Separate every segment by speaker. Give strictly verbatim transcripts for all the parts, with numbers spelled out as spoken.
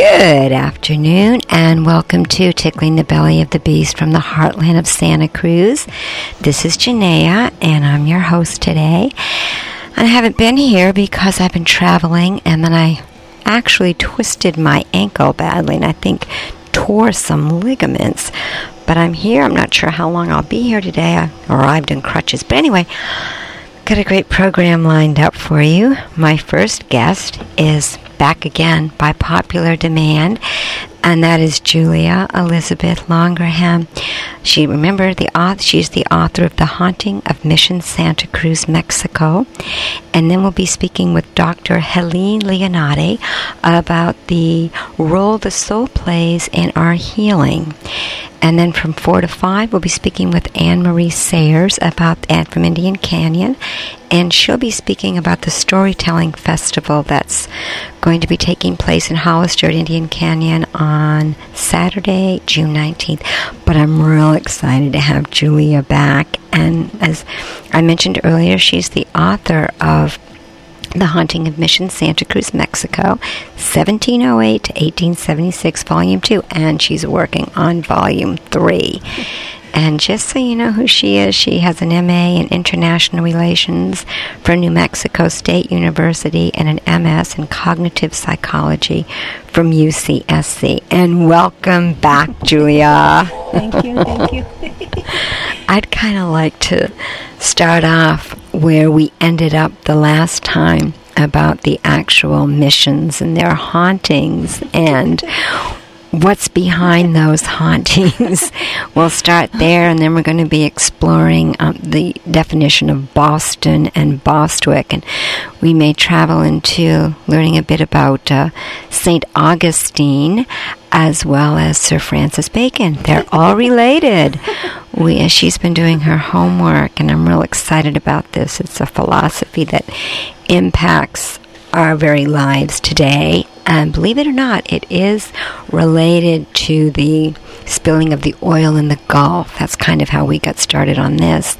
Speaker 1: Good afternoon and welcome to Tickling the Belly of the Beast from the heartland of Santa Cruz. This is Janaea and I'm your host today. I haven't been here because I've been traveling and then I actually twisted my ankle badly and I think tore some ligaments. But I'm here. I'm not sure how long I'll be here today. I arrived in crutches. But anyway, got a great program lined up for you. My first guest is back again by popular demand, and that is Julia Elizabeth Longerham. She, remember, the author, she's the author of The Haunting of Mission Santa Cruz, Mexico. And then we'll be speaking with Doctor Helene Leonati about the role the soul plays in our healing. And then from four to five, we'll be speaking with Anne-Marie Sayers about and from Indian Canyon. And she'll be speaking about the Storytelling Festival that's going to be taking place in Hollister at Indian Canyon on Saturday, June nineteenth. But I'm real excited to have Julia back. And as I mentioned earlier, she's the author of The Haunting of Mission Santa Cruz, Mexico, seventeen oh eight to eighteen seventy-six, Volume two, and she's working on Volume three. And just so you know who she is, she has an M A in International Relations from New Mexico State University and an M S in Cognitive Psychology from U C S C. And welcome back, Julia.
Speaker 2: Thank you, thank you.
Speaker 1: I'd kind of like to start off where we ended up the last time about the actual missions and their hauntings and what's behind those hauntings. We'll start there, and then we're going to be exploring um, the definition of Boston and Bostwick, and we may travel into learning a bit about uh, Saint Augustine as well as Sir Francis Bacon. They're all related. We, she's been doing her homework, and I'm real excited about this. It's a philosophy that impacts our very lives today. And believe it or not, it is related to the spilling of the oil in the Gulf. That's kind of how we got started on this.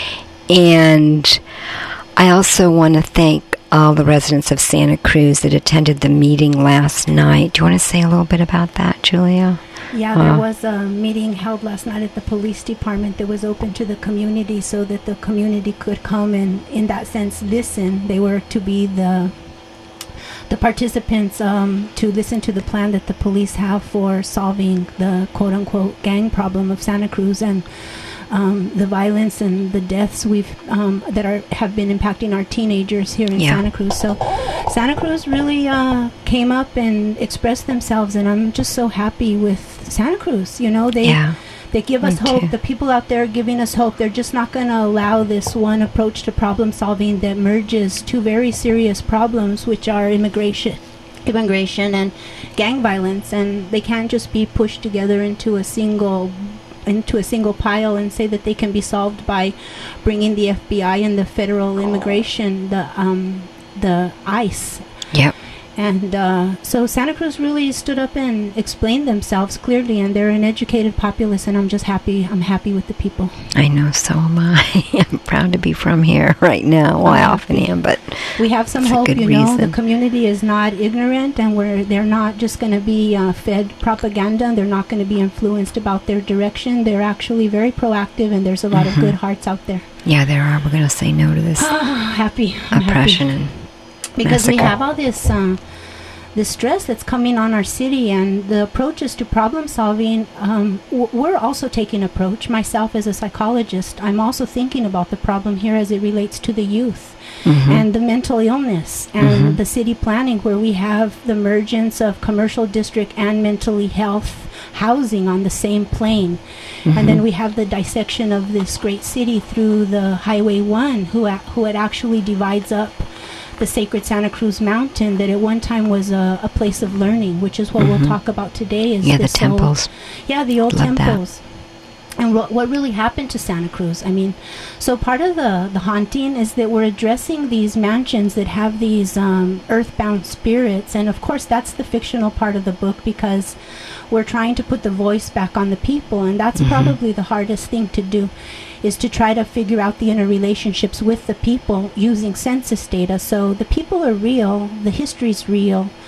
Speaker 1: And I also want to thank all the residents of Santa Cruz that attended the meeting last night. Do you want to say a little bit about that, Julia?
Speaker 2: Yeah, uh, there was a meeting held last night at the police department that was open to the community so that the community could come and, in that sense, listen. They were to be the the participants um, to listen to the plan that the police have for solving the quote-unquote gang problem of Santa Cruz and um, the violence and the deaths we've um, that are have been impacting our teenagers here in yeah. Santa Cruz. So Santa Cruz really uh, came up and expressed themselves, and I'm just so happy with Santa Cruz. You know, they
Speaker 1: yeah.
Speaker 2: they give us
Speaker 1: Me
Speaker 2: hope.
Speaker 1: too.
Speaker 2: The people out there are giving us hope. They're just not going to allow this one approach to problem solving that merges two very serious problems, which are immigration, immigration and gang violence, and they can't just be pushed together into a single into a single pile and say that they can be solved by bringing the F B I and the federal immigration, the um, the ICE.
Speaker 1: Yep.
Speaker 2: And uh, so Santa Cruz really stood up and explained themselves clearly, and they're an educated populace, and I'm just happy. I'm happy with the people.
Speaker 1: I know, so am I. I'm proud to be from here right now. Well, I often am, but
Speaker 2: we have some hope. You know, the community is not ignorant, and we're they're not just going to be uh, fed propaganda. They're not going to be influenced about their direction. They're actually very proactive, and there's a lot mm-hmm. of good hearts out there.
Speaker 1: Yeah, there are. We're going to say no to this
Speaker 2: happy I'm
Speaker 1: oppression
Speaker 2: happy.
Speaker 1: and
Speaker 2: because
Speaker 1: massacre.
Speaker 2: We have all this um, this stress that's coming on our city, and the approaches to problem solving. Um, w- we're also taking an approach. Myself as a psychologist, I'm also thinking about the problem here as it relates to the youth mm-hmm. and the mental illness and mm-hmm. the city planning, where we have the emergence of commercial district and mentally health housing on the same plane. Mm-hmm. And then we have the dissection of this great city through the Highway one, who a- who it actually divides up the sacred Santa Cruz Mountain that at one time was a, a place of learning, which is what mm-hmm. we'll talk about today. Is
Speaker 1: yeah, the temples.
Speaker 2: Old, yeah, the old
Speaker 1: Love
Speaker 2: temples. That. And what, what really happened to Santa Cruz. I mean, so part of the, the haunting is that we're addressing these mansions that have these um, earthbound spirits. And of course, that's the fictional part of the book, because we're trying to put the voice back on the people. And that's mm-hmm. probably the hardest thing to do, is to try to figure out the interrelationships with the people using census data. So the people are real, the history's real,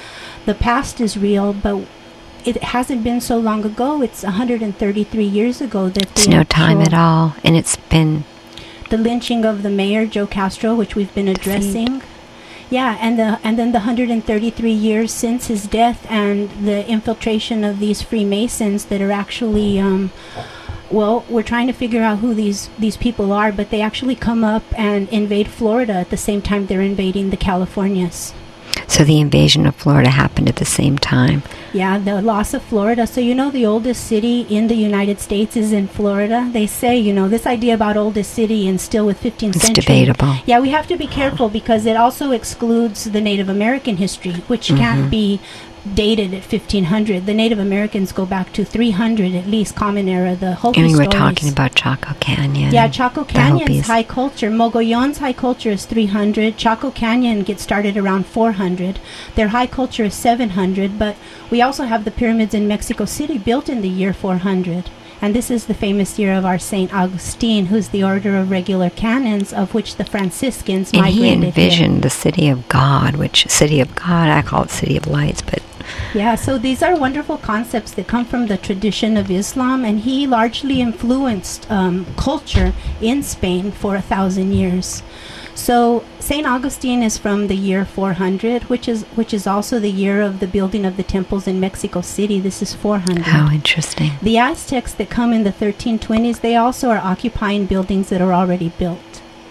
Speaker 2: the past is real, but it hasn't been so long ago. It's one hundred thirty-three years ago that
Speaker 1: it's no time at all, and it's been
Speaker 2: the lynching of the mayor Joe Castro, which we've been addressing. Yeah, and the and then the one hundred thirty-three years since his death, and the infiltration of these Freemasons that are actually, um, well, we're trying to figure out who these these people are, but they actually come up and invade Florida at the same time they're invading the Californias.
Speaker 1: So the invasion of Florida happened at the same time.
Speaker 2: Yeah, the loss of Florida. So, you know, the oldest city in the United States is in Florida. They say, you know, this idea about oldest city and still with fifteenth
Speaker 1: it's
Speaker 2: century.
Speaker 1: It's debatable.
Speaker 2: Yeah, we have to be careful because it also excludes the Native American history, which mm-hmm. can't be dated at fifteen hundred. The Native Americans go back to three hundred at least, Common Era, the Hopi
Speaker 1: And we were
Speaker 2: stories.
Speaker 1: talking about Chaco Canyon.
Speaker 2: Yeah, Chaco Canyon's high culture. Mogollon's high culture is three hundred. Chaco Canyon gets started around four hundred. Their high culture is seven hundred, but we also have the pyramids in Mexico City built in the year four hundred. And this is the famous year of our Saint Augustine, who's the order of regular canons, of which the Franciscans
Speaker 1: and
Speaker 2: migrated.
Speaker 1: And he envisioned
Speaker 2: here.
Speaker 1: the city of God, which city of God, I call it city of lights, but
Speaker 2: yeah, so these are wonderful concepts that come from the tradition of Islam, and he largely influenced um, culture in Spain for a thousand years. So Saint Augustine is from the year four hundred, which is which is also the year of the building of the temples in Mexico City. This is four hundred.
Speaker 1: How interesting.
Speaker 2: The Aztecs that come in the thirteen twenties, they also are occupying buildings that are already built.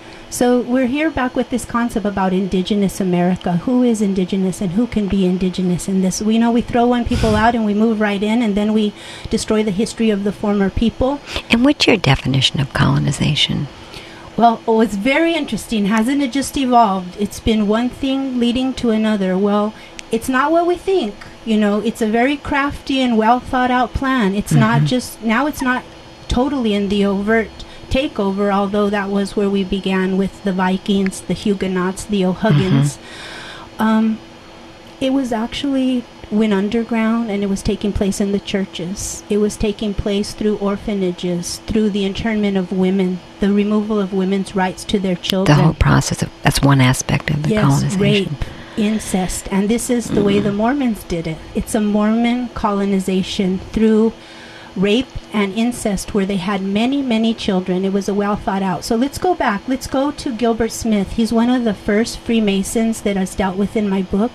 Speaker 2: So we're here back with this concept about indigenous America. Who is indigenous and who can be indigenous in this? We know we throw one people out and we move right in, and then we destroy the history of the former people.
Speaker 1: And what's your definition of colonization?
Speaker 2: Well, oh, it's very interesting. Hasn't it just evolved? It's been one thing leading to another. Well, it's not what we think. You know, it's a very crafty and well thought out plan. It's mm-hmm. not just, now it's not totally in the overt takeover, although that was where we began with the Vikings, the Huguenots, the O'Huggins. Mm-hmm. Um, it was actually went underground, and it was taking place in the churches. It was taking place through orphanages, through the internment of women, the removal of women's rights to their children.
Speaker 1: The whole process of, that's one aspect of the
Speaker 2: yes,
Speaker 1: colonization.
Speaker 2: Rape, incest, and this is the mm. way the Mormons did it. It's a Mormon colonization through rape and incest, where they had many, many children. It was a well thought out. So let's go back. Let's go to Gilbert Smith. He's one of the first Freemasons that is dealt with in my book.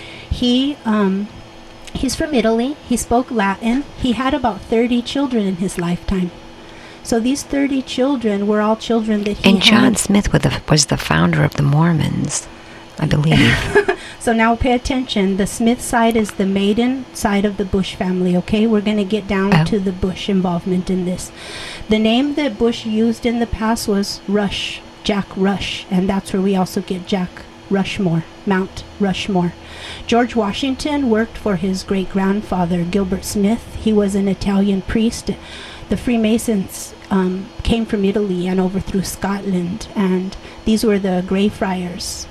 Speaker 2: He, um, he's from Italy. He spoke Latin. He had about thirty children in his lifetime. So these thirty children were all children that he
Speaker 1: and
Speaker 2: had.
Speaker 1: John Smith was the, was the founder of the Mormons, I believe.
Speaker 2: So now pay attention. The Smith side is the maiden side of the Bush family, okay? We're going to get down oh. to the Bush involvement in this. The name that Bush used in the past was Rush, Jack Rush, and that's where we also get Jack Rushmore, Mount Rushmore. George Washington worked for his great-grandfather, Gilbert Smith. He was an Italian priest. The Freemasons um, came from Italy and overthrew Scotland, and these were the Grey Friars.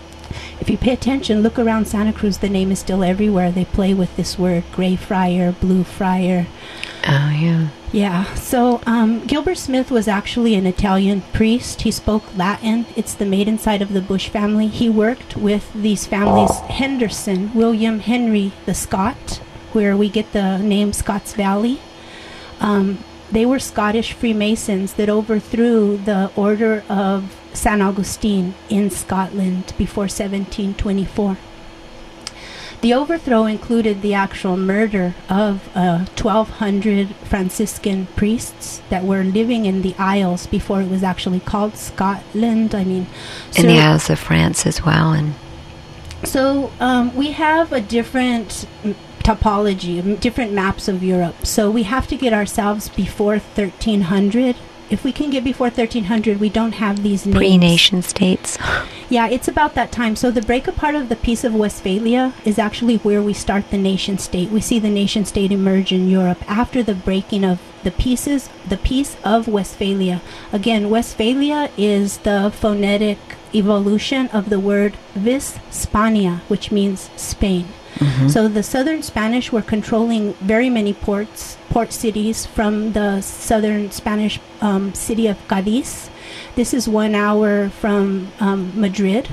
Speaker 2: If you pay attention, look around Santa Cruz, the name is still everywhere. They play with this word, Grey Friar, Blue Friar.
Speaker 1: Oh, yeah.
Speaker 2: Yeah, so um, Gilbert Smith was actually an Italian priest. He spoke Latin. It's the maiden side of the Bush family. He worked with these families, Henderson, William Henry the Scot, where we get the name Scots Valley. Um, they were Scottish Freemasons that overthrew the Order of Saint Augustine in Scotland before seventeen twenty-four. The overthrow included the actual murder of uh, twelve hundred Franciscan priests that were living in the Isles before it was actually called Scotland. I mean,
Speaker 1: in so the Isles of France as well. And
Speaker 2: so um, we have a different topology, different maps of Europe. So we have to get ourselves before thirteen hundred. If we can get before thirteen hundred, we don't have these names.
Speaker 1: Pre-nation states.
Speaker 2: Yeah, it's about that time. So the break apart of the Peace of Westphalia is actually where we start the nation state. We see the nation state emerge in Europe after the breaking of the pieces, the Peace of Westphalia. Again, Westphalia is the phonetic evolution of the word vis Spania, which means Spain. Mm-hmm. So the southern Spanish were controlling very many ports, port cities from the southern Spanish um, city of Cadiz. This is one hour from um, Madrid.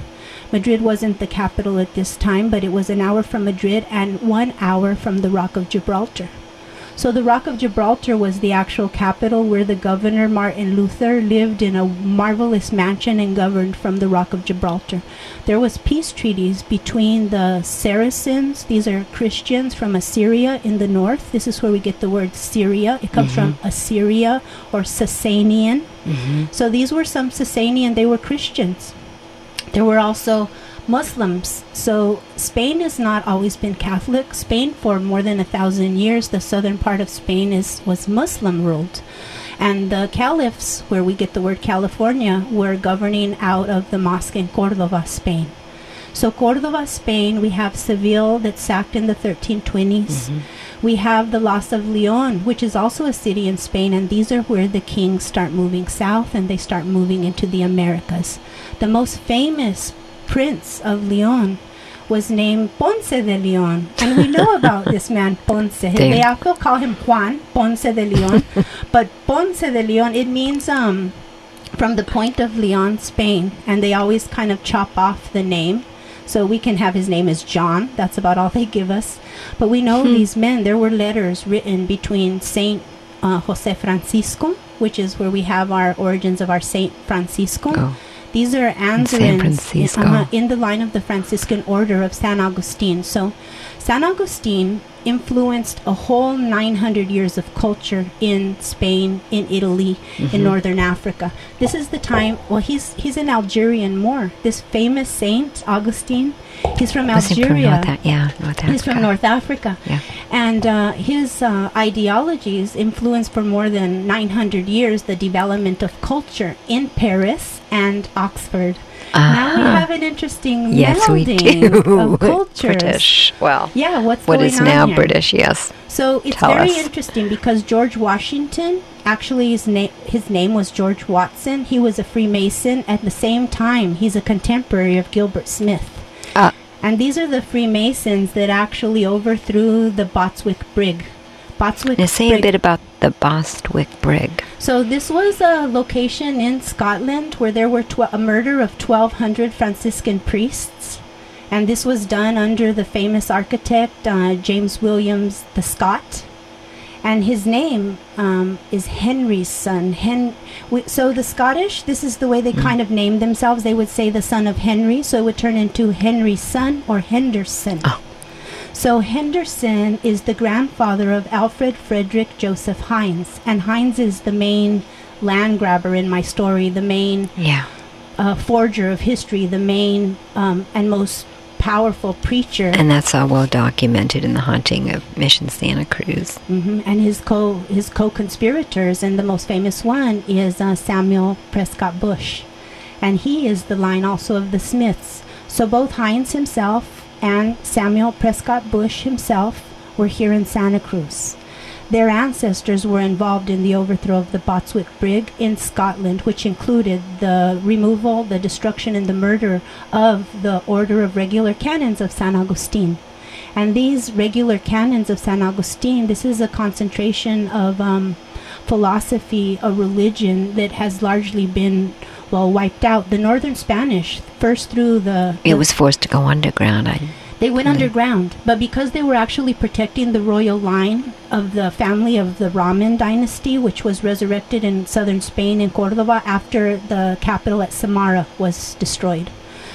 Speaker 2: Madrid wasn't the capital at this time, but it was an hour from Madrid and one hour from the Rock of Gibraltar. So the Rock of Gibraltar was the actual capital where the governor, Martin Luther, lived in a marvelous mansion and governed from the Rock of Gibraltar. There was peace treaties between the Saracens. These are Christians from Assyria in the north. This is where we get the word Syria. It comes mm-hmm. from Assyria or Sasanian. Mm-hmm. So these were some Sasanian. They were Christians. There were also Muslims. So Spain has not always been Catholic. Spain, for more than a thousand years, the southern part of Spain is was Muslim ruled. And the caliphs, where we get the word California, were governing out of the mosque in Córdoba, Spain. So Córdoba, Spain, we have Seville that's sacked in the thirteen twenties. Mm-hmm. We have the loss of Leon, which is also a city in Spain, and these are where the kings start moving south and they start moving into the Americas. The most famous prince of Leon was named Ponce de Leon, and we know about this man Ponce. They also call him Juan Ponce de Leon, but Ponce de Leon, it means um from the point of Leon, Spain, and they always kind of chop off the name, so we can have his name as John. That's about all they give us. But we know hmm. these men, there were letters written between Saint uh, Jose Francisco, which is where we have our origins of our Saint Francisco. Oh. These are Anzarins in, uh, in the line of the Franciscan order of San Agustin. So San Agustin influenced a whole nine hundred years of culture in Spain, in Italy, mm-hmm. in northern Africa. This is the time, well, he's he's an Algerian Moor. This famous saint, Augustine, he's from Algeria.
Speaker 1: From North, yeah, North Africa.
Speaker 2: He's from North Africa.
Speaker 1: Yeah.
Speaker 2: And uh, his uh, ideologies influenced for more than nine hundred years the development of culture in Paris and Oxford. Uh-huh. Now we have an interesting
Speaker 1: yes,
Speaker 2: melding of cultures.
Speaker 1: British. Well,
Speaker 2: yeah, what's
Speaker 1: what
Speaker 2: going
Speaker 1: is
Speaker 2: on
Speaker 1: now
Speaker 2: here?
Speaker 1: British? Yes.
Speaker 2: So it's
Speaker 1: Tell
Speaker 2: very
Speaker 1: us.
Speaker 2: interesting because George Washington, actually his name his name was George Watson. He was a Freemason. At the same time, he's a contemporary of Gilbert Smith.
Speaker 1: Uh,
Speaker 2: and these are the Freemasons that actually overthrew the Bostwick Brig. Bostwick
Speaker 1: now say
Speaker 2: Brig.
Speaker 1: a bit about the Bostwick Brig.
Speaker 2: So this was a location in Scotland where there were tw- a murder of twelve hundred Franciscan priests. And this was done under the famous architect, uh, James Williams the Scot. And his name um, is Henry's son. Hen- we, so the Scottish, this is the way they mm. kind of named themselves. They would say the son of Henry, so it would turn into Henry's son or Henderson.
Speaker 1: Oh.
Speaker 2: So Henderson is the grandfather of Alfred Frederick Joseph Hines. And Hines is the main land grabber in my story, the main
Speaker 1: yeah.
Speaker 2: uh, forger of history, the main um, and most powerful preacher.
Speaker 1: And that's all well documented in the haunting of Mission Santa Cruz.
Speaker 2: Mm-hmm. And his co his co-conspirators, and the most famous one is uh, Samuel Prescott Bush. And he is the line also of the Smiths. So both Hines himself and Samuel Prescott Bush himself were here in Santa Cruz. Their ancestors were involved in the overthrow of the Bostwick Brig in Scotland, which included the removal, the destruction, and the murder of the Order of Regular Canons of San Agustin. And these regular canons of San Agustin, this is a concentration of um, philosophy, a religion that has largely been, well, wiped out. The Northern Spanish, first through the... the
Speaker 1: it was forced to go underground. I
Speaker 2: They went mm-hmm. underground, but because they were actually protecting the royal line of the family of the Ramin dynasty, which was resurrected in southern Spain in Córdoba after the capital at Samara was destroyed.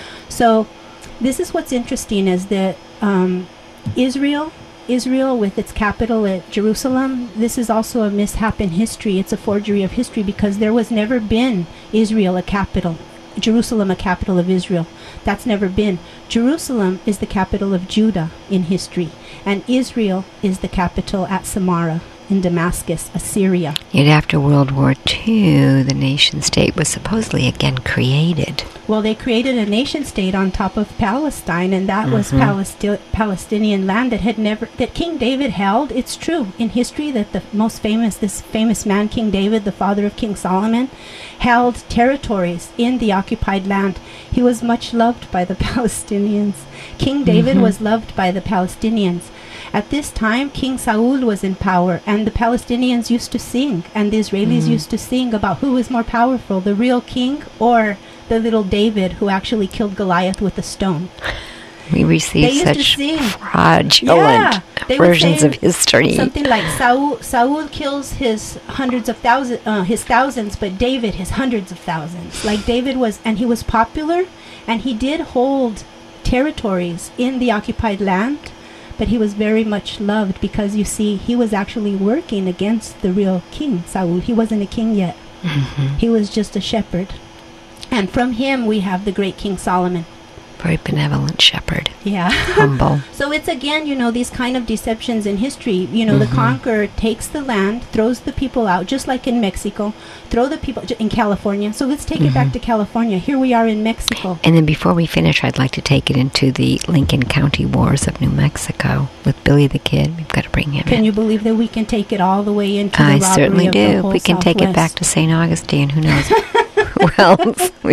Speaker 2: So this is what's interesting, is that um, Israel, Israel with its capital at Jerusalem, this is also a mishap in history. It's a forgery of history because there was never been Israel a capital. Jerusalem a capital of Israel. That's never been. Jerusalem is the capital of Judah in history, and Israel is the capital at Samara in Damascus, Assyria.
Speaker 1: Yet after World War Two, the nation state was supposedly again created.
Speaker 2: Well, they created a nation state on top of Palestine, and that mm-hmm. was Palesti- Palestinian land that had never, that King David held. It's true in history that the most famous, this famous man, King David, the father of King Solomon, held territories in the occupied land. He was much loved by the Palestinians. King David mm-hmm. was loved by the Palestinians. At this time, King Saul was in power, and the Palestinians used to sing, and the Israelis mm-hmm. used to sing about who is more powerful, the real king or the little David who actually killed Goliath with a stone.
Speaker 1: We receive such fraudulent yeah, versions of history.
Speaker 2: Something like Saul, Saul kills his hundreds of thousands, uh, his thousands, but David his hundreds of thousands. Like David was, and he was popular, and he did hold territories in the occupied land, but he was very much loved because, you see, he was actually working against the real king, Saul. He wasn't a king yet. Mm-hmm. He was just a shepherd. And from him we have the great King Solomon.
Speaker 1: Very benevolent shepherd.
Speaker 2: Yeah.
Speaker 1: Humble.
Speaker 2: So it's again, you know, these kind of deceptions in history. You know, mm-hmm. the conqueror takes the land, throws the people out, just like in Mexico. Throw the people in California. So let's take mm-hmm. it back to California. Here we are in Mexico.
Speaker 1: And then before we finish, I'd like to take it into the Lincoln County Wars of New Mexico with Billy the Kid. We've got to bring him
Speaker 2: can in. Can you believe that we can take it all the way into
Speaker 1: I
Speaker 2: the robbery
Speaker 1: certainly
Speaker 2: of
Speaker 1: do.
Speaker 2: The whole
Speaker 1: we can
Speaker 2: Southwest.
Speaker 1: Take it back to Saint Augustine. Who knows? Well, we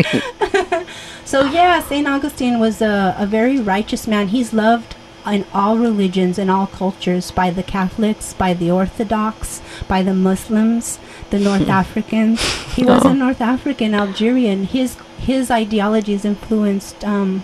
Speaker 2: So yeah, Saint Augustine was a, a very righteous man. He's loved in all religions and all cultures, by the Catholics, by the Orthodox, by the Muslims, the North Africans. He was oh. a North African Algerian. His his ideologies influenced um,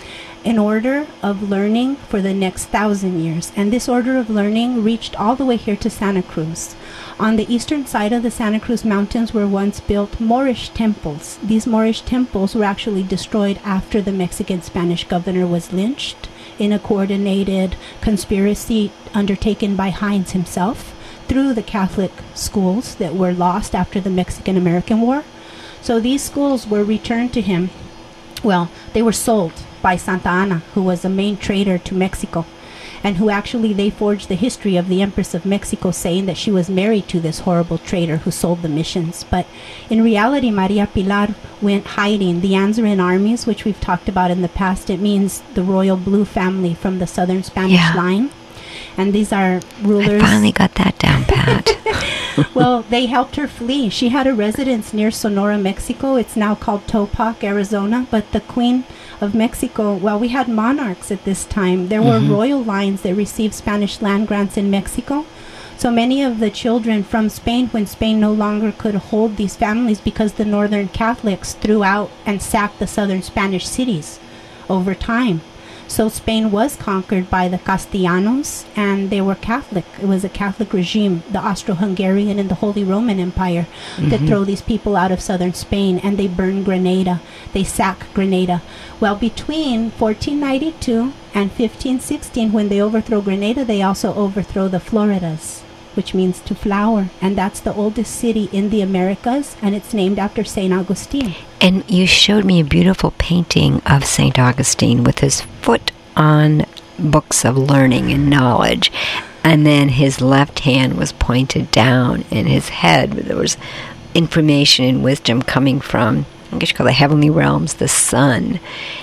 Speaker 2: an order of learning for the next thousand years. And this order of learning reached all the way here to Santa Cruz. On the eastern side of the Santa Cruz Mountains were once built Moorish temples. These Moorish temples were actually destroyed after the Mexican-Spanish governor was lynched in a coordinated conspiracy undertaken by Heinz himself through the Catholic schools that were lost after the Mexican-American War. So these schools were returned to him. Well, they were sold by Santa Anna, who was a main trader to Mexico, and who actually they forged the history of the Empress of Mexico, saying that she was married to this horrible trader who sold the missions. But in reality, Maria Pilar went hiding. The Anzarin armies, which we've talked about in the past, it means the royal blue family from the southern Spanish
Speaker 1: yeah.
Speaker 2: line. And these are rulers.
Speaker 1: I finally got that down pat.
Speaker 2: Well, they helped her flee. She had a residence near Sonora, Mexico. It's now called Topac, Arizona. But the Queen of Mexico, well, we had monarchs at this time. There mm-hmm. were royal lines that received Spanish land grants in Mexico. So many of the children from Spain, when Spain no longer could hold these families because the northern Catholics threw out and sacked the southern Spanish cities over time. So Spain was conquered by the Castellanos, and they were Catholic. It was a Catholic regime, the Austro-Hungarian and the Holy Roman Empire, mm-hmm. that throw these people out of southern Spain, and they burn Grenada. They sack Grenada. Well, between fourteen ninety-two and fifteen sixteen, when they overthrow Grenada, they also overthrow the Floridas, which means to flower. And that's the oldest city in the Americas, and it's named after Saint Augustine.
Speaker 1: And you showed me a beautiful painting of Saint Augustine with his foot on books of learning and knowledge, and then his left hand was pointed down, and his head, there was information and wisdom coming from, I guess you call it the heavenly realms, the sun,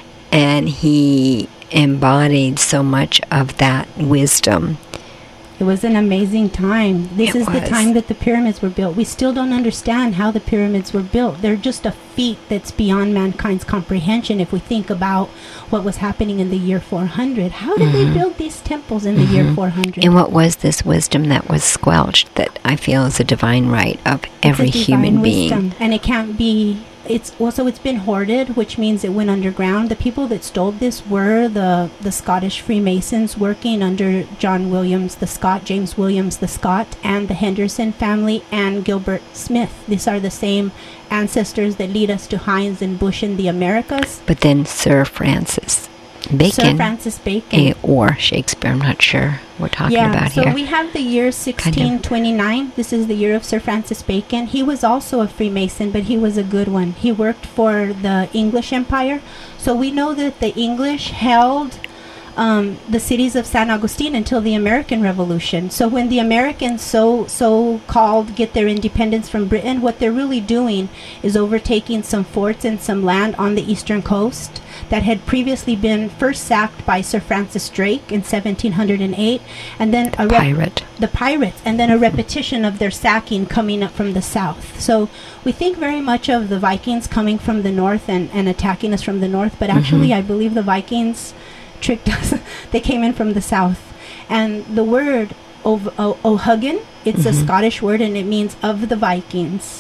Speaker 1: and he embodied so much of that wisdom.
Speaker 2: It was an amazing time. This
Speaker 1: It
Speaker 2: is
Speaker 1: was.
Speaker 2: the time that the pyramids were built. We still don't understand how the pyramids were built. They're just a feat that's beyond mankind's comprehension if we think about what was happening in the year four hundred. How did
Speaker 1: Mm-hmm.
Speaker 2: they build these temples in the
Speaker 1: Mm-hmm.
Speaker 2: year four hundred?
Speaker 1: And what was this wisdom that was squelched that I feel is a divine right of every
Speaker 2: It's a
Speaker 1: human
Speaker 2: divine
Speaker 1: being?
Speaker 2: wisdom, and it can't be. It's also it's been hoarded, which means it went underground. The people that stole this were the the Scottish Freemasons working under John Williams the Scot, James Williams the Scot, and the Henderson family and Gilbert Smith. These are the same ancestors that lead us to Heinz and Bush in the Americas.
Speaker 1: But then Sir Francis Bacon,
Speaker 2: Sir Francis Bacon.
Speaker 1: eh, or Shakespeare, I'm not sure we're talking
Speaker 2: yeah,
Speaker 1: about
Speaker 2: so
Speaker 1: here.
Speaker 2: we have the year sixteen twenty-nine. This is the year of Sir Francis Bacon. He was also a Freemason, but he was a good one. He worked for the English Empire. So we know that the English held um, the cities of San Agustin until the American Revolution. So when the Americans so so called get their independence from Britain, what they're really doing is overtaking some forts and some land on the eastern coast that had previously been first sacked by Sir Francis Drake in seventeen hundred eight, and then a rep-
Speaker 1: Pirate.
Speaker 2: the pirates, and then a repetition of their sacking coming up from the south. So we think very much of the Vikings coming from the north and, and attacking us from the north, but actually
Speaker 1: Mhm.
Speaker 2: I believe the Vikings tricked us. They came in from the south. And the word Ov- o- O'Huggin, it's
Speaker 1: Mhm.
Speaker 2: a Scottish word, and it means of the Vikings.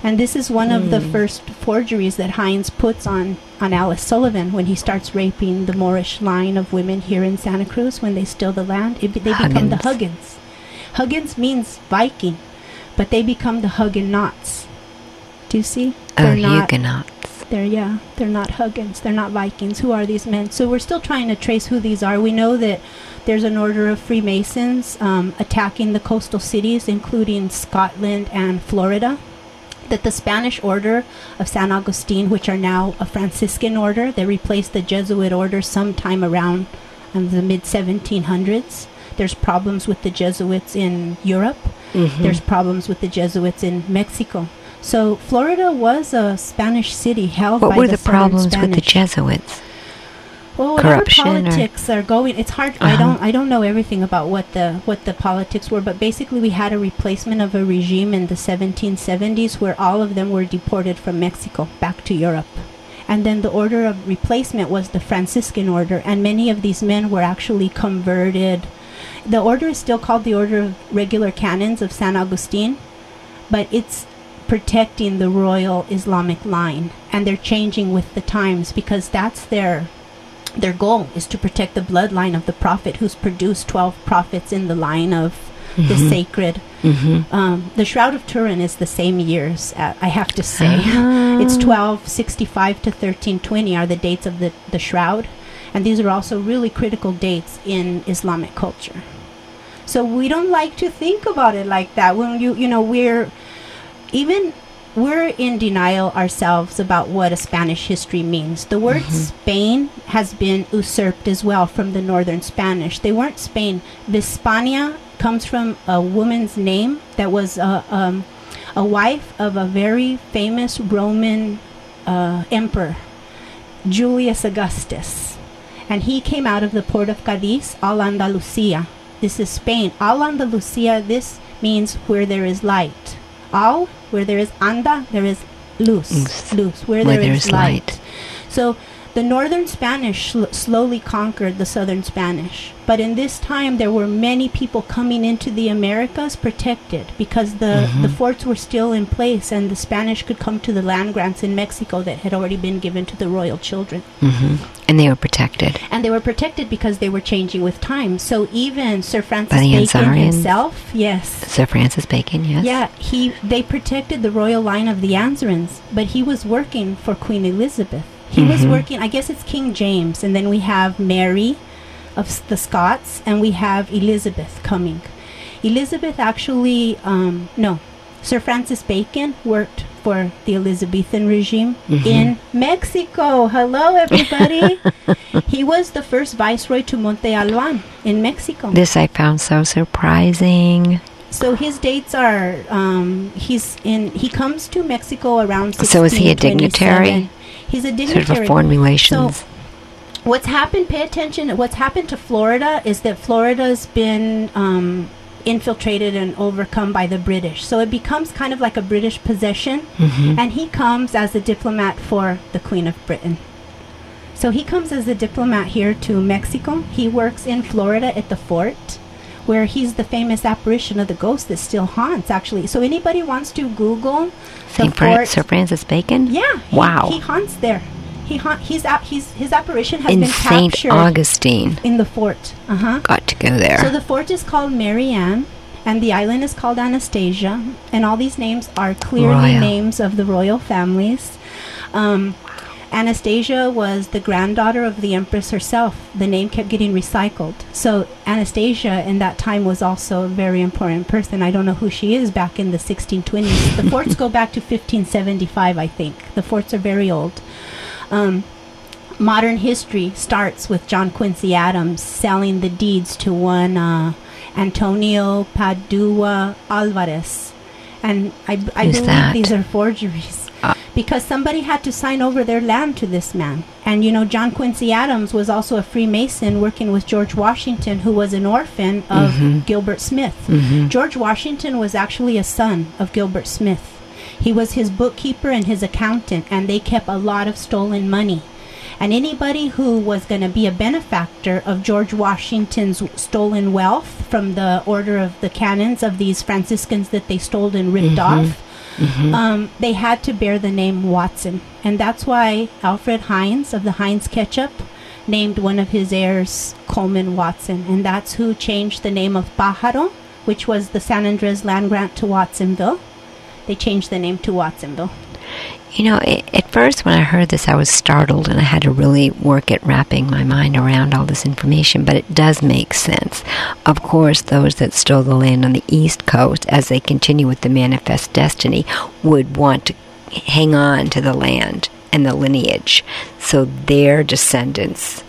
Speaker 2: And this is one mm. of the
Speaker 1: Hmm.
Speaker 2: first forgeries that Hines puts on, on Alice Sullivan when he starts raping the Moorish line of women here in Santa Cruz when they steal the land. It, they
Speaker 1: Huggins.
Speaker 2: become the Huggins. Huggins means Viking, but they become the Huguenots. Do you see?
Speaker 1: Oh, Huguenots.
Speaker 2: They're, yeah, they're not Huggins. They're not Vikings. Who are these men? So we're still trying to trace who these are. We know that there's an order of Freemasons um, attacking the coastal cities, including Scotland and Florida. That the Spanish order of San Agustin, which are now a Franciscan order, they replaced the Jesuit order sometime around um, the mid seventeen hundreds. There's problems with the Jesuits in Europe. Mm-hmm. There's problems with the Jesuits in Mexico. So Florida was a Spanish city held
Speaker 1: what
Speaker 2: by
Speaker 1: were
Speaker 2: the,
Speaker 1: the problems
Speaker 2: Spanish.
Speaker 1: with the Jesuits?
Speaker 2: Well, whatever
Speaker 1: Corruption
Speaker 2: politics
Speaker 1: or?
Speaker 2: are going, it's hard.
Speaker 1: Uh-huh.
Speaker 2: I don't. I don't know everything about what the what the politics were, but basically, we had a replacement of a regime in the seventeen seventies where all of them were deported from Mexico back to Europe, and then the order of replacement was the Franciscan order, and many of these men were actually converted. The order is still called the Order of Regular Canons of San Agustin, but it's protecting the royal Islamic line, and they're changing with the times because that's their. Their goal is to protect the bloodline of the prophet who's produced twelve prophets in the line of mm-hmm. the sacred. Mm-hmm. Um, the Shroud of Turin is the same years, uh, I have to say. Uh-huh. It's twelve sixty-five to thirteen twenty are the dates of the, the Shroud. And these are also really critical dates in Islamic culture. So we don't like to think about it like that. When you, you know, we're even... We're in denial ourselves about what a Spanish history means. The word mm-hmm. Spain has been usurped as well from the Northern Spanish. They weren't Spain. Hispania comes from a woman's name that was a, um, a wife of a very famous Roman uh, emperor, Julius Augustus. And he came out of the port of Cadiz, Al-Andalusia. This is Spain. Al-Andalusia, this means where there is light. Al, where there is anda, there is luz, luz, where, where there, there is, is light. light. So the Northern Spanish sl- slowly conquered the Southern Spanish. But in this time, there were many people coming into the Americas protected because the, mm-hmm. the forts were still in place and the Spanish could come to the land grants in Mexico that had already been given to the royal children.
Speaker 1: Mm-hmm. And they were protected.
Speaker 2: And they were protected because they were changing with time. So even Sir Francis Bacon himself, yes.
Speaker 1: Sir Francis Bacon, yes.
Speaker 2: Yeah, he they protected the royal line of the Anserins, but he was working for Queen Elizabeth. He mm-hmm. was working, I guess it's King James, and then we have Mary of the Scots, and we have Elizabeth coming. Elizabeth actually, um, no, Sir Francis Bacon worked for the Elizabethan regime mm-hmm. in Mexico. Hello, everybody. He was the first viceroy to Monte Alban in Mexico.
Speaker 1: This I found so surprising.
Speaker 2: So his dates are, um, he's in, he comes to Mexico around sixteen twenty-seven.
Speaker 1: So is he a dignitary?
Speaker 2: He's a dignitary.
Speaker 1: Sort of foreign relations.
Speaker 2: So what's happened, pay attention, what's happened to Florida is that Florida's been um, infiltrated and overcome by the British. So it becomes kind of like a British possession. Mm-hmm. And he comes as a diplomat for the Queen of Britain. So he comes as a diplomat here to Mexico. He works in Florida at the fort, where he's the famous apparition of the ghost that still haunts, actually. So anybody wants to Google
Speaker 1: Saint Fort, Sir Francis Bacon?
Speaker 2: Yeah. He,
Speaker 1: wow.
Speaker 2: He haunts there. He ha- he's out, he's his apparition has
Speaker 1: in
Speaker 2: been
Speaker 1: Saint
Speaker 2: captured
Speaker 1: Augustine.
Speaker 2: In the fort. Uh-huh.
Speaker 1: Got to go there.
Speaker 2: So the fort is called Marianne, and the island is called Anastasia, and all these names are clearly royal. Names of the royal families. Um, Anastasia was the granddaughter of the Empress herself. The name kept getting recycled. So Anastasia in that time was also a very important person. I don't know who she is back in the sixteen twenties. The forts go back to fifteen seventy-five, I think. The forts are very old. Um, modern history starts with John Quincy Adams selling the deeds to one uh, Antonio Padua Alvarez. And I, I believe
Speaker 1: that?
Speaker 2: These are forgeries. Uh, because somebody had to sign over their land to this man. And, you know, John Quincy Adams was also a Freemason working with George Washington, who was an orphan of mm-hmm. Gilbert Smith. Mm-hmm. George Washington was actually a son of Gilbert Smith. He was his bookkeeper and his accountant, and they kept a lot of stolen money. And anybody who was going to be a benefactor of George Washington's stolen wealth from the order of the canons of these Franciscans that they stole and ripped mm-hmm. off,
Speaker 1: Mm-hmm.
Speaker 2: um, they had to bear the name Watson. And that's why Alfred Heinz of the Heinz Ketchup named one of his heirs Coleman Watson. And that's who changed the name of Pájaro, which was the San Andres land grant, to Watsonville. They changed the name to Watsonville.
Speaker 1: You know, it, at first when I heard this, I was startled, and I had to really work at wrapping my mind around all this information, but it does make sense. Of course, those that stole the land on the East Coast, as they continue with the Manifest Destiny, would want to hang on to the land and the lineage, so their descendants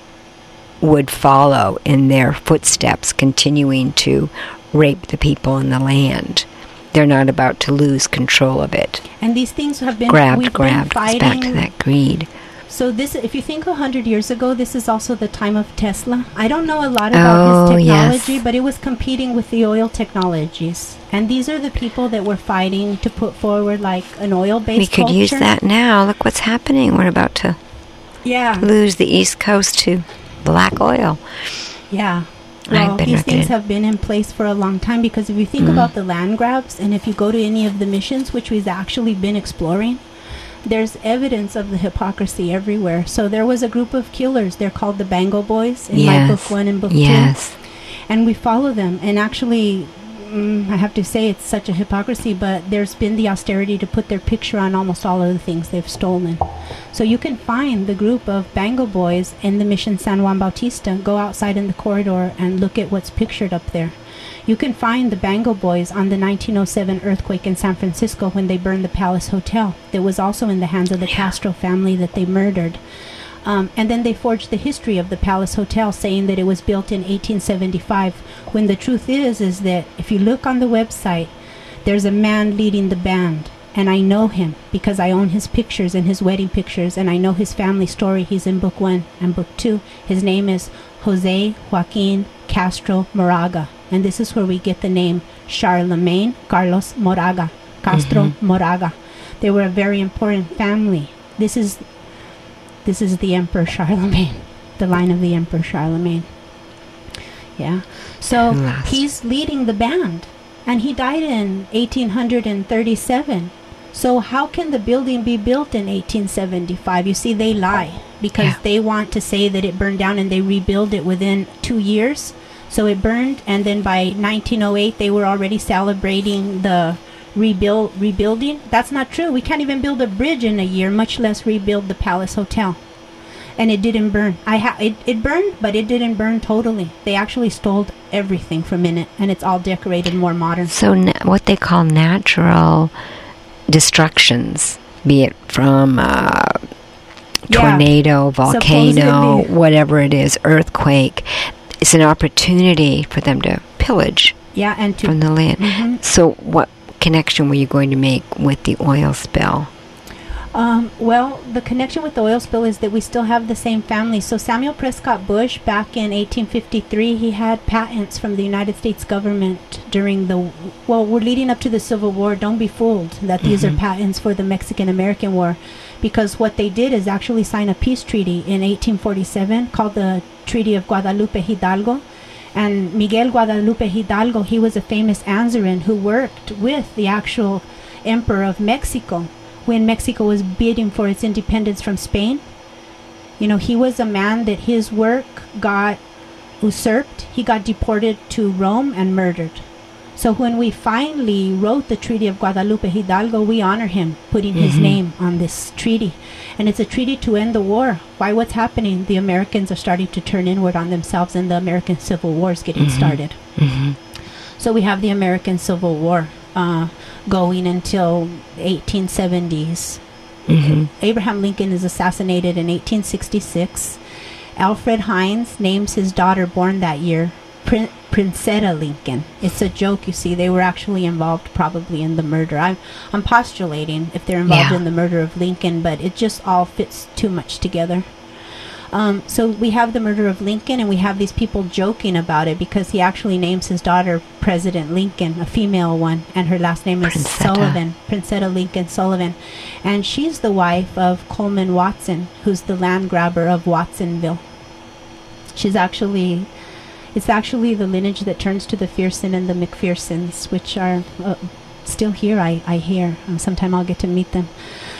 Speaker 1: would follow in their footsteps, continuing to rape the people in the land. They're not about to lose control of it.
Speaker 2: And these things have been
Speaker 1: grabbed,
Speaker 2: we've
Speaker 1: grabbed.
Speaker 2: been fighting.
Speaker 1: It's back to that greed.
Speaker 2: So this, if you think a hundred years ago, this is also the time of Tesla. I don't know a lot about
Speaker 1: Oh,
Speaker 2: his technology,
Speaker 1: yes.
Speaker 2: but it was competing with the oil technologies. And these are the people that were fighting to put forward like an oil-based
Speaker 1: We could
Speaker 2: culture.
Speaker 1: use that now. Look what's happening. We're about to
Speaker 2: Yeah,
Speaker 1: lose the East Coast to black oil.
Speaker 2: yeah.
Speaker 1: I've
Speaker 2: Well,
Speaker 1: been
Speaker 2: these
Speaker 1: looking
Speaker 2: things
Speaker 1: at-
Speaker 2: have been in place for a long time, because if you think
Speaker 1: Mhm.
Speaker 2: about the land grabs, and if you go to any of the missions, which we've actually been exploring, there's evidence of the hypocrisy everywhere. So there was a group of killers. They're called the Bango Boys in my
Speaker 1: Yes.
Speaker 2: book one and book two.
Speaker 1: Yes.
Speaker 2: And we follow them. And actually, mm, I have to say it's such a hypocrisy, but there's been the austerity to put their picture on almost all of the things they've stolen. So you can find the group of Bango Boys in the Mission San Juan Bautista. Go outside in the corridor and look at what's pictured up there. You can find the Bango Boys on the nineteen oh seven earthquake in San Francisco when they burned the Palace Hotel. That was also in the hands of the Castro family that they murdered. Um, and then they forged the history of the Palace Hotel, saying that it was built in eighteen seventy-five, when the truth is, is that if you look on the website, there's a man leading the band. And I know him because I own his pictures and his wedding pictures, and I know his family story. He's in book one and book two. His name is Jose Joaquin Castro Moraga. And this is where we get the name Charlemagne Carlos Moraga. Castro
Speaker 1: Mhm.
Speaker 2: Moraga. They were a very important family. This is this is the Emperor Charlemagne, the line of the Emperor Charlemagne. Yeah. So
Speaker 1: Last.
Speaker 2: he's leading the band, and he died in eighteen thirty-seven. So how can the building be built in eighteen seventy-five? You see, they lie because
Speaker 1: Yeah.
Speaker 2: they want to say that it burned down and they rebuild it within two years. So it burned, and then by nineteen oh eight they were already celebrating the rebuild rebuilding. That's not true. We can't even build a bridge in a year, much less rebuild the Palace Hotel. And it didn't burn. I ha- it, it burned, but it didn't burn totally. They actually stole everything from in it, and it's all decorated more modern.
Speaker 1: So na- what they call natural destructions, be it from uh,
Speaker 2: Yeah.
Speaker 1: tornado, volcano,
Speaker 2: Supposedly.
Speaker 1: whatever it is, earthquake, it's an opportunity for them to pillage
Speaker 2: Yeah, and to
Speaker 1: from the land.
Speaker 2: Mhm.
Speaker 1: So what connection were you going to make with the oil spill?
Speaker 2: Um, well, the connection with the oil spill is that we still have the same family. So Samuel Prescott Bush, back in eighteen fifty-three, he had patents from the United States government during the, well, we're leading up to the Civil War. Don't be fooled that these
Speaker 1: Mhm.
Speaker 2: are patents for the Mexican-American War, because what they did is actually sign a peace treaty in eighteen forty-seven called the Treaty of Guadalupe Hidalgo. And Miguel Guadalupe Hidalgo, he was a famous Anzarin who worked with the actual Emperor of Mexico when Mexico was bidding for its independence from Spain. You know, he was a man that his work got usurped. He got deported to Rome and murdered. So when we finally wrote the Treaty of Guadalupe Hidalgo, we honor him, putting his
Speaker 1: Mhm.
Speaker 2: name on this treaty. And it's a treaty to end the war. Why? What's happening? The Americans are starting to turn inward on themselves, and the American Civil War is getting
Speaker 1: Mhm.
Speaker 2: started.
Speaker 1: Mm-hmm.
Speaker 2: So we have the American Civil War uh, going until eighteen seventies.
Speaker 1: Mm-hmm.
Speaker 2: Abraham Lincoln is assassinated in eighteen sixty-six. Alfred Heinz names his daughter born that year Prin- Princetta Lincoln. It's a joke, you see. They were actually involved probably in the murder. I'm, I'm postulating if they're involved
Speaker 1: Yeah.
Speaker 2: in the murder of Lincoln, but it just all fits too much together. Um, so we have the murder of Lincoln, and we have these people joking about it because he actually names his daughter President Lincoln, a female one, and her last name is
Speaker 1: Princetta.
Speaker 2: Sullivan, Princetta Lincoln Sullivan. And she's the wife of Coleman Watson, who's the land grabber of Watsonville. She's actually, it's actually the lineage that turns to the Fearson and the McPhersons, which are uh, still here, I, I hear. Um, sometime I'll get to meet them.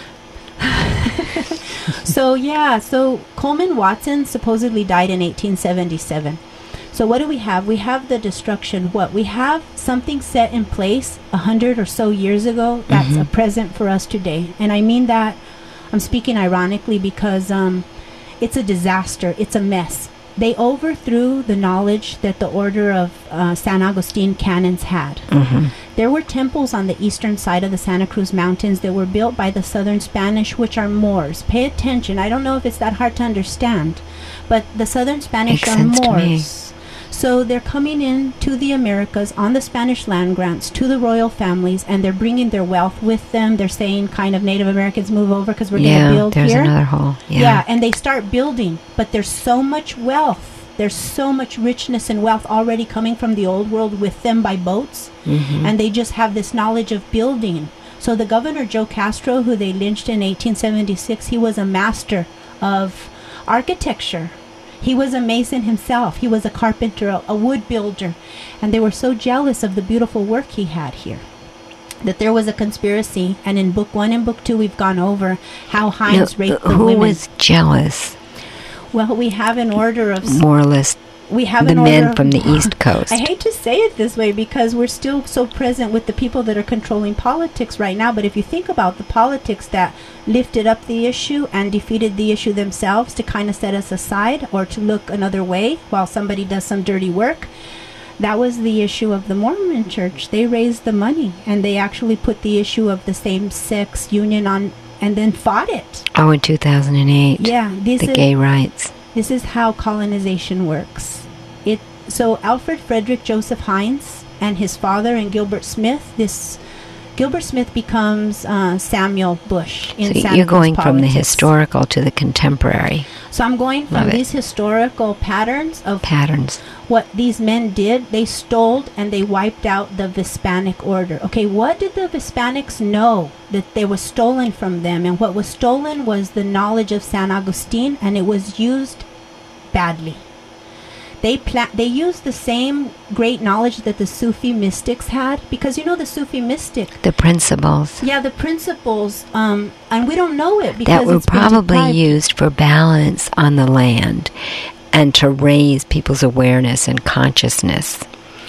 Speaker 2: So, yeah, so Coleman Watson supposedly died in eighteen seventy-seven. So what do we have? We have the destruction. What? We have something set in place a hundred or so years ago that's mm-hmm. a present for us today. And I mean that, I'm speaking ironically because um, it's a disaster. It's a mess. They overthrew the knowledge that the order of uh, San Agustin canons had. Mm-hmm. There were temples on the eastern side of the Santa Cruz Mountains that were built by the Southern Spanish, which are Moors. Pay attention. I don't know if it's that hard to understand, but the Southern Spanish
Speaker 1: Makes
Speaker 2: are
Speaker 1: sense to me.
Speaker 2: Moors. So they're coming in to the Americas on the Spanish land grants to the royal families, and they're bringing their wealth with them. They're saying kind of Native Americans move over because we're
Speaker 1: yeah,
Speaker 2: going to build
Speaker 1: there's
Speaker 2: here.
Speaker 1: another hole. Yeah.
Speaker 2: yeah, and they start building, but there's so much wealth. There's so much richness and wealth already coming from the old world with them by boats, mm-hmm. and they just have this knowledge of building. So the governor, Joe Castro, who they lynched in eighteen seventy-six, he was a master of architecture. He was a mason himself. He was a carpenter, a, a wood builder. And they were so jealous of the beautiful work he had here that there was a conspiracy. And in book one and book two, we've gone over how Hines
Speaker 1: no,
Speaker 2: raped
Speaker 1: uh,
Speaker 2: the
Speaker 1: who
Speaker 2: women.
Speaker 1: Who was jealous?
Speaker 2: Well, we have an order of...
Speaker 1: More or less
Speaker 2: we have
Speaker 1: the
Speaker 2: an order
Speaker 1: men
Speaker 2: of,
Speaker 1: from the East Coast.
Speaker 2: I hate to say it this way because we're still so present with the people that are controlling politics right now. But if you think about the politics that lifted up the issue and defeated the issue themselves to kind of set us aside or to look another way while somebody does some dirty work, that was the issue of the Mormon Church. They raised the money and they actually put the issue of the same-sex union on and then fought it.
Speaker 1: Oh, in two thousand eight.
Speaker 2: Yeah. This
Speaker 1: the
Speaker 2: is,
Speaker 1: gay rights.
Speaker 2: This is how colonization works. It so Alfred Frederick Joseph Hines and his father and Gilbert Smith. This Gilbert Smith becomes uh, Samuel Bush in
Speaker 1: so
Speaker 2: Santa
Speaker 1: you're
Speaker 2: Cruz
Speaker 1: going
Speaker 2: politics.
Speaker 1: from the historical to the contemporary.
Speaker 2: So I'm going from
Speaker 1: Love
Speaker 2: these
Speaker 1: it.
Speaker 2: historical patterns of
Speaker 1: patterns.
Speaker 2: What these men did. They stole and they wiped out the Hispanic order. Okay, what did the Hispanics know that they was stolen from them? And what was stolen was the knowledge of San Agustin, and it was used badly. They pla- they used the same great knowledge that the Sufi mystics had, because you know the Sufi mystic.
Speaker 1: The principles.
Speaker 2: Yeah, the principles, um, and we don't know it because
Speaker 1: that were
Speaker 2: it's been
Speaker 1: probably
Speaker 2: deprived.
Speaker 1: used for balance on the land and to raise people's awareness and consciousness.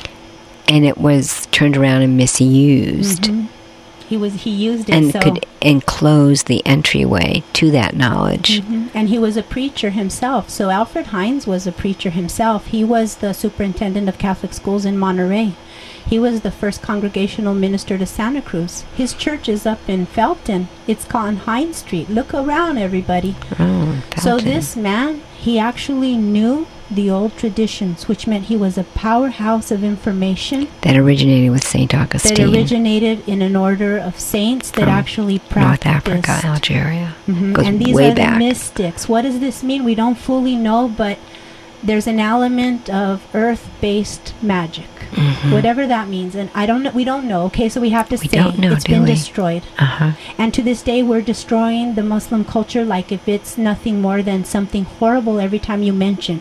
Speaker 1: And it was turned around and misused.
Speaker 2: Mm-hmm. He was he used it
Speaker 1: and
Speaker 2: so.
Speaker 1: could enclose the entryway to that knowledge.
Speaker 2: Mm-hmm. And he was a preacher himself. So Alfred Hines was a preacher himself. He was the superintendent of Catholic schools in Monterey. He was the first congregational minister to Santa Cruz. His church is up in Felton. It's on Hines Street. Look around, everybody.
Speaker 1: Oh,
Speaker 2: so this man, he actually knew the old traditions, which meant he was a powerhouse of information.
Speaker 1: That originated with Saint Augustine.
Speaker 2: That originated in an order of saints that
Speaker 1: From
Speaker 2: actually practiced.
Speaker 1: North Africa, Algeria.
Speaker 2: Mm-hmm.
Speaker 1: Goes
Speaker 2: and these
Speaker 1: way
Speaker 2: are
Speaker 1: back.
Speaker 2: the mystics. What does this mean? We don't fully know, but there's an element of earth-based magic. Mm-hmm. Whatever that means. And I don't know, we don't know. Okay, so we have to
Speaker 1: we
Speaker 2: say
Speaker 1: don't know,
Speaker 2: it's
Speaker 1: do
Speaker 2: been
Speaker 1: we?
Speaker 2: destroyed.
Speaker 1: Uh-huh.
Speaker 2: And to this day, we're destroying the Muslim culture like if it's nothing more than something horrible every time you mention.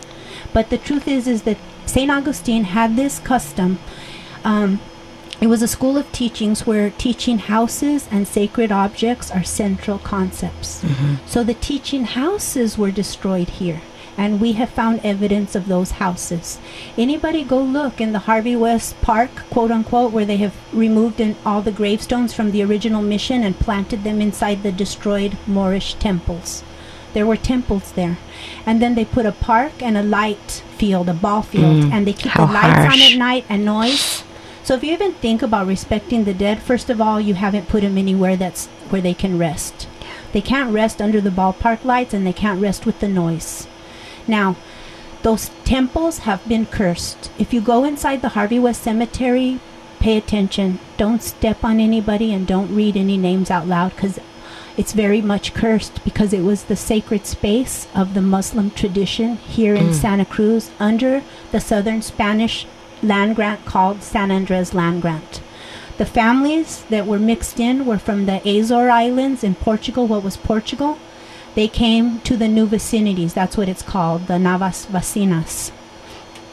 Speaker 2: But the truth is, is that Saint Augustine had this custom. Um, it was a school of teachings where teaching houses and sacred objects are central concepts. Mm-hmm. So the teaching houses were destroyed here. And we have found evidence of those houses. Anybody go look in the Harvey West Park, quote unquote, where they have removed in all the gravestones from the original mission and planted them inside the destroyed Moorish temples. There were temples there. And then they put a park and a light field, a ball field,
Speaker 1: Mm,
Speaker 2: and they keep
Speaker 1: how
Speaker 2: the lights
Speaker 1: harsh.
Speaker 2: on at night and noise. So if you even think about respecting the dead, first of all, you haven't put them anywhere that's where they can rest. They can't rest under the ballpark lights, and they can't rest with the noise. Now, those temples have been cursed. If you go inside the Harvey West Cemetery, pay attention. Don't step on anybody and don't read any names out loud, because it's very much cursed, because it was the sacred space of the Muslim tradition here in mm. Santa Cruz under the Southern Spanish land grant called San Andres Land Grant. The families that were mixed in were from the Azore Islands in Portugal, what was Portugal. They came to the new vicinities, that's what it's called, the Navas Vacinas.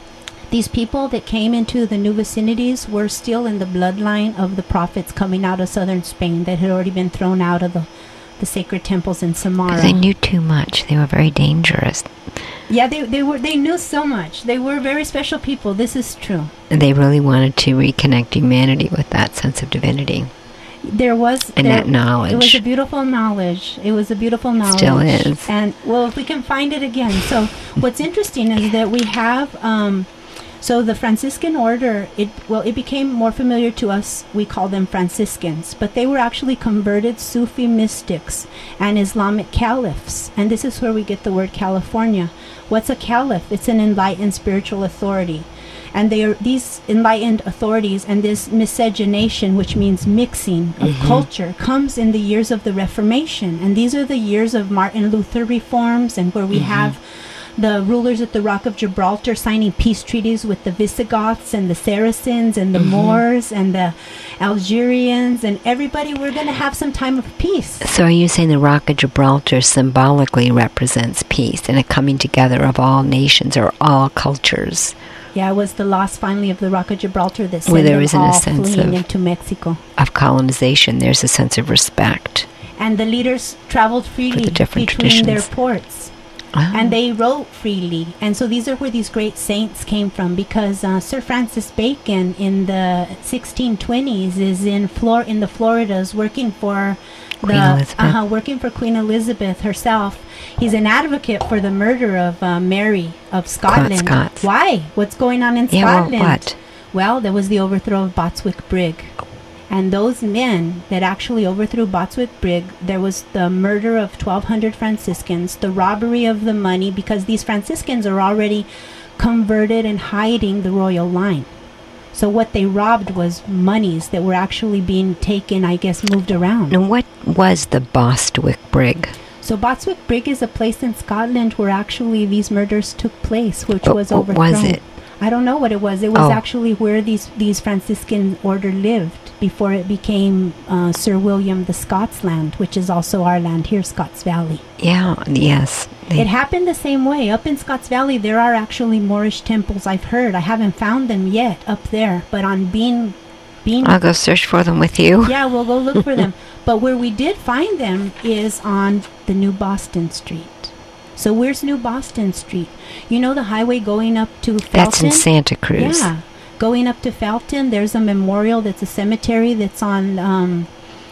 Speaker 2: these people that came into the new vicinities were still in the bloodline of the prophets coming out of southern Spain that had already been thrown out of the, the sacred temples in Samara.
Speaker 1: Because they knew too much. They were very dangerous.
Speaker 2: Yeah, they they were they knew so much. They were very special people. This is true.
Speaker 1: And they really wanted to reconnect humanity with that sense of divinity.
Speaker 2: There was
Speaker 1: and
Speaker 2: there,
Speaker 1: that knowledge.
Speaker 2: It was a beautiful knowledge. It was a beautiful knowledge.
Speaker 1: Still is.
Speaker 2: And well, if we can find it again. So what's interesting is that we have. Um, So the Franciscan order, it well, it became more familiar to us. We call them Franciscans, but they were actually converted Sufi mystics and Islamic caliphs. And this is where we get the word California. What's a caliph? It's an enlightened spiritual authority. And they are these enlightened authorities and this miscegenation, which means mixing of mm-hmm. culture, comes in the years of the Reformation. And these are the years of Martin Luther reforms, and where we mm-hmm. have the rulers at the Rock of Gibraltar signing peace treaties with the Visigoths and the Saracens and the mm-hmm. Moors and the Algerians and everybody. We're going to have some time of peace.
Speaker 1: So are you saying the Rock of Gibraltar symbolically represents peace and a coming together of all nations or all cultures?
Speaker 2: Yeah, it was the loss finally of the Rock of Gibraltar that sent
Speaker 1: Where there
Speaker 2: them
Speaker 1: isn't
Speaker 2: all
Speaker 1: a sense
Speaker 2: fleeing
Speaker 1: of,
Speaker 2: into Mexico.
Speaker 1: Of colonization. There's a sense of respect.
Speaker 2: And the leaders traveled freely
Speaker 1: the
Speaker 2: between
Speaker 1: traditions.
Speaker 2: their ports. Oh. And they wrote freely. And so these are where these great saints came from, because uh, Sir Francis Bacon in the sixteen twenties is in Flor- in the Floridas working for
Speaker 1: Queen
Speaker 2: the
Speaker 1: Elizabeth.
Speaker 2: Uh-huh, working for Queen Elizabeth herself. He's an advocate for the murder of uh, Mary of Scotland.
Speaker 1: Scots.
Speaker 2: Why? What's going on in
Speaker 1: yeah,
Speaker 2: Scotland?
Speaker 1: Well, what?
Speaker 2: Well, there was the overthrow of Botswick Brig. And those men that actually overthrew Botswick Brig, there was the murder of twelve hundred Franciscans, the robbery of the money, because these Franciscans are already converted and hiding the royal line. So what they robbed was monies that were actually being taken, I guess, moved around.
Speaker 1: And what was the Bostwick Brig?
Speaker 2: So Botswick Brig is a place in Scotland where actually these murders took place, which
Speaker 1: but
Speaker 2: was
Speaker 1: what
Speaker 2: overthrown.
Speaker 1: was it?
Speaker 2: I don't know what it was. It was
Speaker 1: oh.
Speaker 2: actually where these, these Franciscan order lived before it became uh, Sir William the Scots land, which is also our land here, Scotts Valley.
Speaker 1: Yeah, yes.
Speaker 2: They it happened the same way. Up in Scotts Valley, there are actually Moorish temples, I've heard. I haven't found them yet up there, but on Bean... Bean
Speaker 1: I'll go search for them with you.
Speaker 2: Yeah, we'll go look for them. But where we did find them is on the New Boston Street. So where's New Boston Street? You know the highway going up to Felton?
Speaker 1: That's in Santa Cruz.
Speaker 2: Yeah. Going up to Felton, there's a memorial that's a cemetery that's on um,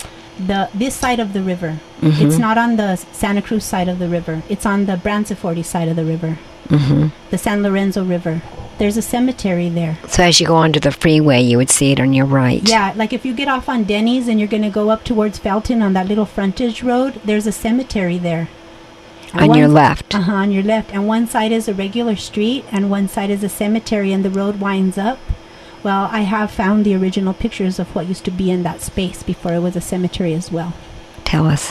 Speaker 2: the this side of the river. Mm-hmm. It's not on the Santa Cruz side of the river. It's on the Branciforte side of the river. Mm-hmm. The San Lorenzo River. There's a cemetery there.
Speaker 1: So as you go onto the freeway, you would see it on your right.
Speaker 2: Yeah, like if you get off on Denny's and you're going to go up towards Felton on that little frontage road, there's a cemetery there. And
Speaker 1: on
Speaker 2: one,
Speaker 1: your left.
Speaker 2: Uh-huh, on your left. And one side is a regular street, and one side is a cemetery, and the road winds up. Well, I have found the original pictures of what used to be in that space before it was a cemetery as well.
Speaker 1: Tell us.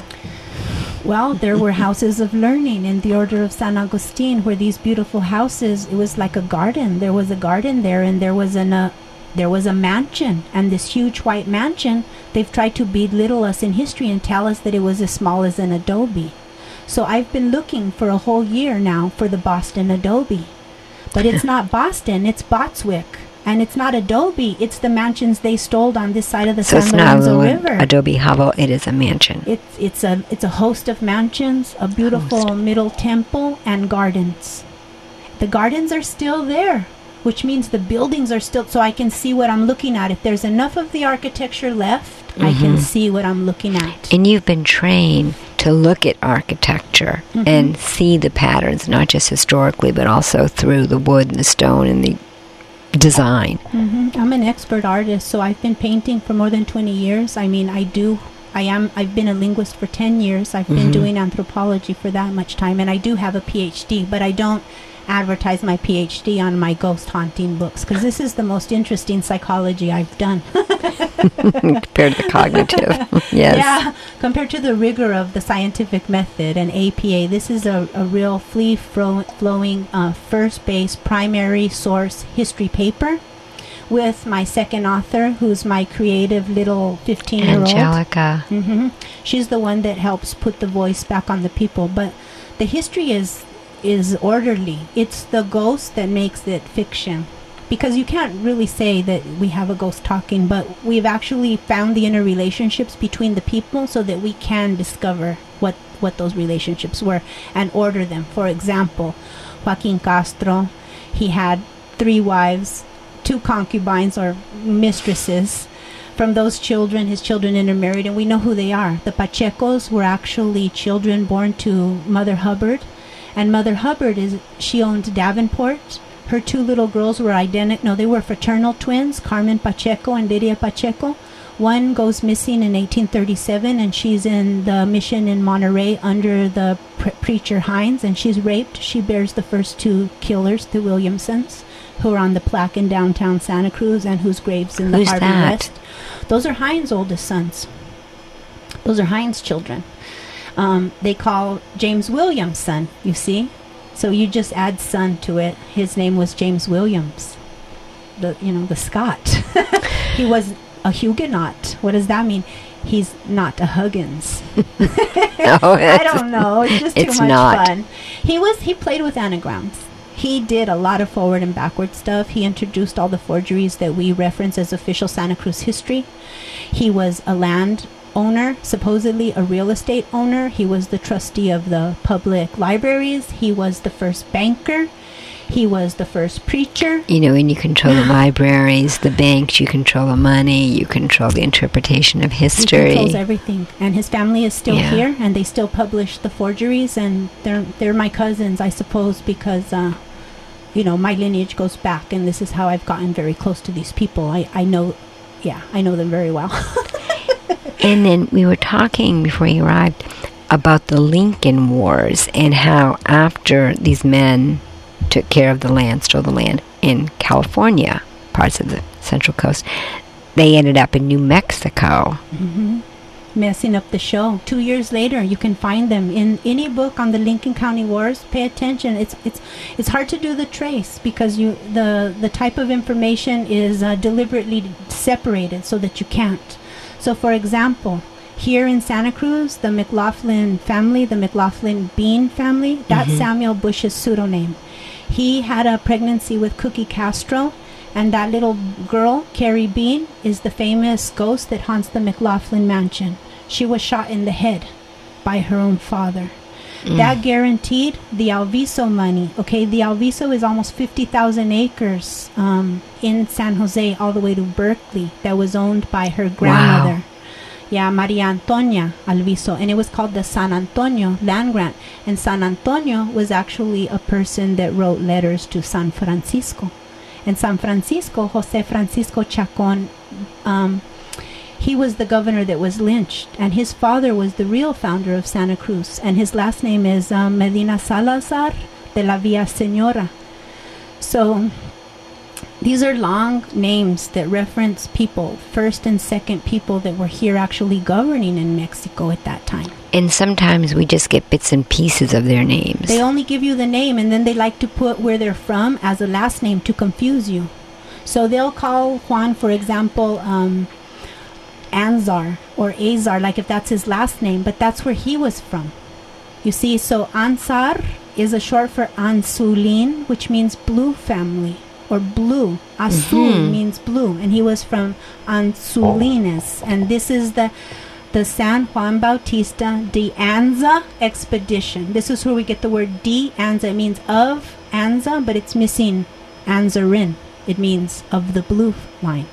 Speaker 2: Well, there were houses of learning in the Order of San Agustin, where these beautiful houses, it was like a garden. There was a garden there, and there was an... Uh, There was a mansion, and this huge white mansion, they've tried to belittle us in history and tell us that it was as small as an adobe. So I've been looking for a whole year now for the Boston Adobe. But it's not Boston, it's Botswick. And it's not Adobe, it's the mansions they stole on this side of the
Speaker 1: so
Speaker 2: San Lorenzo
Speaker 1: River.
Speaker 2: River.
Speaker 1: Adobe hovel, it is a mansion.
Speaker 2: It's it's a it's a host of mansions, a beautiful host. Middle temple, and gardens. The gardens are still there, which means the buildings are still, so I can see what I'm looking at. If there's enough of the architecture left, mm-hmm. I can see what I'm looking at.
Speaker 1: And you've been trained to look at architecture mm-hmm. and see the patterns, not just historically, but also through the wood and the stone and the design.
Speaker 2: Mm-hmm. I'm an expert artist, so I've been painting for more than twenty years. I mean, I do, I am, I've been a linguist for ten years. I've mm-hmm. been doing anthropology for that much time, and I do have a P H D, but I don't advertise my P H D on my ghost haunting books, because this is the most interesting psychology I've done.
Speaker 1: Compared to the cognitive. Yes.
Speaker 2: Yeah, compared to the rigor of the scientific method and A P A, this is a, a real free-flowing uh, first-base primary source history paper with my second author, who's my creative little fifteen-year-old.
Speaker 1: Angelica.
Speaker 2: Mm-hmm. She's the one that helps put the voice back on the people. But the history is is orderly. It's the ghost that makes it fiction. because you can't really say that we have a ghost talking, but we've actually found the interrelationships between the people so that we can discover what, what those relationships were and order them. For example, Joaquin Castro, he had three wives, two concubines or mistresses. From those children, his children intermarried, and we know who they are. The Pachecos were actually children born to Mother Hubbard, and Mother Hubbard, is she owned Davenport. Her two little girls were identical. No, they were fraternal twins, Carmen Pacheco and Lydia Pacheco. One goes missing in eighteen thirty-seven, and she's in the mission in Monterey under the pre- preacher Hines, and she's raped. She bears the first two killers, the Williamsons, who are on the plaque in downtown Santa Cruz and whose graves in the
Speaker 1: Who's
Speaker 2: Harvey
Speaker 1: that?
Speaker 2: West. Those are Hines' oldest sons. Those are Hines' children. Um, they call James Williams' son, you see? So you just add son to it. His name was James Williams, the you know, the Scot. He was a Huguenot. What does that mean? He's not a Huggins.
Speaker 1: No,
Speaker 2: I don't know. It's just too
Speaker 1: it's
Speaker 2: much
Speaker 1: not.
Speaker 2: fun. He was. He played with anagrams. He did a lot of forward and backward stuff. He introduced all the forgeries that we reference as official Santa Cruz history. He was a land owner, supposedly a real estate owner. He was the trustee of the public libraries. He was the first banker. He was the first preacher.
Speaker 1: You know, when you control the libraries, the banks, you control the money, you control the interpretation of history.
Speaker 2: He controls everything. And his family is still
Speaker 1: Yeah.
Speaker 2: here, and they still publish the forgeries, and they're they're my cousins, I suppose, because, uh, you know, my lineage goes back, and this is how I've gotten very close to these people. I, I know, yeah, I know them very well.
Speaker 1: And then we were talking before you arrived about the Lincoln Wars and how after these men took care of the land, stole the land in California, parts of the Central Coast, they ended up in New Mexico.
Speaker 2: Mm-hmm. Messing up the show. Two years later, you can find them in any book on the Lincoln County Wars. Pay attention. It's it's it's hard to do the trace because you the the type of information is uh, deliberately separated so that you can't. So, for example, here in Santa Cruz, the McLaughlin family, the McLaughlin Bean family, that's
Speaker 1: Mhm.
Speaker 2: Samuel Bush's pseudonym. He had a pregnancy with Cookie Castro, and that little girl, Carrie Bean, is the famous ghost that haunts the McLaughlin mansion. She was shot in the head by her own father.
Speaker 1: Mm.
Speaker 2: That guaranteed the Alviso money. Okay, the Alviso is almost fifty thousand acres um, in San Jose all the way to Berkeley that was owned by her grandmother.
Speaker 1: Wow.
Speaker 2: Yeah, Maria Antonia Alviso, and it was called the San Antonio land grant. And San Antonio was actually a person that wrote letters to San Francisco. And San Francisco, Jose Francisco Chacon, um, he was the governor that was lynched, and his father was the real founder of Santa Cruz, and his last name is um, Medina Salazar de la Villa Senora. So these are long names that reference people, first and second people that were here actually governing in Mexico at that time.
Speaker 1: And sometimes we just get bits and pieces of their names.
Speaker 2: They only give you the name, and then they like to put where they're from as a last name to confuse you. So they'll call Juan, for example, um, Anzar or Azar, like if that's his last name, but that's where he was from. You see, so Ansar is a short for Ansulin, which means blue family, or blue. Azul
Speaker 1: Mhm.
Speaker 2: means blue, and he was from Ansulines, and this is the the San Juan Bautista de Anza expedition. This is where we get the word de Anza. It means of Anza, but it's missing Anzarin. It means of the blue line.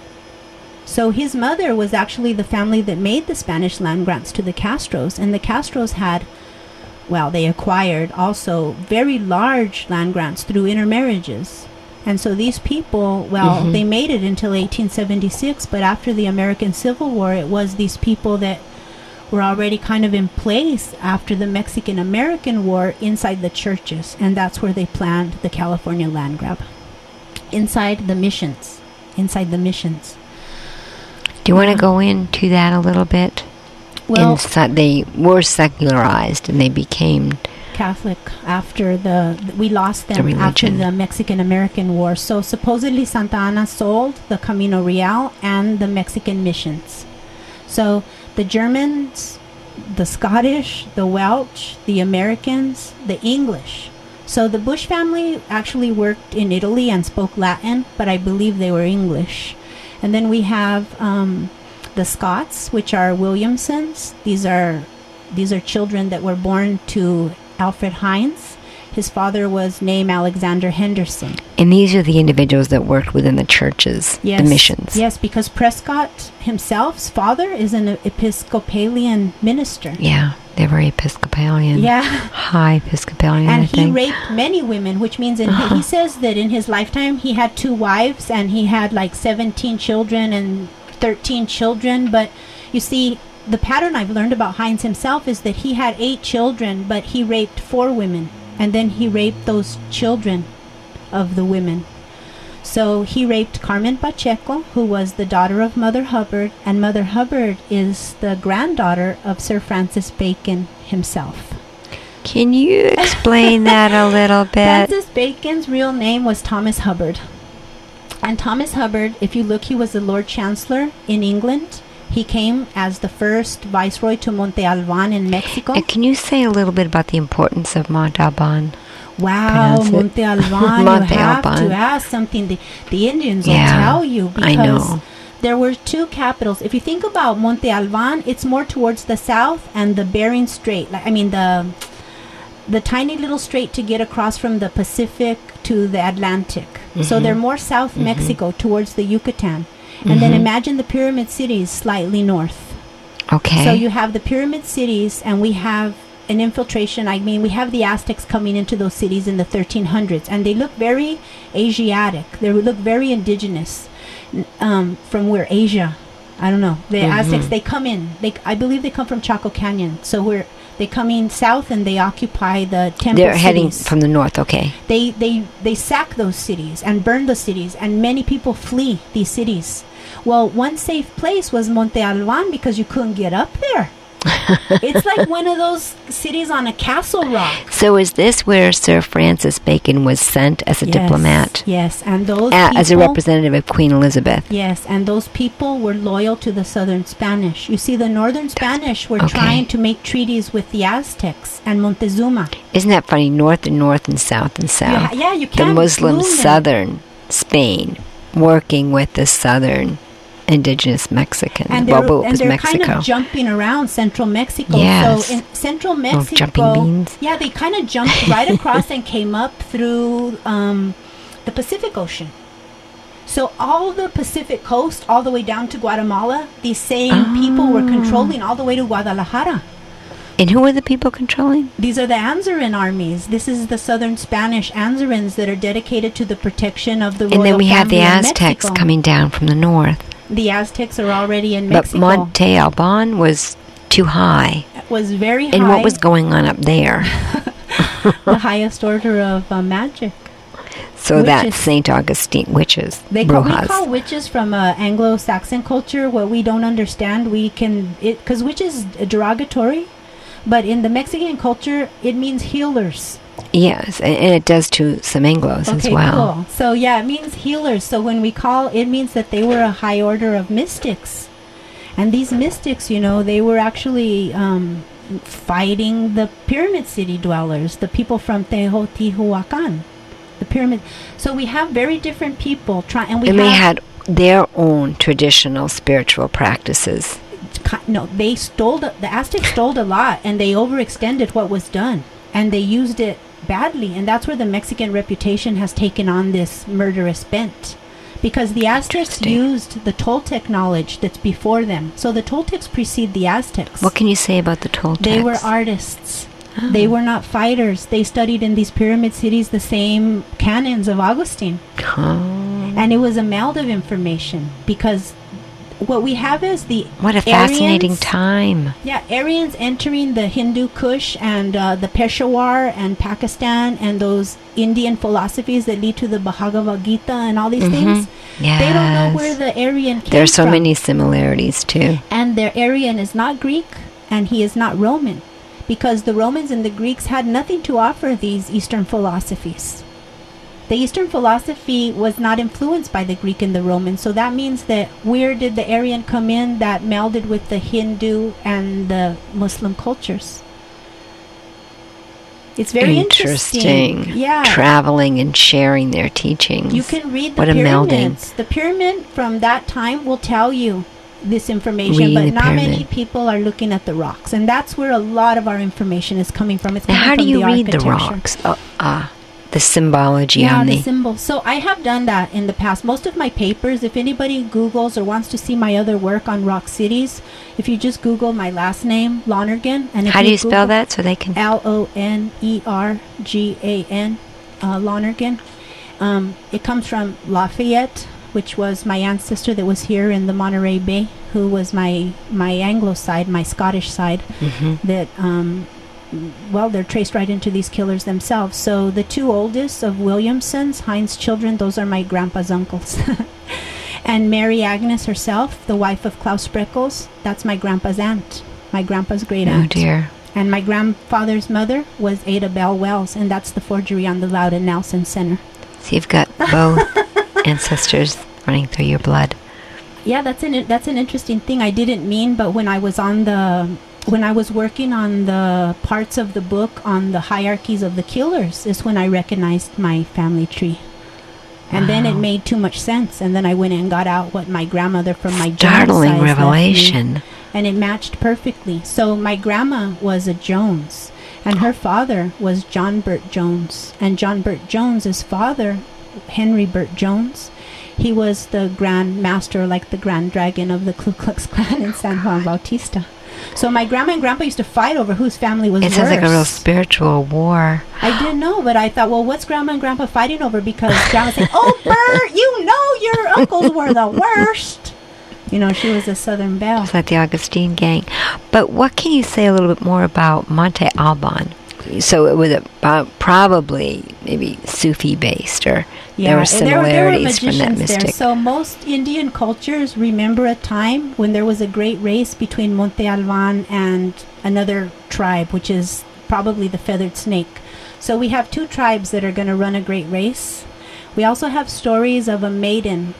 Speaker 2: So his mother was actually the family that made the Spanish land grants to the Castros, and the Castros had, well, they acquired also very large land grants through intermarriages. And so these people, well,
Speaker 1: Mhm.
Speaker 2: they made it until eighteen seventy-six, but after the American Civil War, it was these people that were already kind of in place after the Mexican-American War inside the churches, and that's where they planned the California land grab. Inside the missions. Inside the missions.
Speaker 1: Do you want to go into that a little bit?
Speaker 2: Well,
Speaker 1: Inside, they were secularized and they became
Speaker 2: Catholic after the we lost them
Speaker 1: The
Speaker 2: after
Speaker 1: religion.
Speaker 2: the Mexican-American War. So supposedly Santa Ana sold the Camino Real and the Mexican missions. So the Germans, the Scottish, the Welsh, the Americans, the English So the Bush family actually worked in Italy and spoke Latin, but I believe they were English. And then we have um, the Scotts, which are Williamsons. These are these are children that were born to Alfred Hines. His father was named Alexander Henderson.
Speaker 1: And these are the individuals that worked within the churches,
Speaker 2: yes.
Speaker 1: the missions.
Speaker 2: Yes, because Prescott himself's father is an Episcopalian minister.
Speaker 1: Yeah, they were Episcopalian.
Speaker 2: Yeah.
Speaker 1: High Episcopalian,
Speaker 2: And
Speaker 1: I
Speaker 2: he
Speaker 1: think.
Speaker 2: raped many women, which means in he says that in his lifetime he had two wives and he had like seventeen children and thirteen children. But you see, the pattern I've learned about Hines himself is that he had eight children, but he raped four women. And then he raped those children of the women. So he raped Carmen Pacheco, who was the daughter of Mother Hubbard, and Mother Hubbard is the granddaughter of Sir Francis Bacon himself.
Speaker 1: Can you explain that a little bit?
Speaker 2: Francis Bacon's real name was Thomas Hubbard. And Thomas Hubbard, if you look, he was the Lord Chancellor in England. He came as the first viceroy to Monte Alban in Mexico.
Speaker 1: And can you say a little bit about the importance of Monte Alban?
Speaker 2: Wow,
Speaker 1: Pronounce it.
Speaker 2: Monte Alban,
Speaker 1: Monte
Speaker 2: you have
Speaker 1: Alban.
Speaker 2: to ask something. The, the Indians
Speaker 1: Yeah,
Speaker 2: will tell you
Speaker 1: I
Speaker 2: because
Speaker 1: know.
Speaker 2: there were two capitals. If you think about Monte Alban, it's more towards the south and the Bering Strait. Like, I mean, the the tiny little strait to get across from the Pacific to the Atlantic. Mm-hmm. So they're more South mm-hmm. Mexico towards the Yucatan. And mm-hmm. then imagine the pyramid cities slightly north.
Speaker 1: Okay.
Speaker 2: So you have the pyramid cities, and we have an infiltration. I mean, we have the Aztecs coming into those cities in the thirteen hundreds, and they look very Asiatic. They look very indigenous um, from where Asia. I don't know. The mm-hmm. Aztecs, they come in. They, I believe they come from Chaco Canyon. So we're they come in south and they occupy the temple
Speaker 1: They're
Speaker 2: cities.
Speaker 1: heading from the north, okay.
Speaker 2: They, they, they sack those cities and burn the cities, and many people flee these cities. Well, one safe place was Monte Alban because you couldn't get up there. It's like one of those cities on a castle rock.
Speaker 1: So is this where Sir Francis Bacon was sent as a
Speaker 2: yes,
Speaker 1: diplomat?
Speaker 2: Yes, and those
Speaker 1: uh,
Speaker 2: people,
Speaker 1: as a representative of Queen Elizabeth.
Speaker 2: Yes, and those people were loyal to the Southern Spanish. You see, the Northern Spanish were
Speaker 1: okay.
Speaker 2: trying to make treaties with the Aztecs and Montezuma.
Speaker 1: Isn't that funny? North and north and south and south.
Speaker 2: You ha- yeah, you
Speaker 1: The
Speaker 2: can't
Speaker 1: Muslim
Speaker 2: bloom them.
Speaker 1: Southern Spain working with the Southern indigenous Mexican.
Speaker 2: And
Speaker 1: well,
Speaker 2: they're,
Speaker 1: well, it
Speaker 2: and
Speaker 1: was
Speaker 2: they're
Speaker 1: Mexico.
Speaker 2: kind of jumping around Central Mexico.
Speaker 1: Yes.
Speaker 2: So in Central
Speaker 1: Oh,
Speaker 2: Mexico,
Speaker 1: jumping beans.
Speaker 2: yeah, they kind of jumped right across and came up through um, the Pacific Ocean. So all the Pacific coast, all the way down to Guatemala, these same
Speaker 1: Oh.
Speaker 2: people were controlling all the way to Guadalajara.
Speaker 1: And who were the people controlling?
Speaker 2: These are the Anzarin armies. This is the Southern Spanish Anzarins that are dedicated to the protection of the royal
Speaker 1: And then we have the
Speaker 2: family in
Speaker 1: Aztecs
Speaker 2: Mexico.
Speaker 1: coming down from the north.
Speaker 2: The Aztecs are already in
Speaker 1: But
Speaker 2: Mexico.
Speaker 1: Monte Alban was too high.
Speaker 2: It was very high.
Speaker 1: And what was going on up there?
Speaker 2: The highest order of uh, magic.
Speaker 1: So that's
Speaker 2: Witches.
Speaker 1: Saint Augustine, witches,
Speaker 2: They call, we
Speaker 1: brujas.
Speaker 2: call witches from uh, Anglo-Saxon culture what we don't understand. We can, because witch is derogatory, but in the Mexican culture, it means healers.
Speaker 1: Yes, and, and it does to some Anglos as
Speaker 2: Okay,
Speaker 1: well.
Speaker 2: cool. So yeah, it means healers. So when we call, it means that they were a high order of mystics. And these mystics, you know, they were actually um, fighting the pyramid city dwellers, the people from Teotihuacan. The pyramid. So we have very different people trying, and we
Speaker 1: And
Speaker 2: have
Speaker 1: they had their own traditional spiritual practices.
Speaker 2: ki- no, they stole the, the Aztecs stole a lot, and they overextended what was done, and they used it badly, and that's where the Mexican reputation has taken on this murderous bent, because the Aztecs
Speaker 1: Interesting.
Speaker 2: used the Toltec knowledge that's before them. So the Toltecs precede the Aztecs.
Speaker 1: What can you say about the Toltecs?
Speaker 2: They were artists.
Speaker 1: Oh.
Speaker 2: They were not fighters. They studied in these pyramid cities the same canons of Augustine.
Speaker 1: Oh.
Speaker 2: And it was a meld of information, because what we have is the
Speaker 1: What a fascinating
Speaker 2: Aryans-
Speaker 1: time.
Speaker 2: Yeah, Aryans entering the Hindu Kush and uh, the Peshawar and Pakistan and those Indian philosophies that lead to the Bhagavad Gita and all these
Speaker 1: Mhm.
Speaker 2: things.
Speaker 1: Yes.
Speaker 2: They don't know where the Aryan came
Speaker 1: There are so
Speaker 2: from.
Speaker 1: many similarities, too.
Speaker 2: And their Aryan is not Greek, and he is not Roman, because the Romans and the Greeks had nothing to offer these Eastern philosophies. The Eastern philosophy was not influenced by the Greek and the Roman, so that means that where did the Aryan come in that melded with the Hindu and the Muslim cultures? It's very interesting.
Speaker 1: Interesting.
Speaker 2: Yeah.
Speaker 1: Traveling and sharing their teachings.
Speaker 2: You can read the
Speaker 1: What a melding.
Speaker 2: pyramids. The pyramid from that time will tell you this information,
Speaker 1: Reading
Speaker 2: but
Speaker 1: the
Speaker 2: not
Speaker 1: pyramid.
Speaker 2: many people are looking at the rocks, and that's where a lot of our information is coming from. It's
Speaker 1: Now,
Speaker 2: coming
Speaker 1: how
Speaker 2: from
Speaker 1: do you
Speaker 2: the
Speaker 1: read the
Speaker 2: architecture.
Speaker 1: rocks? Oh, ah, the symbology
Speaker 2: Yeah,
Speaker 1: on
Speaker 2: the
Speaker 1: the...
Speaker 2: symbols. So I have done that in the past. Most of my papers, if anybody Googles or wants to see my other work on rock cities, if you just Google my last name, Lonergan, and if
Speaker 1: How do you
Speaker 2: Google
Speaker 1: spell that so they can...
Speaker 2: L O N E R G A N, uh, Lonergan. Um, it comes from Lafayette, which was my ancestor that was here in the Monterey Bay, who was my my Anglo side, my Scottish side,
Speaker 1: Mhm.
Speaker 2: that, um, well, they're traced right into these killers themselves. So the two oldest of Williamson's, Heinz children, those are my grandpa's uncles. And Mary Agnes herself, the wife of Klaus Spreckels, that's my grandpa's aunt, my grandpa's great
Speaker 1: Oh,
Speaker 2: aunt.
Speaker 1: dear.
Speaker 2: And my grandfather's mother was Ada Bell Wells, and that's the forgery on the Loudon Nelson Center.
Speaker 1: So you've got both ancestors running through your blood.
Speaker 2: Yeah, that's an that's an interesting thing. I didn't mean, but when I was on the when I was working on the parts of the book on the hierarchies of the killers, is when I recognized my family tree. And then it
Speaker 1: Wow.
Speaker 2: made too much sense, and then I went and got out what my grandmother from my Jones
Speaker 1: Startling
Speaker 2: side left me.
Speaker 1: revelation.
Speaker 2: And it matched perfectly. So my grandma was a Jones, and her father was John Burt Jones. And John Burt Jones's father, Henry Burt Jones, he was the Grand Master, like the Grand Dragon of the Ku Klux Klan in San Juan Bautista. So my grandma and grandpa used to fight over whose family was
Speaker 1: It
Speaker 2: worse.
Speaker 1: sounds like a real spiritual war.
Speaker 2: I didn't know, but I thought, well, what's grandma and grandpa fighting over? Because grandma said, "Oh, Bert, you know your uncles were the worst." You know, she was a Southern belle.
Speaker 1: It's like the Augustine gang. But what can you say a little bit more about Monte Alban? So it was about probably maybe Sufi based, or there were
Speaker 2: and there, were- there were
Speaker 1: similarities from that
Speaker 2: magicians there.
Speaker 1: mystic.
Speaker 2: So most Indian cultures remember a time when there was a great race between Monte Alban and another tribe, which is probably the feathered snake. So we have two tribes that are going to run a great race. We also have stories of a maiden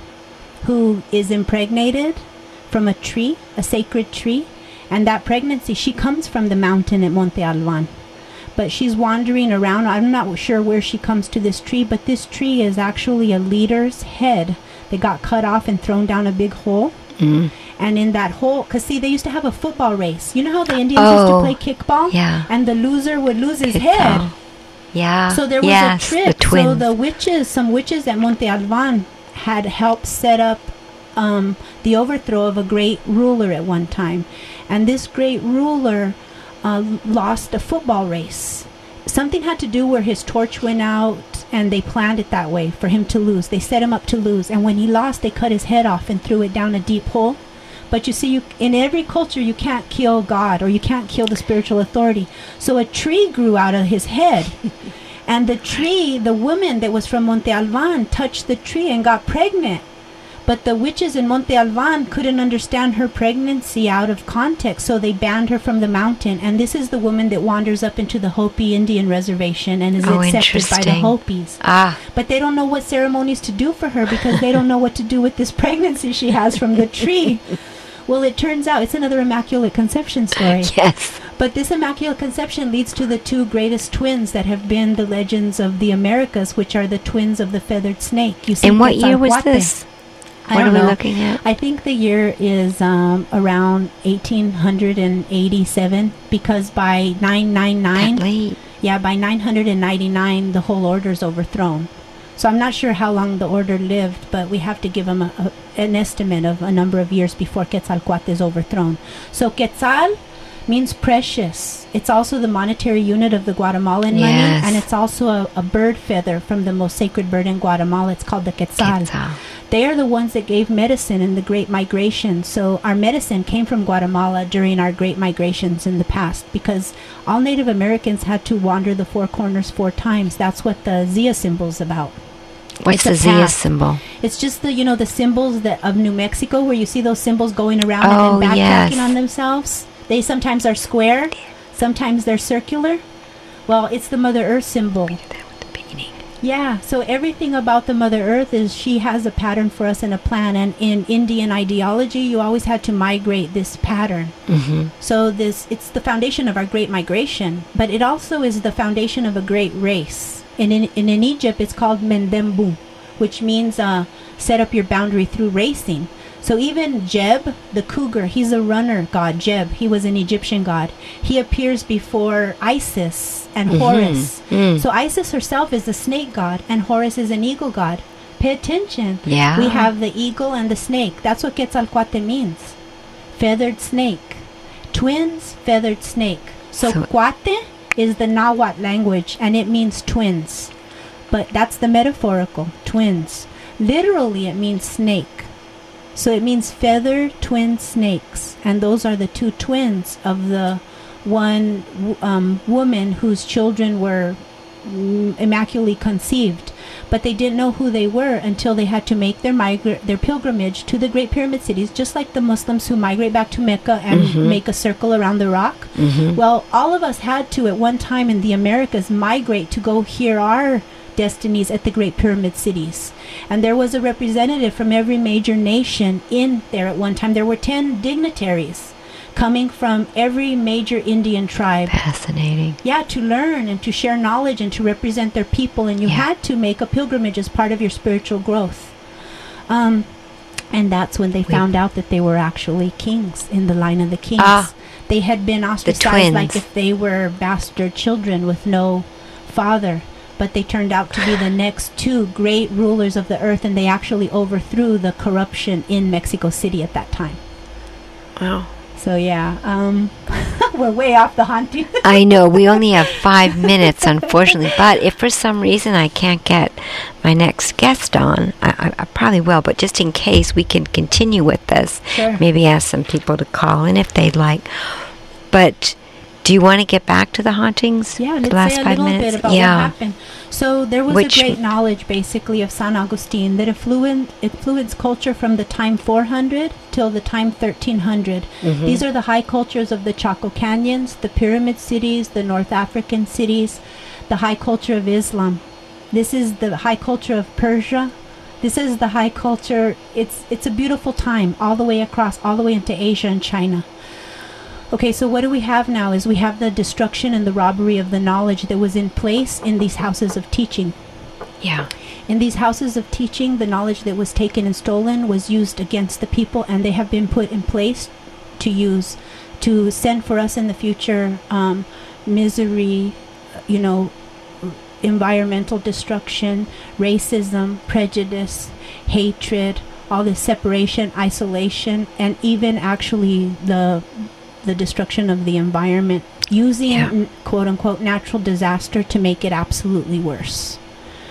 Speaker 2: who is impregnated from a tree, a sacred tree, and that pregnancy, she comes from the mountain at Monte Alban. But she's wandering around. I'm not sure where she comes to this tree, but this tree is actually a leader's head that got cut off and thrown down a big hole.
Speaker 1: Mm.
Speaker 2: And in that hole, because see, they used to have a football race. You know how the Indians used
Speaker 1: Oh,
Speaker 2: to play kickball?
Speaker 1: yeah.
Speaker 2: And the loser would lose his
Speaker 1: Kickball.
Speaker 2: head.
Speaker 1: Yeah.
Speaker 2: So there was
Speaker 1: yes,
Speaker 2: a trick.
Speaker 1: The twins.
Speaker 2: So the witches, some witches at Monte Alban had helped set up um, the overthrow of a great ruler at one time. And this great ruler uh, lost a football race. Something had to do where his torch went out, and they planned it that way for him to lose. They set him up to lose. And when he lost, they cut his head off and threw it down a deep hole. But you see, you, in every culture, you can't kill God, or you can't kill the spiritual authority. So a tree grew out of his head. And the tree, the woman that was from Monte Alban, touched the tree and got pregnant. But the witches in Monte Alban couldn't understand her pregnancy out of context, so they banned her from the mountain. And this is the woman that wanders up into the Hopi Indian reservation and is
Speaker 1: Oh,
Speaker 2: accepted by the
Speaker 1: interesting.
Speaker 2: Hopis.
Speaker 1: Ah,
Speaker 2: But they don't know what ceremonies to do for her because they don't know what to do with this pregnancy she has from the tree. Well, it turns out it's another Immaculate Conception story.
Speaker 1: yes.
Speaker 2: But this Immaculate Conception leads to the two greatest twins that have been the legends of the Americas, which are the twins of the feathered snake. You see,
Speaker 1: And what year was
Speaker 2: Quetzalcoatl.
Speaker 1: this?
Speaker 2: I
Speaker 1: What
Speaker 2: don't
Speaker 1: are we
Speaker 2: know.
Speaker 1: looking at?
Speaker 2: I think the year is um, around eighteen eighty-seven, because by nine
Speaker 1: That
Speaker 2: ninety-nine,
Speaker 1: late.
Speaker 2: yeah, by nine ninety-nine, the whole order's overthrown. So I'm not sure how long the order lived, but we have to give them a, a, an estimate of a number of years before Quetzalcoatl is overthrown. So Quetzal means precious. It's also the monetary unit of the Guatemalan money,
Speaker 1: Yes.
Speaker 2: and it's also a, a bird feather from the most sacred bird in Guatemala. It's called the Quetzal.
Speaker 1: Quetzal.
Speaker 2: They are the ones that gave medicine in the Great Migration. So our medicine came from Guatemala during our Great Migrations in the past, because all Native Americans had to wander the four corners four times. That's what the Zia symbol's about.
Speaker 1: What's
Speaker 2: It's
Speaker 1: the
Speaker 2: a
Speaker 1: Zia
Speaker 2: path.
Speaker 1: symbol?
Speaker 2: It's just the, you know, the symbols that of New Mexico, where you see those symbols going around
Speaker 1: Oh,
Speaker 2: and then backtracking
Speaker 1: yes.
Speaker 2: on themselves. They sometimes are square, sometimes they're circular. Well, it's the Mother Earth symbol.
Speaker 1: Do that with the beginning.
Speaker 2: Yeah, so everything about the Mother Earth is she has a pattern for us and a plan. And in Indian ideology, you always had to migrate this pattern.
Speaker 1: Mm-hmm.
Speaker 2: So this it's the foundation of our great migration, but it also is the foundation of a great race. And in, in, in Egypt, it's called Mendembu, which means uh, set up your boundary through racing. So even Jeb, the cougar, he's a runner god, Jeb. He was an Egyptian god. He appears before Isis and
Speaker 1: Mm-hmm.
Speaker 2: Horus.
Speaker 1: Mm.
Speaker 2: So Isis herself is a snake god, and Horus is an eagle god. Pay attention.
Speaker 1: Yeah.
Speaker 2: We have the eagle and the snake. That's what Quetzalcoatl means. Feathered snake. Twins, feathered snake. So,
Speaker 1: So-
Speaker 2: Cuate is the Nahuatl language, and it means twins. But that's the metaphorical, twins. Literally, it means snake. So it means feathered twin snakes. And those are the two twins of the one um, woman whose children were mm, immaculately conceived. But they didn't know who they were until they had to make their migra- their pilgrimage to the Great Pyramid cities, just like the Muslims who migrate back to Mecca and
Speaker 1: Mhm.
Speaker 2: make a circle around the rock.
Speaker 1: Mhm.
Speaker 2: Well, all of us had to, at one time in the Americas, migrate to go hear our destinies at the Great Pyramid cities. And there was a representative from every major nation in there at one time. There were ten dignitaries coming from every major Indian tribe.
Speaker 1: Fascinating.
Speaker 2: Yeah, to learn and to share knowledge and to represent their people. And you
Speaker 1: Yeah.
Speaker 2: had to make a pilgrimage as part of your spiritual growth. Um, and that's when they
Speaker 1: We-
Speaker 2: found out that they were actually kings in the line of the kings.
Speaker 1: Ah.
Speaker 2: They had been ostracized
Speaker 1: twins.
Speaker 2: like if they were bastard children with no father. But they turned out to be the next two great rulers of the earth, and they actually overthrew the corruption in Mexico City at that time.
Speaker 1: Wow.
Speaker 2: So yeah, um, we're way off the haunting.
Speaker 1: I know. We only have five minutes, unfortunately. But if for some reason I can't get my next guest on, I, I, I probably will. But just in case, we can continue with this.
Speaker 2: Sure.
Speaker 1: Maybe ask some people to call in if they'd like. But do you want to get back to the hauntings?
Speaker 2: Yeah,
Speaker 1: the
Speaker 2: let's
Speaker 1: last
Speaker 2: say a
Speaker 1: five
Speaker 2: little
Speaker 1: minutes?
Speaker 2: bit about
Speaker 1: yeah.
Speaker 2: what happened. So there was
Speaker 1: Which-
Speaker 2: a great knowledge, basically, of San Agustin that influenced, influenced culture from the time four hundred till the time thirteen hundred.
Speaker 1: Mhm.
Speaker 2: These are the high cultures of the Chaco Canyons, the Pyramid cities, the North African cities, the high culture of Islam. This is the high culture of Persia. This is the high culture. It's it's a beautiful time all the way across, all the way into Asia and China. Okay, so what do we have now is we have the destruction and the robbery of the knowledge that was in place in these houses of teaching.
Speaker 1: Yeah.
Speaker 2: In these houses of teaching, the knowledge that was taken and stolen was used against the people, and they have been put in place to use, to send for us in the future um, misery, you know, environmental destruction, racism, prejudice, hatred, all this separation, isolation, and even actually the the destruction of the environment, using
Speaker 1: Yeah.
Speaker 2: n- quote-unquote natural disaster to make it absolutely worse.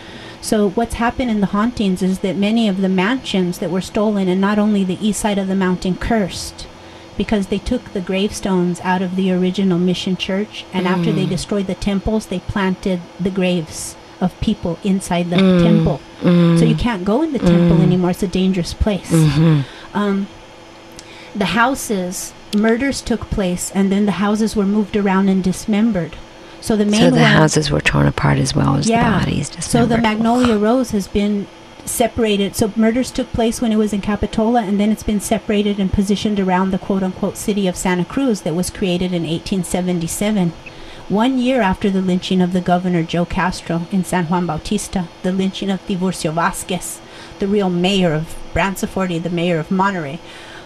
Speaker 2: So what's happened in the hauntings is that many of the mansions that were stolen, and not only the east side of the mountain, cursed, because they took the gravestones out of the original mission church, and after they
Speaker 1: Mm.
Speaker 2: destroyed the temples, they planted the graves of people inside the
Speaker 1: Mm.
Speaker 2: temple.
Speaker 1: Mm.
Speaker 2: So you can't go in the temple
Speaker 1: Mm.
Speaker 2: anymore. It's a dangerous place.
Speaker 1: Mhm.
Speaker 2: Um, the houses, murders took place, and then the houses were moved around and dismembered. So the main
Speaker 1: So the
Speaker 2: one,
Speaker 1: houses were torn apart as well as
Speaker 2: Yeah.
Speaker 1: the bodies.
Speaker 2: so the
Speaker 1: dismembered.
Speaker 2: Magnolia Rose has been separated. So murders took place when it was in Capitola, and then it's been separated and positioned around the quote-unquote city of Santa Cruz that was created in eighteen seventy-seven. One year after the lynching of the governor Joe Castro in San Juan Bautista, the lynching of Tiburcio Vasquez, the real mayor of Branciforte, the mayor of Monterey.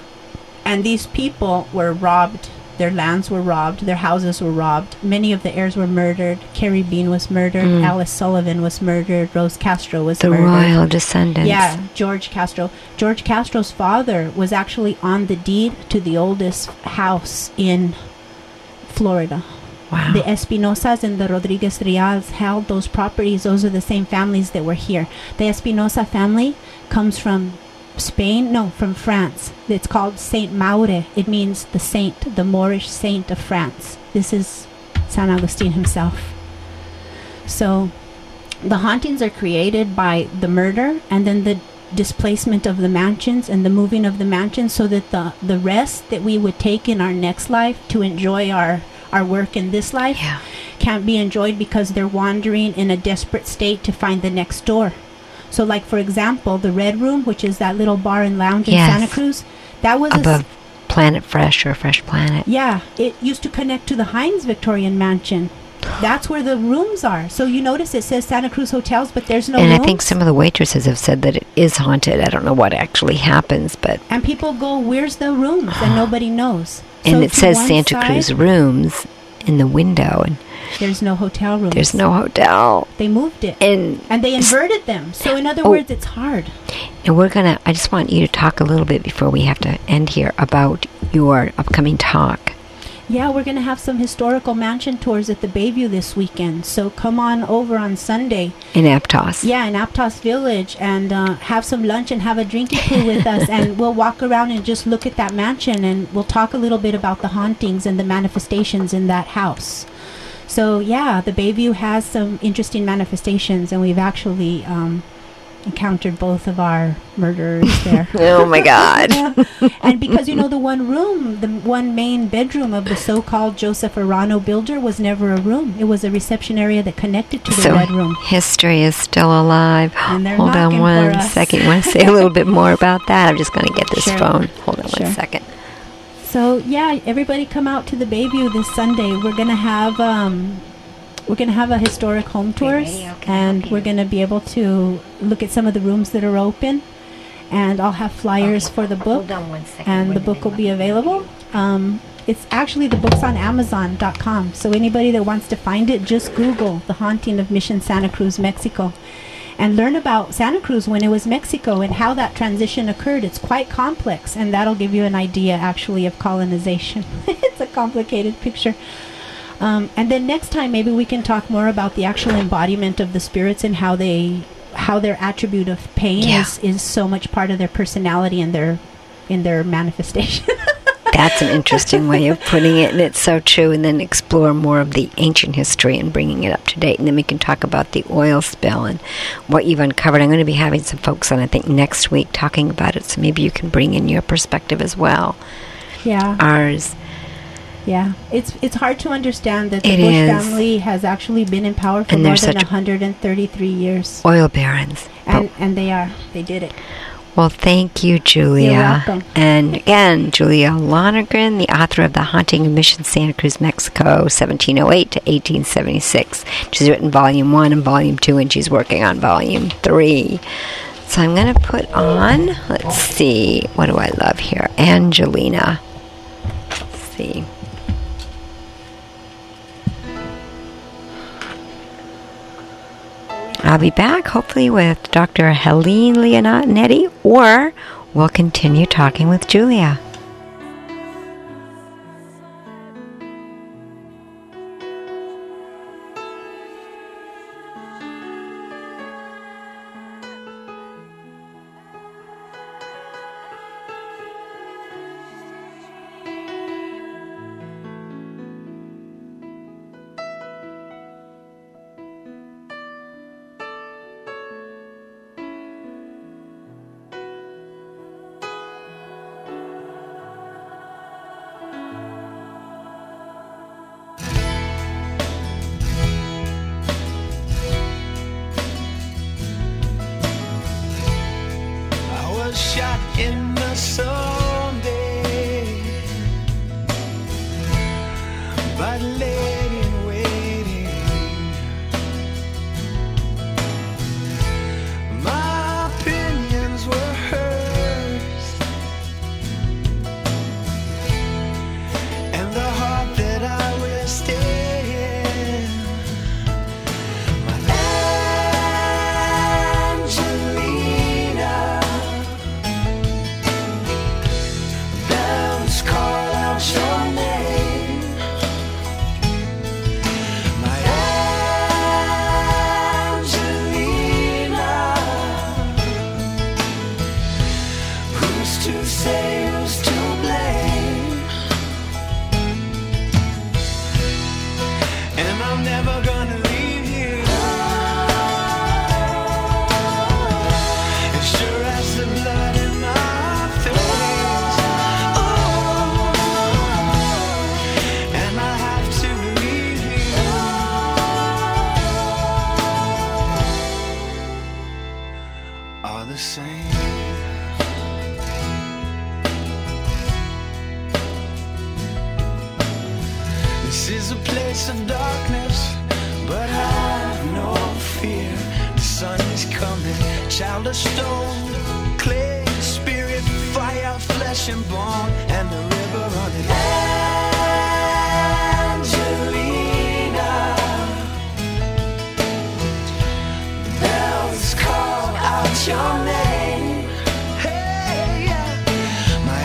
Speaker 2: And these people were robbed. Their lands were robbed. Their houses were robbed. Many of the heirs were murdered. Carrie Bean was murdered.
Speaker 1: Mm.
Speaker 2: Alice Sullivan was murdered. Rose Castro was
Speaker 1: the
Speaker 2: murdered.
Speaker 1: royal descendants.
Speaker 2: Yeah, George Castro. George Castro's father was actually on the deed to the oldest house in Florida.
Speaker 1: Wow.
Speaker 2: The Espinosas and the Rodriguez Rials held those properties. Those are the same families that were here. The Espinosa family comes from Spain, no, from France. It's called Saint Maure. It means the saint, the Moorish saint of France. This is San Agustin himself. So the hauntings are created by the murder and then the displacement of the mansions and the moving of the mansions, so that the, the rest that we would take in our next life to enjoy our, our work in this life
Speaker 1: Yeah.
Speaker 2: can't be enjoyed because they're wandering in a desperate state to find the next door. So, like, for example, the Red Room, which is that little bar and lounge in
Speaker 1: Yes.
Speaker 2: Santa Cruz, that was
Speaker 1: Above
Speaker 2: a...
Speaker 1: Planet Fresh or Fresh Planet.
Speaker 2: Yeah, it used to connect to the Heinz Victorian Mansion. That's where the rooms are. So you notice it says Santa Cruz Hotels, but there's no
Speaker 1: and
Speaker 2: rooms.
Speaker 1: I think some of the waitresses have said that it is haunted. I don't know what actually happens, but...
Speaker 2: And people go, where's the rooms? And nobody knows.
Speaker 1: And
Speaker 2: So
Speaker 1: it
Speaker 2: to
Speaker 1: says
Speaker 2: one
Speaker 1: Santa
Speaker 2: side,
Speaker 1: Cruz rooms in the window, and
Speaker 2: There's no hotel rooms.
Speaker 1: there's no hotel.
Speaker 2: They moved it.
Speaker 1: And
Speaker 2: And they inverted them. So in other
Speaker 1: Oh.
Speaker 2: words, it's hard.
Speaker 1: and we're gonna. I just want you to talk a little bit before we have to end here about your upcoming talk.
Speaker 2: Yeah, we're going to have some historical mansion tours at the Bayview this weekend. So come on over on Sunday.
Speaker 1: In Aptos.
Speaker 2: Yeah, in Aptos Village, and uh, have some lunch and have a drinky poo with us. And we'll walk around and just look at that mansion, and we'll talk a little bit about the hauntings and the manifestations in that house. So yeah, the Bayview has some interesting manifestations, and we've actually um, encountered both of our murderers there.
Speaker 1: Oh my God.
Speaker 2: Yeah. And because, you know, the one room, the one main bedroom of the so-called Joseph Arano builder was never a room. It was a reception area that connected to the
Speaker 1: So
Speaker 2: Red Room.
Speaker 1: history is still alive.
Speaker 2: And they're
Speaker 1: Hold on
Speaker 2: knocking for
Speaker 1: one
Speaker 2: us.
Speaker 1: second. You want to say a little bit more about that? I'm just going to get this
Speaker 2: Sure.
Speaker 1: phone. Hold on
Speaker 2: Sure.
Speaker 1: one second.
Speaker 2: So yeah, everybody come out to the Bayview this Sunday. We're gonna have um, we're gonna have a historic home tours,
Speaker 1: ready? Okay,
Speaker 2: and
Speaker 1: okay.
Speaker 2: we're gonna be able to look at some of the rooms that are open, and I'll have flyers
Speaker 1: Okay.
Speaker 2: for the book,
Speaker 1: Hold on one second.
Speaker 2: and
Speaker 1: Wait
Speaker 2: the
Speaker 1: a
Speaker 2: book will
Speaker 1: minute.
Speaker 2: be available. Um, it's actually the book's on Amazon dot com. So anybody that wants to find it, just Google "The Haunting of Mission Santa Cruz, Mexico," and learn about Santa Cruz when it was Mexico and how that transition occurred. It's quite complex, and that'll give you an idea actually of colonization. It's a complicated picture. Um, and then next time maybe we can talk more about the actual embodiment of the spirits and how they how their attribute of pain
Speaker 1: Yeah.
Speaker 2: is, is so much part of their personality and their in their manifestation.
Speaker 1: That's an interesting way of putting it, and it's so true. And then explore more of the ancient history and bringing it up to date. And then we can talk about the oil spill and what you've uncovered. I'm going to be having some folks on, I think, next week talking about it. So maybe you can bring in your perspective as well.
Speaker 2: Yeah.
Speaker 1: Ours.
Speaker 2: Yeah, it's it's hard to understand that the
Speaker 1: It
Speaker 2: Bush
Speaker 1: is.
Speaker 2: family has actually been in power for
Speaker 1: And
Speaker 2: more
Speaker 1: they're
Speaker 2: than
Speaker 1: such
Speaker 2: one hundred thirty-three years,
Speaker 1: Oil barons.
Speaker 2: and and they are they did it.
Speaker 1: Well, thank you, Julia.
Speaker 2: You're welcome.
Speaker 1: And again, Julia Lonergan, the author of The Haunting of Mission Santa Cruz, Mexico, seventeen oh eight to eighteen seventy-six. She's written Volume one and Volume two, and she's working on Volume three. So I'm going to put on, let's see, what do I love here? Angelina. Let's see. I'll be back, hopefully, with Doctor Helene Leonetti, or we'll continue talking with Julia.
Speaker 3: I was shot in the Sunday by the lady in waiting. My opinions were hers, and the heart that I will stay in. My Angelina, bells call out your name. My Angelina, who's to say, who's to blame? And I'm never gonna leave you, as sure as the blood in my veins. Oh, and I have to leave you. is a place of darkness, but have no fear. The sun is coming. Child of stone, clay, spirit, fire, flesh and bone, and the river running. Angelina, the bells call out your name. Hey, yeah. My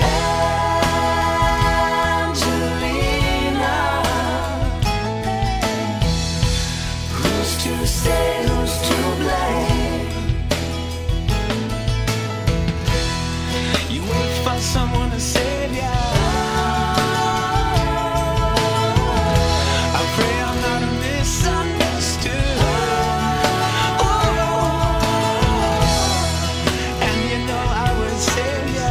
Speaker 3: Angelina, who's to say, who's to blame? You wait for someone to save ya. I pray I'm not misunderstood. Oh, and you know I would save ya.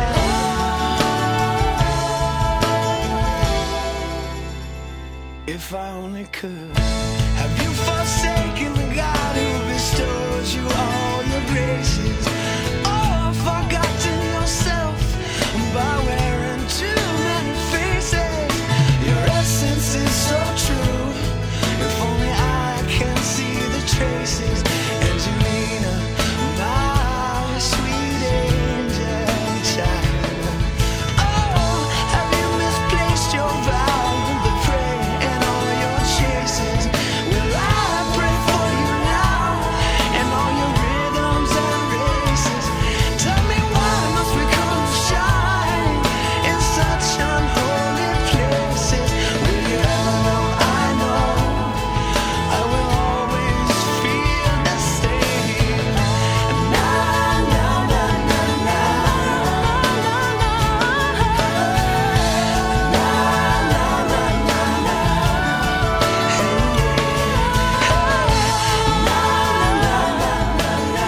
Speaker 3: If I only could. Have you forsaken the God who bestows you all your graces? Or forgotten yourself by wearing too many faces? Your essence is so true. If only I can see the traces. Angelina, my sweet angel child. Oh, have you misplaced your vow? The prayer and all your chases. Will I pray for you now? And all your rhythms and races. Tell me why must we come to shine in such unholy places? Will you ever know? I know I will always feel the same. Na na na na na. Na na na na na. Hey, na na na na na.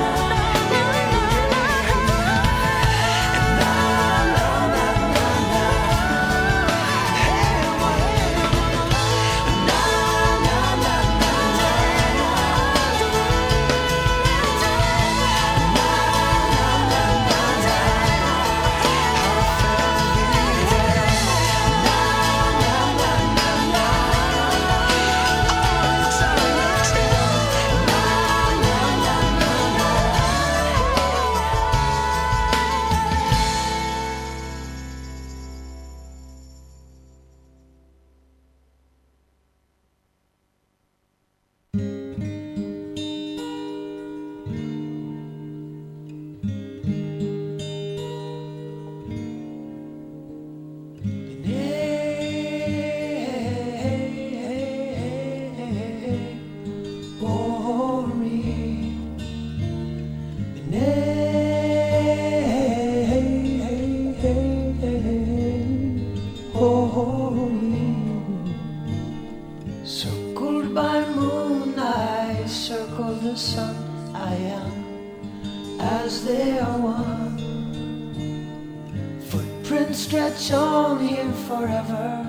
Speaker 3: Circled by moon, I circle the sun. I am as they are one. Footprints stretch on here forever.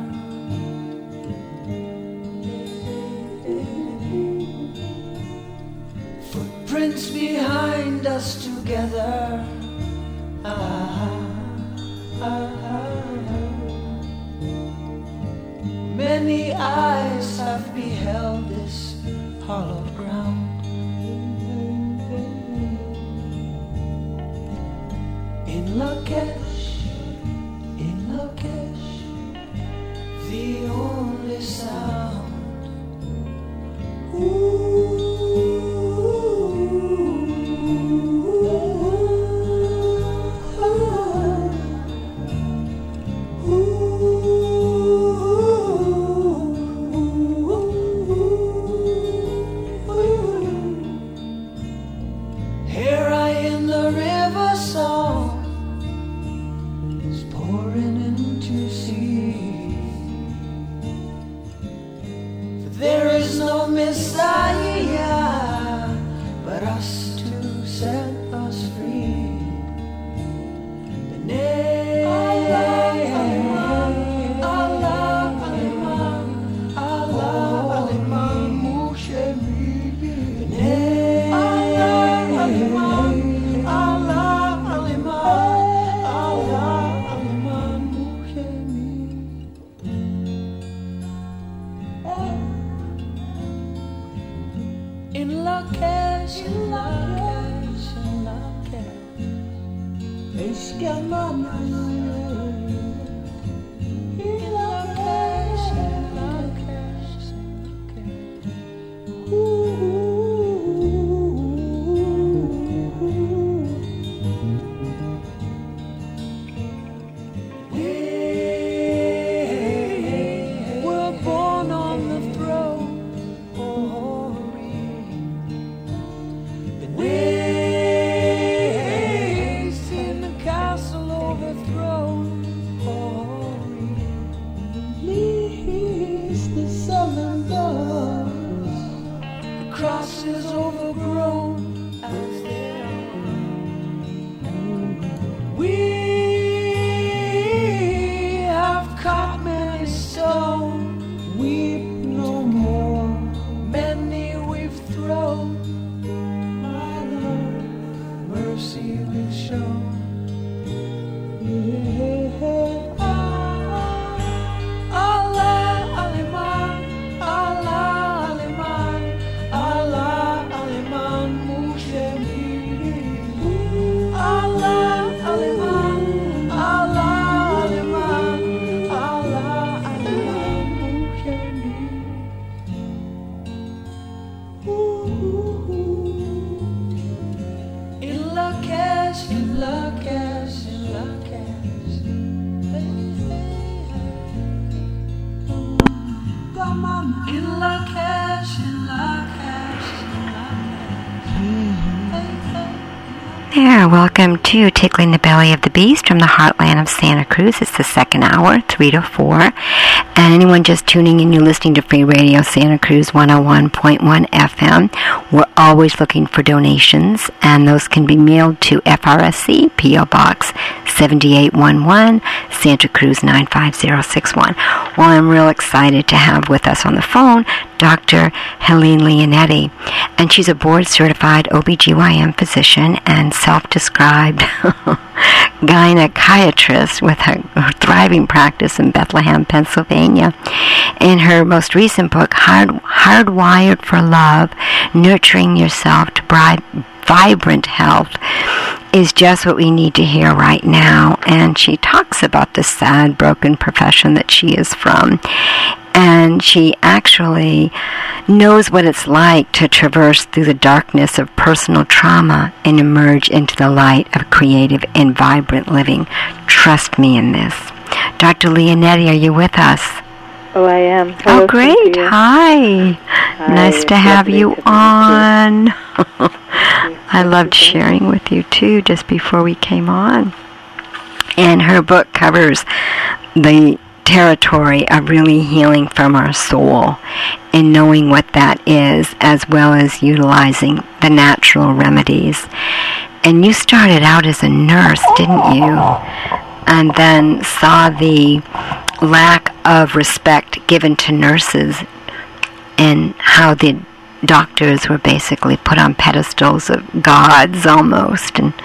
Speaker 3: Footprints behind us together. Ah, ah, ah. Many eyes have beheld this hollow ground. In Lakesh, in Lakesh, the only sound. Here I in the river song is pouring into sea. For there is no Messiah but us to set us free. B'nai Allah, Allah, Allah, Allah, Moshe Bibi. B'nai Allah, Allah, Allah, Moshe Bibi.
Speaker 1: There, welcome to Tickling the Belly of the Beast from the heartland of Santa Cruz. It's the second hour, three to four. And anyone just tuning in, you're listening to Free Radio Santa Cruz one oh one point one F M. We're always looking for donations, and those can be mailed to F R S C, P O Box seven eight one one, Santa Cruz nine five zero six one. Well, I'm real excited to have with us on the phone Doctor Helene Leonetti, and she's a board-certified O B G Y N physician and self-described gynecologist with her, her thriving practice in Bethlehem, Pennsylvania. In her most recent book, Hard, Hardwired for Love, Nurturing Yourself to Bribe Vibrant Health, is just what we need to hear right now. And she talks about the sad, broken profession that she is from. And she actually knows what it's like to traverse through the darkness of personal trauma and emerge into the light of creative and vibrant living. Trust me in this. Doctor Leonetti, are you with us?
Speaker 4: Oh, I am. Hello,
Speaker 1: oh, great.
Speaker 4: Cynthia.
Speaker 1: Hi.
Speaker 4: Hi.
Speaker 1: Nice to have you
Speaker 4: to
Speaker 1: on. I loved sharing with you, too, just before we came on. And her book covers the territory of really healing from our soul and knowing what that is, as well as utilizing the natural remedies. And you started out as a nurse, didn't you? And then saw the lack of respect given to nurses and how the doctors were basically put on pedestals of gods almost, and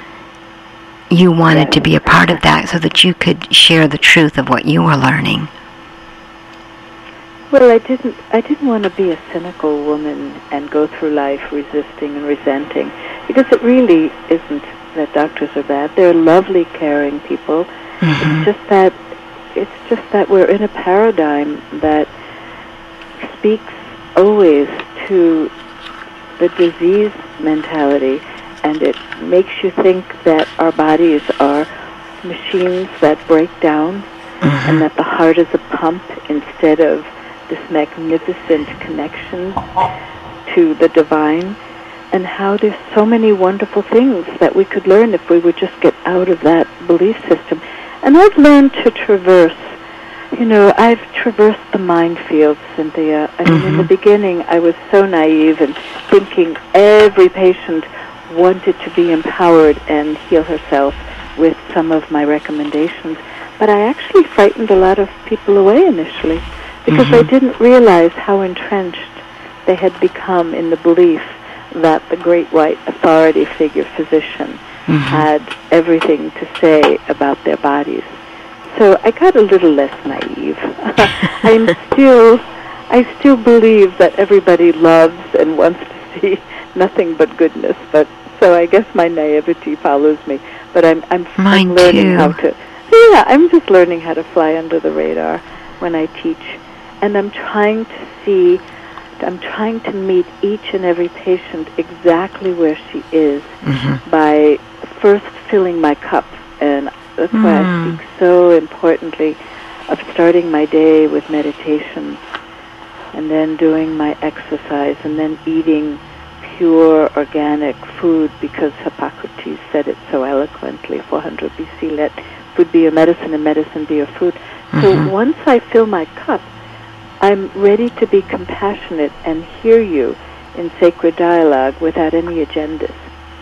Speaker 1: you wanted to be a part of that so that you could share the truth of what you were learning.
Speaker 4: Well, I didn't I didn't want to be a cynical woman and go through life resisting and resenting, because it really isn't that doctors are bad. They're lovely, caring people. Mm-hmm. It's just that it's just that we're in a paradigm that speaks always to the disease mentality, and it makes you think that our bodies are machines that break down, mm-hmm. and that the heart is a pump instead of this magnificent connection to the divine, and how there's so many wonderful things that we could learn if we would just get out of that belief system. And I've learned to traverse, you know, I've traversed the minefield, Cynthia. I mean, mm-hmm. in the beginning, I was so naive and thinking every patient wanted to be empowered and heal herself with some of my recommendations. But I actually frightened a lot of people away initially, because mm-hmm. they didn't realize how entrenched they had become in the belief that the great white authority figure physician mm-hmm. had everything to say about their bodies. So I got a little less naive. I'm still, I still believe that everybody loves and wants to see nothing but goodness, but so I guess my naivety follows me. but I'm I'm,
Speaker 1: Mine
Speaker 4: I'm learning
Speaker 1: too.
Speaker 4: how to. Yeah, I'm just learning how to fly under the radar when I teach, and I'm trying to see. I'm trying to meet each and every patient exactly where she is
Speaker 1: Mm-hmm.
Speaker 4: by first filling my cup, and that's why I
Speaker 1: Mm.
Speaker 4: speak so importantly of starting my day with meditation, and then doing my exercise, and then eating pure organic food, because Hippocrates said it so eloquently, four hundred B C, let food be your medicine and medicine be your food.
Speaker 1: Mm-hmm.
Speaker 4: So once I fill my cup, I'm ready to be compassionate and hear you in sacred dialogue without any agendas.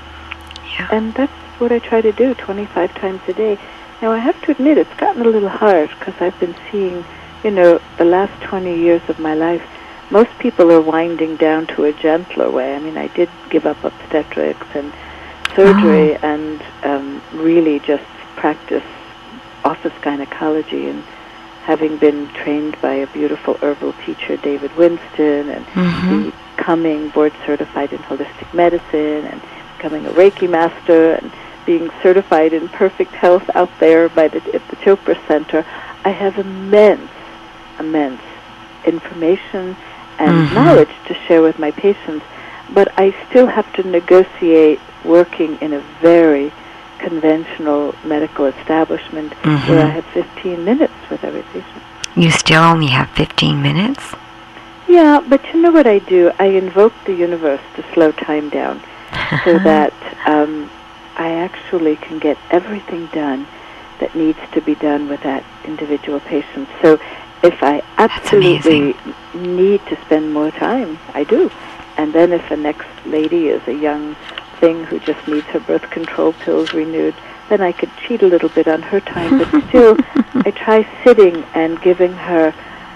Speaker 1: Yeah.
Speaker 4: And that's what I try to do twenty-five times a day. Now, I have to admit, it's gotten a little hard, because I've been seeing, you know, the last twenty years of my life, most people are winding down to a gentler way. I mean, I did give up obstetrics and surgery
Speaker 1: Oh.
Speaker 4: and um, really just practice office gynecology, and having been trained by a beautiful herbal teacher, David Winston, and
Speaker 1: Mm-hmm.
Speaker 4: becoming board certified in holistic medicine, and becoming a Reiki master, and being certified in perfect health out there by the, at the Chopra Center, I have immense, immense information and
Speaker 1: Mhm.
Speaker 4: knowledge to share with my patients, but I still have to negotiate working in a very conventional medical establishment
Speaker 1: Mhm.
Speaker 4: where I have fifteen minutes with every patient.
Speaker 1: You still only have fifteen minutes?
Speaker 4: Yeah, but you know what I do? I invoke the universe to slow time down so that um, I actually can get everything done that needs to be done with that individual patient. So if I absolutely need to spend more time, I do. And then if the next lady is a young thing who just needs her birth control pills renewed, then I could cheat a little bit on her time. But still, I try sitting and giving her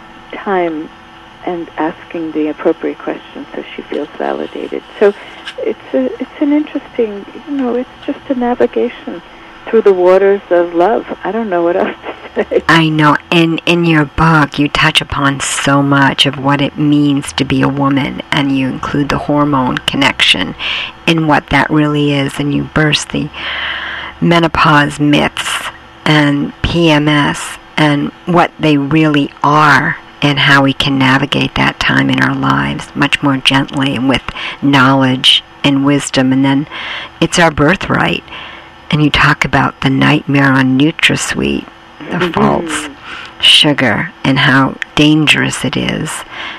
Speaker 4: time and asking the appropriate questions so she feels validated. So it's a, it's an interesting, you know, it's just a navigation through the waters of love. I don't know what else to say.
Speaker 1: I know. And in your book, you touch upon so much of what it means to be a woman, and you include the hormone connection and what that really is, and you burst the menopause myths and P M S and what they really are, and how we can navigate that time in our lives much more gently and with knowledge and wisdom. And then it's our birthright. And you talk about the nightmare on NutraSweet, the
Speaker 4: Mhm.
Speaker 1: false sugar, and how dangerous it is.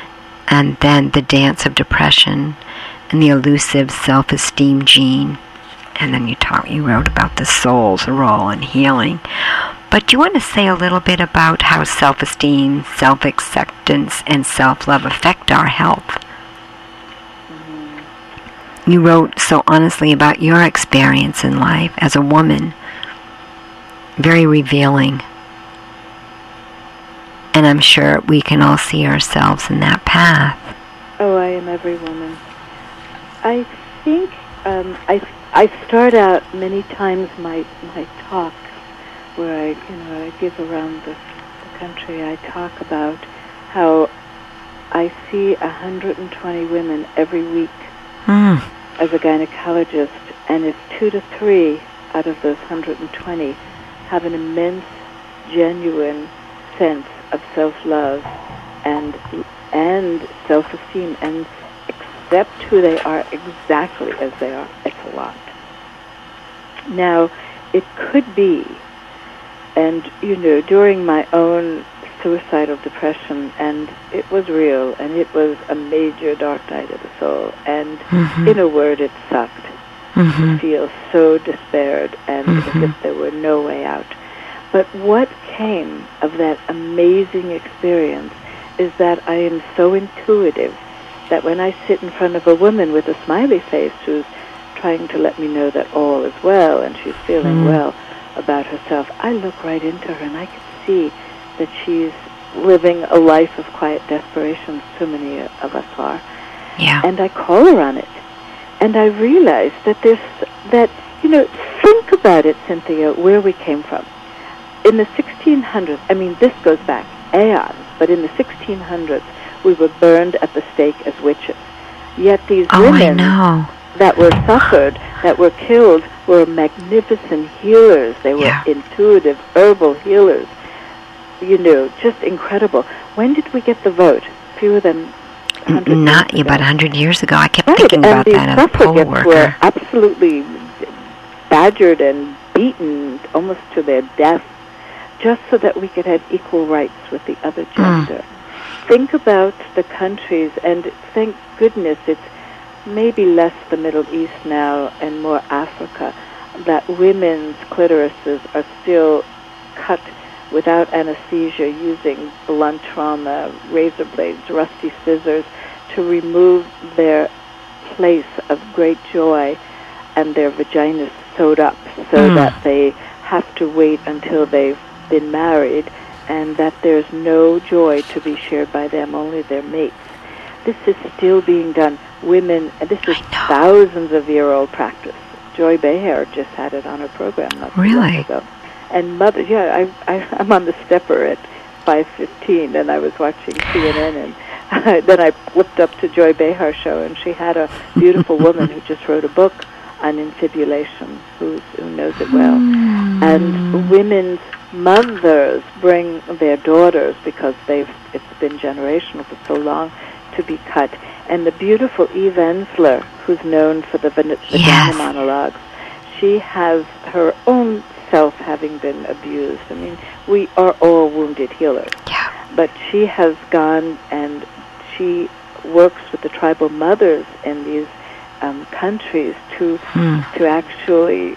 Speaker 1: And then the dance of depression and the elusive self-esteem gene. And then you talk, you wrote about the soul's role in healing. But do you want to say a little bit about how self-esteem, self-acceptance, and self-love affect our health? You wrote so honestly about your experience in life as a woman. Very revealing. And I'm sure we can all see ourselves in that path.
Speaker 4: Oh, I am every woman. I think um, I I start out many times my my talks where I you know I give around the, the country. I talk about how I see one hundred twenty women every week
Speaker 1: Mm.
Speaker 4: as a gynecologist, and if two to three out of those one hundred twenty have an immense, genuine sense of self-love and and self-esteem and accept who they are exactly as they are, it's a lot. Now, it could be, and you know, during my own suicidal depression, and it was real, and it was a major dark night of the soul, and
Speaker 1: Mhm.
Speaker 4: in a word, it sucked.
Speaker 1: Mhm.
Speaker 4: To feel so despaired and
Speaker 1: Mhm.
Speaker 4: as if there were no way out. But what came of that amazing experience is that I am so intuitive that when I sit in front of a woman with a smiley face who's trying to let me know that all is well and she's feeling
Speaker 1: Mm.
Speaker 4: well about herself, I look right into her and I can see that she's living a life of quiet desperation. So many of us are.
Speaker 1: Yeah.
Speaker 4: And I call her on it. And I realize that there's, that, you know, think about it, Cynthia, where we came from. In the sixteen hundreds, I mean, this goes back aeons, but in the sixteen hundreds, we were burned at the stake as witches. Yet these
Speaker 1: Oh, I
Speaker 4: women
Speaker 1: know.
Speaker 4: that were suffered, that were killed, were magnificent healers. They were
Speaker 1: Yeah.
Speaker 4: intuitive, herbal healers. You know, just incredible. When did we get the vote? Fewer than one hundred
Speaker 1: Not
Speaker 4: years ago.
Speaker 1: about a hundred years ago. I kept
Speaker 4: Right,
Speaker 1: thinking
Speaker 4: and
Speaker 1: about
Speaker 4: the
Speaker 1: that as a poll
Speaker 4: suffragettes were
Speaker 1: worker.
Speaker 4: absolutely badgered and beaten almost to their death, just so that we could have equal rights with the other gender. Think about the countries, and thank goodness it's maybe less the Middle East now and more Africa, that women's clitorises are still cut without anesthesia using blunt trauma, razor blades, rusty scissors to remove their place of great joy, and their vaginas sewed up so
Speaker 1: Mm.
Speaker 4: that they have to wait until they've been married, and that there's no joy to be shared by them, only their mates. This is still being done. Women, and this is
Speaker 1: I know.
Speaker 4: thousands of year old practice. Joy Behar just had it on her program not too
Speaker 1: Really?
Speaker 4: long ago. And mother, yeah, I, I, I'm on the stepper at five fifteen, and I was watching C N N, and uh, then I flipped up to Joy Behar show, and she had a beautiful woman who just wrote a book on infibulation, who's, who knows it well. And women's mothers bring their daughters, because they've it's been generational for so long, to be cut. And the beautiful Eve Ensler, who's known for the vagina
Speaker 1: Yes.
Speaker 4: monologues, she has her own self having been abused. I mean, we are all wounded healers.
Speaker 1: Yeah.
Speaker 4: But she has gone and she works with the tribal mothers in these um, countries to
Speaker 1: Hmm.
Speaker 4: to actually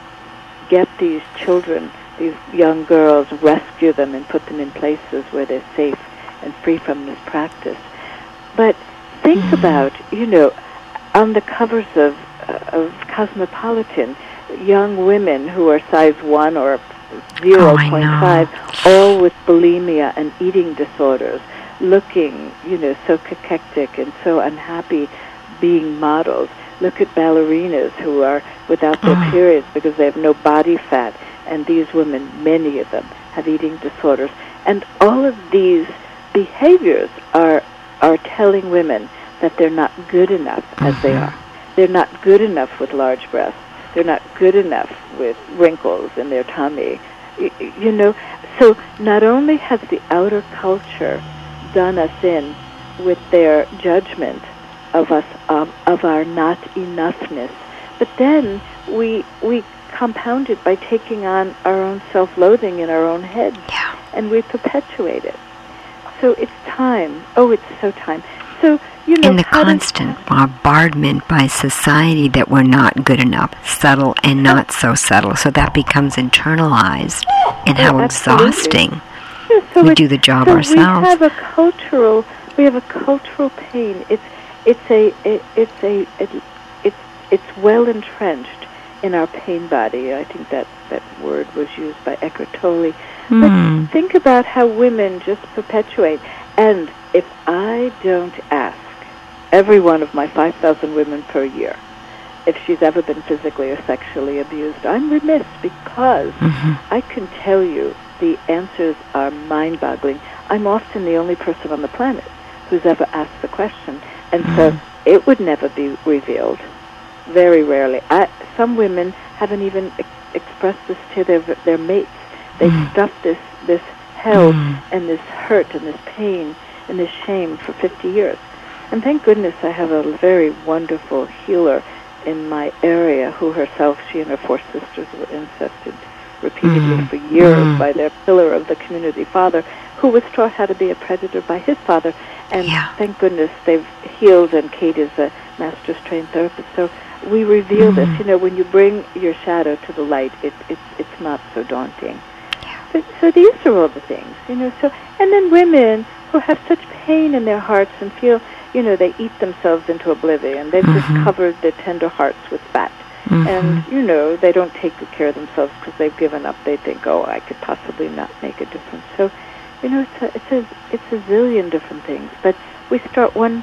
Speaker 4: get these children, these young girls, rescue them and put them in places where they're safe and free from this practice. But think
Speaker 1: Mm.
Speaker 4: about, you know, on the covers of uh, of Cosmopolitan, young women who are size one or zero
Speaker 1: Oh, I
Speaker 4: point
Speaker 1: know.
Speaker 4: five, all with bulimia and eating disorders, looking, you know, so cachectic and so unhappy, being models. Look at ballerinas who are without their
Speaker 1: Mm.
Speaker 4: periods because they have no body fat, and these women, many of them, have eating disorders. And all of these behaviors are are telling women that they're not good enough as they
Speaker 1: Mhm.
Speaker 4: are. They're not good enough with large breasts. They're not good enough with wrinkles in their tummy. Y- y- You know, so not only has the outer culture done us in with their judgment of us, of, of our not enoughness, but then we we compound it by taking on our own self-loathing in our own heads,
Speaker 1: Yeah.
Speaker 4: and we perpetuate it. So it's time. Oh, it's so time. So, you know,
Speaker 1: And the
Speaker 4: how does-
Speaker 1: constant bombardment by society that we're not good enough, subtle and not so subtle, so that becomes internalized, and how
Speaker 4: Oh, absolutely.
Speaker 1: exhausting.
Speaker 4: Yeah, so
Speaker 1: We
Speaker 4: it-
Speaker 1: do the job
Speaker 4: so
Speaker 1: ourselves.
Speaker 4: We have a cultural, we have a cultural pain. It's it's a it, it's a it, it's it's well entrenched in our pain body. I think that that word was used by Eckhart Tolle.
Speaker 1: Hmm.
Speaker 4: But think about how women just perpetuate. And if I don't ask every one of my five thousand women per year if she's ever been physically or sexually abused, I'm remiss, because
Speaker 1: Mhm.
Speaker 4: I can tell you the answers are mind-boggling. I'm often the only person on the planet who's ever asked the question. And so it would never be revealed. Very rarely. I, some women haven't even ex- expressed this to their their mates. They
Speaker 1: Mm.
Speaker 4: stuff this this hell
Speaker 1: Mm.
Speaker 4: and this hurt and this pain and this shame for fifty years. And thank goodness I have a very wonderful healer in my area who herself, she and her four sisters were incested repeatedly
Speaker 1: Mm.
Speaker 4: for years
Speaker 1: Mm.
Speaker 4: by their pillar of the community father, who was taught how to be a predator by his father. And
Speaker 1: Yeah.
Speaker 4: thank goodness they've healed, and Kate is a master's trained therapist. So we reveal
Speaker 1: Mm.
Speaker 4: this. You know, when you bring your shadow to the light, it, it, it's not so daunting. So, so these are all the things, you know. So, and then women who have such pain in their hearts and feel, you know, they eat themselves into oblivion. They've just
Speaker 1: Mhm.
Speaker 4: covered their tender hearts with fat.
Speaker 1: Mhm.
Speaker 4: And, you know, they don't take good care of themselves because they've given up. They think, oh, I could possibly not make a difference. So, you know, it's a, it's a, it's a zillion different things. But we start one,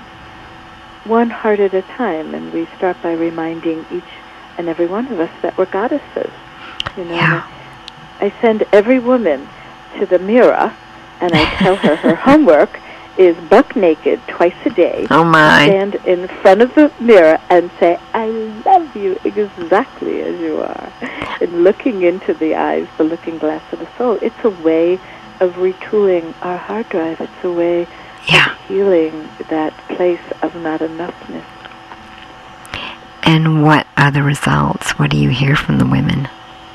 Speaker 4: one heart at a time, and we start by reminding each and every one of us that we're goddesses. You know,
Speaker 1: Yeah.
Speaker 4: I send every woman to the mirror, and I tell her her homework is buck naked twice a day.
Speaker 1: Oh my.
Speaker 4: Stand in front of the mirror and say, I love love you exactly as you are. And looking into the eyes, the looking glass of the soul, it's a way of retooling our hard drive. It's a way
Speaker 1: yeah.
Speaker 4: of healing that place of not enoughness.
Speaker 1: And what are the results? What do you hear from the women?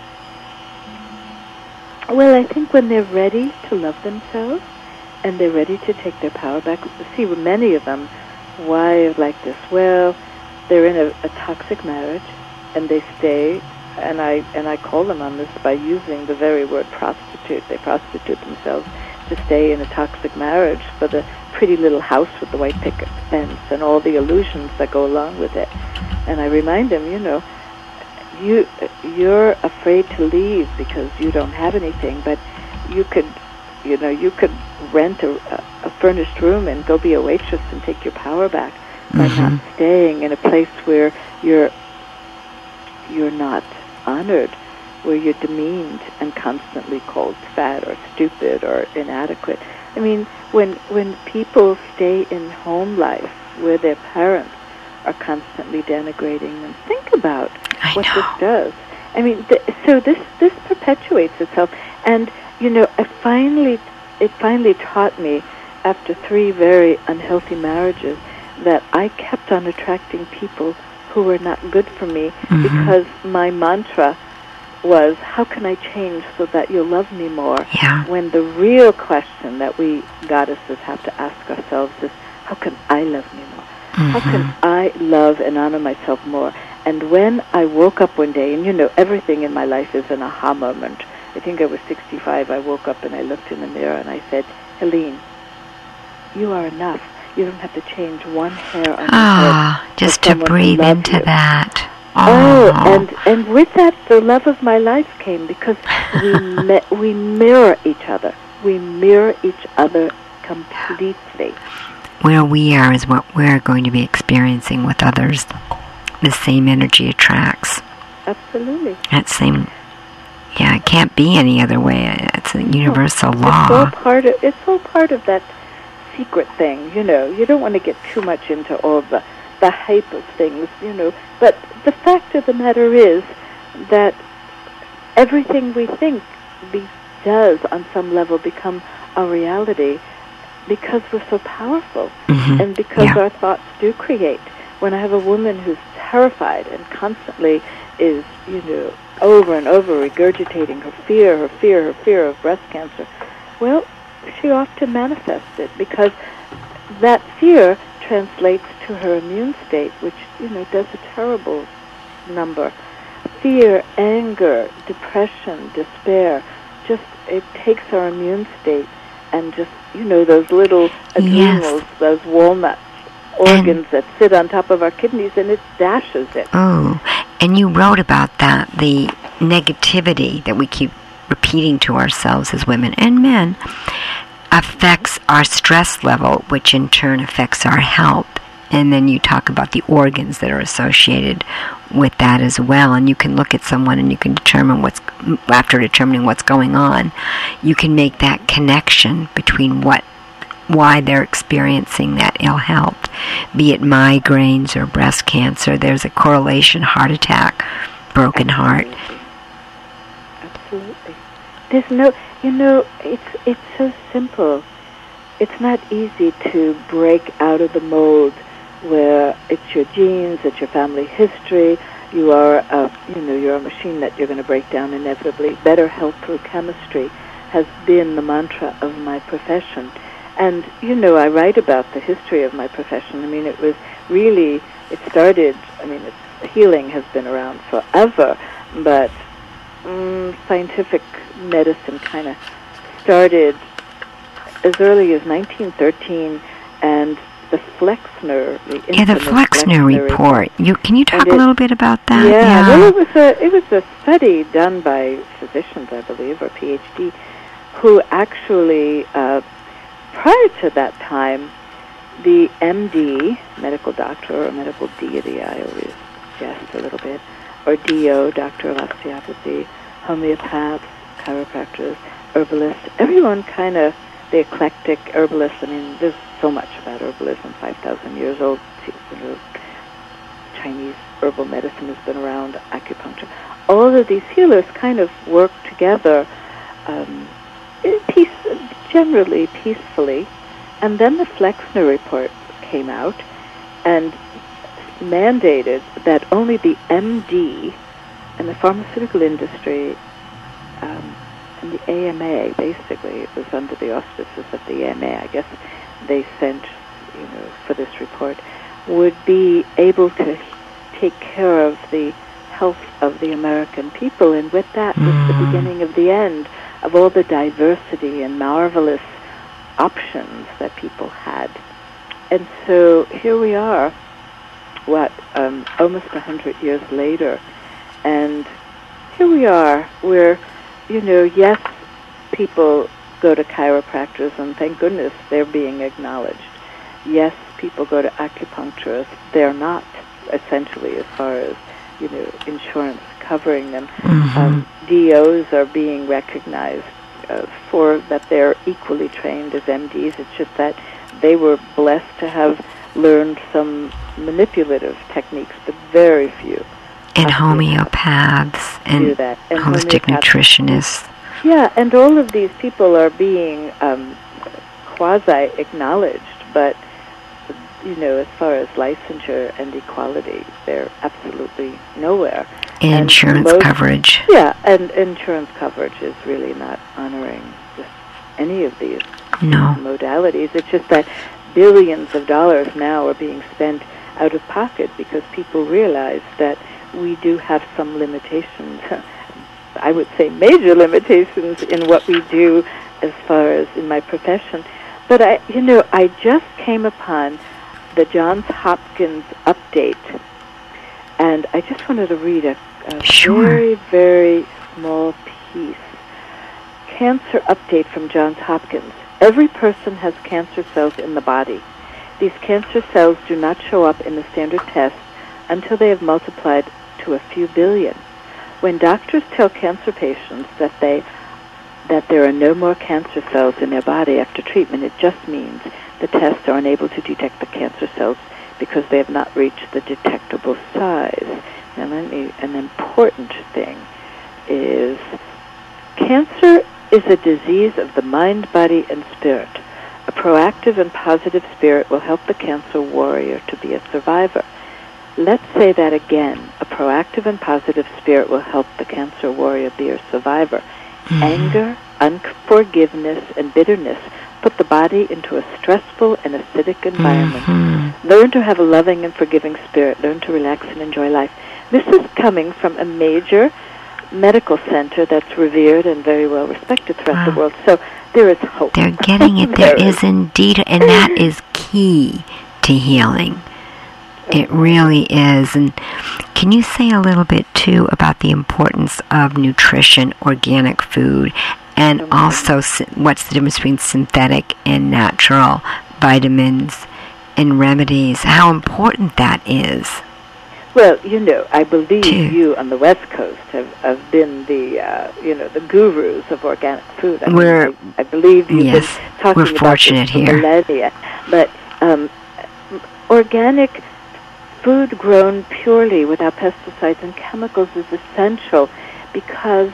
Speaker 4: Well, I think when they're ready to love themselves and they're ready to take their power back, see, many of them, why like this? Well, they're in a, a toxic marriage and they stay, and I and I call them on this by using the very word prostitute. They prostitute themselves to stay in a toxic marriage for the pretty little house with the white picket fence and all the illusions that go along with it. And I remind them, you know, you, you're afraid to leave because you don't have anything, but you could, you know, you could rent a, a furnished room and go be a waitress and take your power back by
Speaker 1: mm-hmm.
Speaker 4: not staying in a place where you're, you're not honored, where you're demeaned and constantly called fat or stupid or inadequate. I mean, when when people stay in home life where their parents are constantly denigrating them, think about
Speaker 1: I
Speaker 4: what
Speaker 1: know.
Speaker 4: this does. I mean, th- so this this perpetuates itself, and you know, it finally it finally taught me after three very unhealthy marriages that I kept on attracting people who were not good for me
Speaker 1: mm-hmm.
Speaker 4: because my mantra was, how can I change so that you'll love me more?
Speaker 1: Yeah.
Speaker 4: When the real question that we goddesses have to ask ourselves is, how can I love me more?
Speaker 1: Mm-hmm.
Speaker 4: How can I love and honor myself more? And when I woke up one day, and you know, everything in my life is an aha moment. I think I was sixty-five. I woke up and I looked in the mirror and I said, Helene, you are enough. You don't have to change one hair on your
Speaker 1: Ah,
Speaker 4: head.
Speaker 1: just to breathe into
Speaker 4: you.
Speaker 1: that.
Speaker 4: Oh,
Speaker 1: Oh,
Speaker 4: and, and with that, the love of my life came because we mi- we mirror each other. We mirror each other completely.
Speaker 1: where we are is what we're going to be experiencing with others. The same energy attracts.
Speaker 4: Absolutely.
Speaker 1: That same, yeah, it can't be any other way. It's a universal
Speaker 4: It's
Speaker 1: law.
Speaker 4: all part of, it's all part of that secret thing, you know. You don't want to get too much into all the, the hype of things, you know. But the fact of the matter is that everything we think be, does, on some level, become a reality because we're so powerful
Speaker 1: Mm-hmm.
Speaker 4: and because
Speaker 1: Yeah.
Speaker 4: our thoughts do create. When I have a woman who's terrified and constantly is, you know, over and over regurgitating her fear, her fear, her fear of breast cancer, well, she often manifests it because that fear translates to her immune state, which, you know, does a terrible number. Fear, anger, depression, despair, just, it takes our immune state and just, you know, those little adrenals,
Speaker 1: Yes.
Speaker 4: those walnut organs that sit on top of our kidneys, and it dashes it.
Speaker 1: Oh, and you wrote about that, the negativity that we keep repeating to ourselves as women and men affects our stress level, which in turn affects our health. And then you talk about the organs that are associated with that as well. And you can look at someone and you can determine what's, after determining what's going on, you can make that connection between what, why they're experiencing that ill health, be it migraines or breast cancer. There's a correlation, heart attack, broken heart.
Speaker 4: Absolutely. There's no, you know, it's it's so simple. It's not easy to break out of the mold where it's your genes, it's your family history. You are, a, you know, you're a machine that you're going to break down inevitably. Better health through chemistry has been the mantra of my profession. And, you know, I write about the history of my profession. I mean, it was really, it started, I mean, it's, healing has been around forever, but mm, scientific medicine kind of started as early as nineteen thirteen, and the Flexner, the
Speaker 1: Yeah, the
Speaker 4: infamous
Speaker 1: Flexner report. You can you talk
Speaker 4: And
Speaker 1: a
Speaker 4: it-
Speaker 1: little bit about that?
Speaker 4: Yeah, well, it was a it was a study done by physicians, I believe, or PhD, who actually, uh, prior to that time, the M D, medical doctor or medical deity, I always jest a little bit, or D O, doctor of osteopathy, homeopaths, chiropractors, herbalists, everyone kind of, the eclectic herbalists, I mean, there's so much about herbalism, five thousand years old, you know, Chinese herbal medicine has been around, acupuncture. All of these healers kind of work together, um, in peace, generally peacefully. And then the Flexner report came out and mandated that only the M D and the pharmaceutical industry um, and the A M A, basically, it was under the auspices of the A M A, I guess they sent, you know, for this report, would be able to take care of the health of the American people, and with that mm. was the beginning of the end of all the diversity and marvelous options that people had. And so here we are, what, um, almost a hundred years later, and here we are, where, you know, yes, people go to chiropractors, and thank goodness they're being acknowledged. Yes, people go to acupuncturists. They're not, essentially, as far as, you know, insurance covering them. Mm-hmm. Um, D Os are being recognized uh, for that they're equally trained as M Ds. It's just that they were blessed to have learned some manipulative techniques, but very few.
Speaker 1: And homeopaths and, and holistic homeopaths. nutritionists.
Speaker 4: Yeah, and all of these people are being um, quasi-acknowledged, but, you know, as far as licensure and equality, they're absolutely nowhere.
Speaker 1: And, and insurance most, coverage.
Speaker 4: Yeah, and insurance coverage is really not honoring just any of these
Speaker 1: no.
Speaker 4: modalities. It's just that billions of dollars now are being spent out of pocket because people realize that we do have some limitations. I would say major limitations in what we do as far as in my profession. But, I, you know, I just came upon the Johns Hopkins update, and I just wanted to read a, a
Speaker 1: sure.
Speaker 4: very, very small piece. Cancer update from Johns Hopkins. Every person has cancer cells in the body. These cancer cells do not show up in the standard test until they have multiplied to a few billion. When doctors tell cancer patients that they that there are no more cancer cells in their body after treatment, it just means the tests are unable to detect the cancer cells because they have not reached the detectable size. Now, let me, an important thing is cancer is a disease of the mind, body, and spirit. A proactive and positive spirit will help the cancer warrior to be a survivor. Let's say that again. A proactive and positive spirit will help the cancer warrior be a survivor. Mm-hmm. Anger, unforgiveness, and bitterness put the body into a stressful and acidic environment. Mm-hmm. Learn to have a loving and forgiving spirit. Learn to relax and enjoy life. This is coming from a major medical center that's revered and very well respected throughout wow. the world. So there is hope.
Speaker 1: They're getting it. there, there is indeed, and that is key to healing. It really is. And can you say a little bit, too, about the importance of nutrition, organic food, and mm-hmm. also what's the difference between synthetic and natural vitamins and remedies, how important that is?
Speaker 4: Well, you know, I believe
Speaker 1: too.
Speaker 4: you on the West Coast have, have been the, uh, you know, the gurus of organic food. I
Speaker 1: we're,
Speaker 4: mean, I, I believe you've
Speaker 1: yes,
Speaker 4: been talking
Speaker 1: we're
Speaker 4: about
Speaker 1: fortunate
Speaker 4: this for
Speaker 1: here.
Speaker 4: millennia. But um, organic food grown purely without pesticides and chemicals is essential because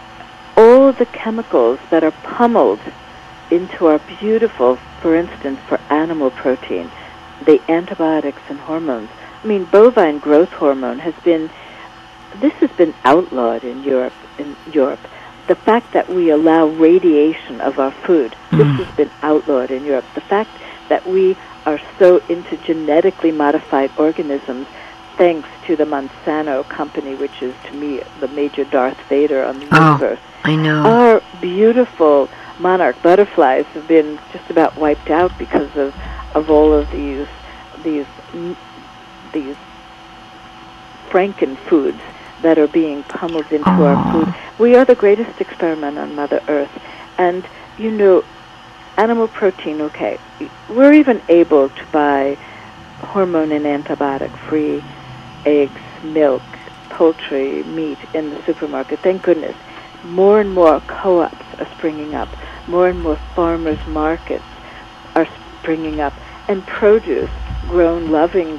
Speaker 4: all the chemicals that are pummeled into our beautiful, for instance, for animal protein, the antibiotics and hormones. I mean, bovine growth hormone has been, this has been outlawed in Europe. In Europe, the fact that we allow radiation of our food, mm. this has been outlawed in Europe. The fact that we are so into genetically modified organisms, thanks to the Monsanto company, which is, to me, the major Darth Vader on the
Speaker 1: oh,
Speaker 4: universe.
Speaker 1: I know.
Speaker 4: Our beautiful monarch butterflies have been just about wiped out because of, of all of these these these frankenfoods that are being pummeled into oh. our food. We are the greatest experiment on Mother Earth. And, you know, animal protein, okay, we're even able to buy hormone and antibiotic-free eggs, milk, poultry, meat in the supermarket. Thank goodness. More and more co-ops are springing up. More and more farmers' markets are springing up. And produce grown lovingly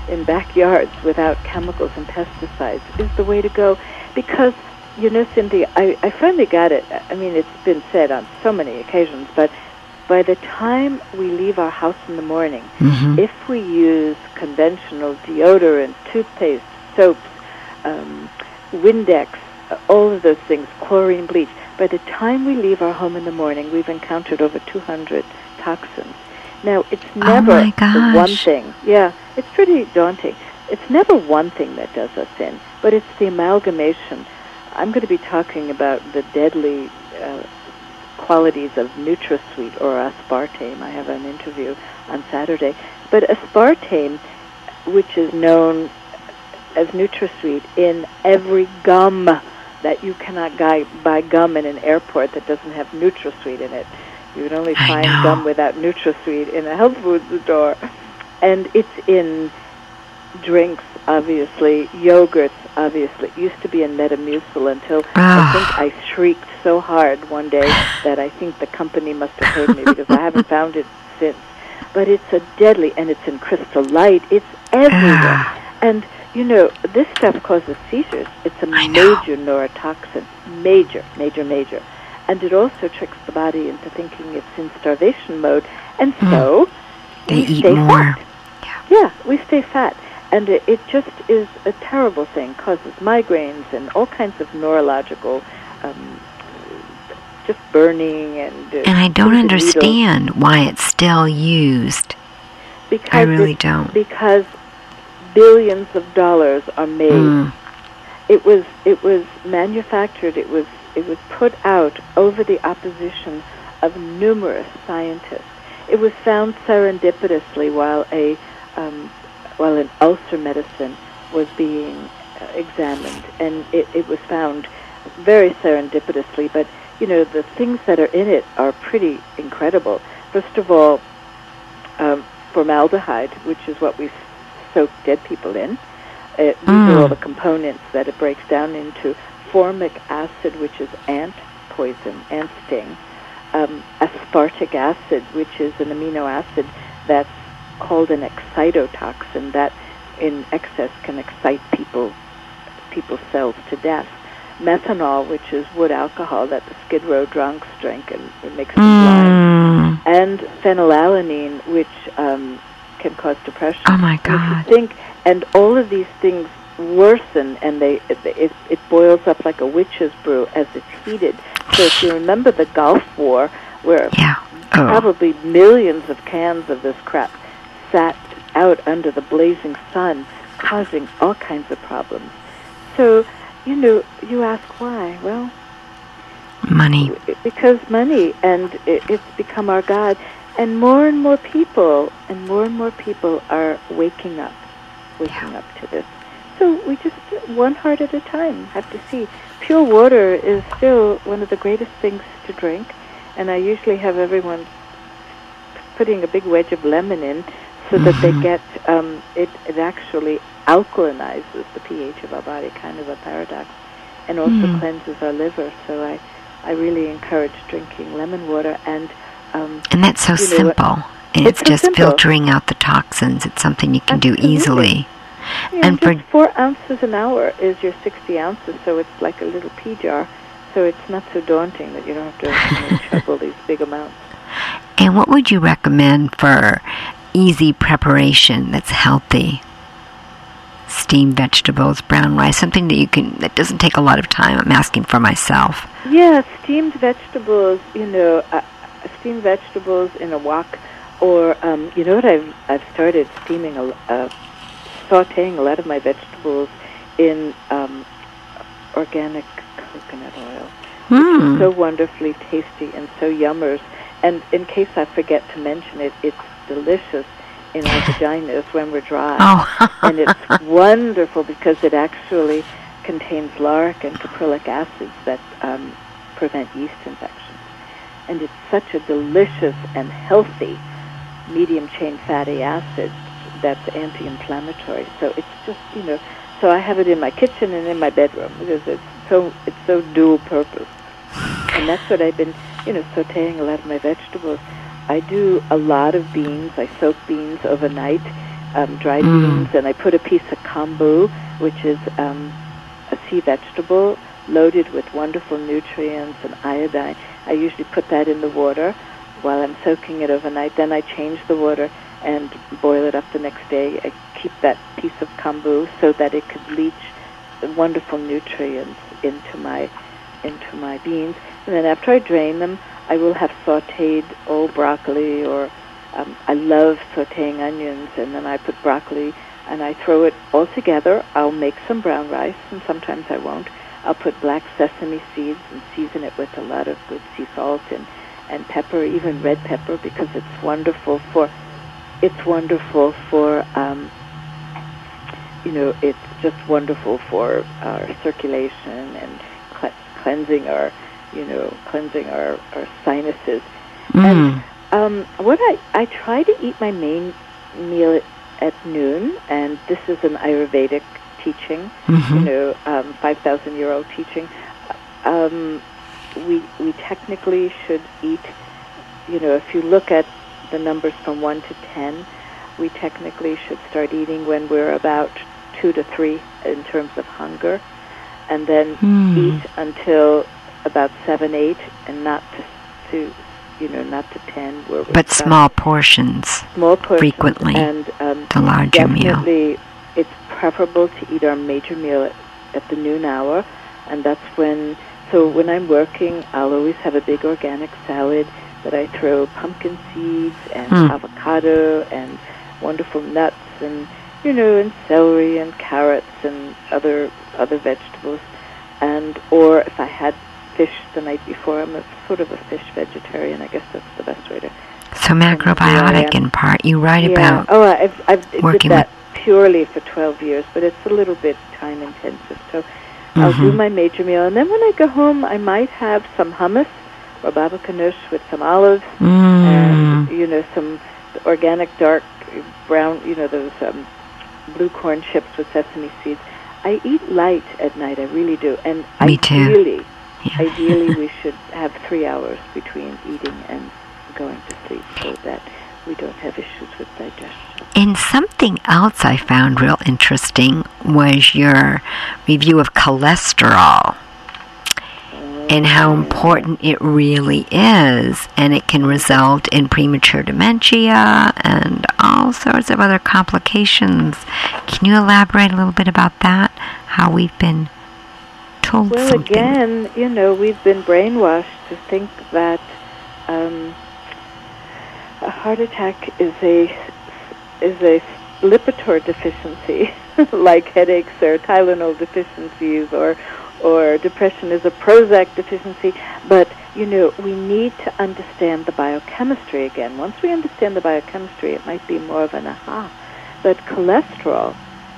Speaker 4: in backyards without chemicals and pesticides is the way to go. Because, you know, Cindy, I, I finally got it. I mean, it's been said on so many occasions, but by the time we leave our house in the morning,
Speaker 1: mm-hmm.
Speaker 4: if we use conventional deodorant, toothpaste, soaps, um, Windex, uh, all of those things, chlorine, bleach, by the time we leave our home in the morning, we've encountered over two hundred toxins. Now, it's never
Speaker 1: oh my gosh.
Speaker 4: the one thing. Yeah, it's pretty daunting. It's never one thing that does us in, but it's the amalgamation. I'm going to be talking about the deadly uh, qualities of NutraSweet or aspartame. I have an interview on Saturday. But aspartame, which is known as NutraSweet in every gum that you cannot buy, buy gum in an airport that doesn't have NutraSweet in it. You would only
Speaker 1: I
Speaker 4: find
Speaker 1: know.
Speaker 4: gum without NutraSweet in a health food store. And it's in drinks, obviously, yogurts, obviously. It used to be in Metamucil until I think I shrieked so hard one day that I think the company must have paid me because I haven't found it since. But it's a deadly, and it's in Crystal Light. It's everywhere. And, you know, this stuff causes seizures. It's a major neurotoxin. Major, major, major. And it also tricks the body into thinking it's in starvation mode. And so,
Speaker 1: mm. they
Speaker 4: we
Speaker 1: eat
Speaker 4: stay
Speaker 1: more.
Speaker 4: fat. Yeah. yeah, we stay fat. And it, it just is a terrible thing. Causes migraines and all kinds of neurological, um, just burning and... Uh,
Speaker 1: and I don't understand
Speaker 4: needles.
Speaker 1: why it's still used.
Speaker 4: Because
Speaker 1: I really don't.
Speaker 4: Because billions of dollars are made.
Speaker 1: Mm.
Speaker 4: It was it was manufactured. It was it was put out over the opposition of numerous scientists. It was found serendipitously while a um, while an ulcer medicine was being uh, examined, and it, it was found very serendipitously. But you know, the things that are in it are pretty incredible. First of all, um, formaldehyde, which is what we soak dead people in. Uh, these
Speaker 1: mm.
Speaker 4: are all the components that it breaks down into. Formic acid, which is ant poison, ant sting. Um, aspartic acid, which is an amino acid that's called an excitotoxin that in excess can excite people, people's cells to death. Methanol, which is wood alcohol that the Skid Row drunks drink and it makes them
Speaker 1: mm.
Speaker 4: blind. And phenylalanine, which um, can cause depression.
Speaker 1: Oh my God!
Speaker 4: And if you think, and all of these things worsen, and they it, it, it boils up like a witch's brew as it's heated. So if you remember the Gulf War, where
Speaker 1: yeah. oh.
Speaker 4: probably millions of cans of this crap sat out under the blazing sun, causing all kinds of problems. So, you know, you ask why? Well,
Speaker 1: money.
Speaker 4: Because money, and it, it's become our God. And more and more people, and more and more people are waking up, waking
Speaker 1: yeah.
Speaker 4: up to this. So we just, one heart at a time, have to see. Pure water is still one of the greatest things to drink, and I usually have everyone putting a big wedge of lemon in so mm-hmm. that they get, um, it, it actually alkalinizes the pH of our body, kind of a paradox, and also mm. cleanses our liver. So I, I really encourage drinking lemon water. And um,
Speaker 1: and that's so
Speaker 4: you know,
Speaker 1: simple. And it's,
Speaker 4: it's
Speaker 1: just
Speaker 4: so simple.
Speaker 1: filtering out the toxins. It's something you can
Speaker 4: Absolutely.
Speaker 1: do easily.
Speaker 4: Yeah,
Speaker 1: and
Speaker 4: just
Speaker 1: for
Speaker 4: four ounces an hour is your sixty ounces, so it's like a little pea jar. So it's not so daunting that you don't have to you know, chuggle these big amounts.
Speaker 1: And what would you recommend for easy preparation that's healthy? Steamed vegetables, brown rice, something that you can that doesn't take a lot of time. I'm asking for myself.
Speaker 4: Yeah, steamed vegetables. You know, uh, steamed vegetables in a wok, or um, you know what? I've I've started steaming a. Uh, sautéing a lot of my vegetables in um, organic coconut oil,
Speaker 1: mm.
Speaker 4: which is so wonderfully tasty and so yummers. And in case I forget to mention it, it's delicious in our vaginas when we're dry.
Speaker 1: Oh.
Speaker 4: And it's wonderful because it actually contains lauric and caprylic acids that um, prevent yeast infections. And it's such a delicious and healthy medium-chain fatty acid that's anti-inflammatory. So it's just, you know, so I have it in my kitchen and in my bedroom because it's so it's so dual purpose. And that's what I've been, you know, sautéing a lot of my vegetables. I do a lot of beans. I soak beans overnight um, dried
Speaker 1: Mm.
Speaker 4: beans, and I put a piece of kombu, which is um, a sea vegetable loaded with wonderful nutrients and iodine. I usually put that in the water while I'm soaking it overnight. Then I change the water and boil it up the next day. I keep that piece of kombu so that it could leach wonderful nutrients into my into my beans. And then after I drain them, I will have sautéed old broccoli, or um, I love sautéing onions, and then I put broccoli and I throw it all together. I'll make some brown rice, and sometimes I won't. I'll put black sesame seeds and season it with a lot of good sea salt and, and pepper, even red pepper, because it's wonderful for it's wonderful for um, you know it's just wonderful for our circulation and cle- cleansing our you know cleansing our, our sinuses.
Speaker 1: Mm.
Speaker 4: And um, what I I try to eat my main meal at, at noon, and this is an Ayurvedic teaching,
Speaker 1: Mm-hmm.
Speaker 4: you know, um, five thousand year old teaching. Um, we we technically should eat, you know, if you look at the numbers from one to ten, we technically should start eating when we're about two to three in terms of hunger, and then
Speaker 1: Mm.
Speaker 4: eat until about seven, eight, and not to, to you know, not to ten. Where
Speaker 1: But small portions,
Speaker 4: small portions,
Speaker 1: frequently,
Speaker 4: and um,
Speaker 1: the larger meal.
Speaker 4: definitely it's preferable to eat our major meal at, at the noon hour, and that's when, so when I'm working, I'll always have a big organic salad that I throw pumpkin seeds and
Speaker 1: Hmm.
Speaker 4: avocado and wonderful nuts and, you know, and celery and carrots and other other vegetables. And, or if I had fish the night before, I'm a sort of a fish vegetarian, I guess that's the best way to...
Speaker 1: So macrobiotic in part. You write
Speaker 4: yeah.
Speaker 1: about
Speaker 4: Oh, I've, I've did
Speaker 1: working
Speaker 4: that purely for twelve years, but it's a little bit time intensive. So I'll do
Speaker 1: Mhm.
Speaker 4: my major meal, and then when I go home, I might have some hummus or baba ganoush with some olives
Speaker 1: mm,
Speaker 4: and, you know, some organic dark brown, you know, those um, blue corn chips with sesame seeds. I eat light at night, I really do. And
Speaker 1: Me too.
Speaker 4: ideally,
Speaker 1: yeah.
Speaker 4: ideally we should have three hours between eating and going to sleep so that we don't have issues with digestion.
Speaker 1: And something else I found real interesting was your review of cholesterol and how important it really is, and it can result in premature dementia and all sorts of other complications. Can you elaborate a little bit about that? How we've been told
Speaker 4: Well,
Speaker 1: something?
Speaker 4: again, you know, we've been brainwashed to think that um, a heart attack is a is a Lipitor deficiency, like headaches or Tylenol deficiencies, or or depression is a Prozac deficiency. But, you know, we need to understand the biochemistry again. Once we understand the biochemistry, it might be more of an aha. But cholesterol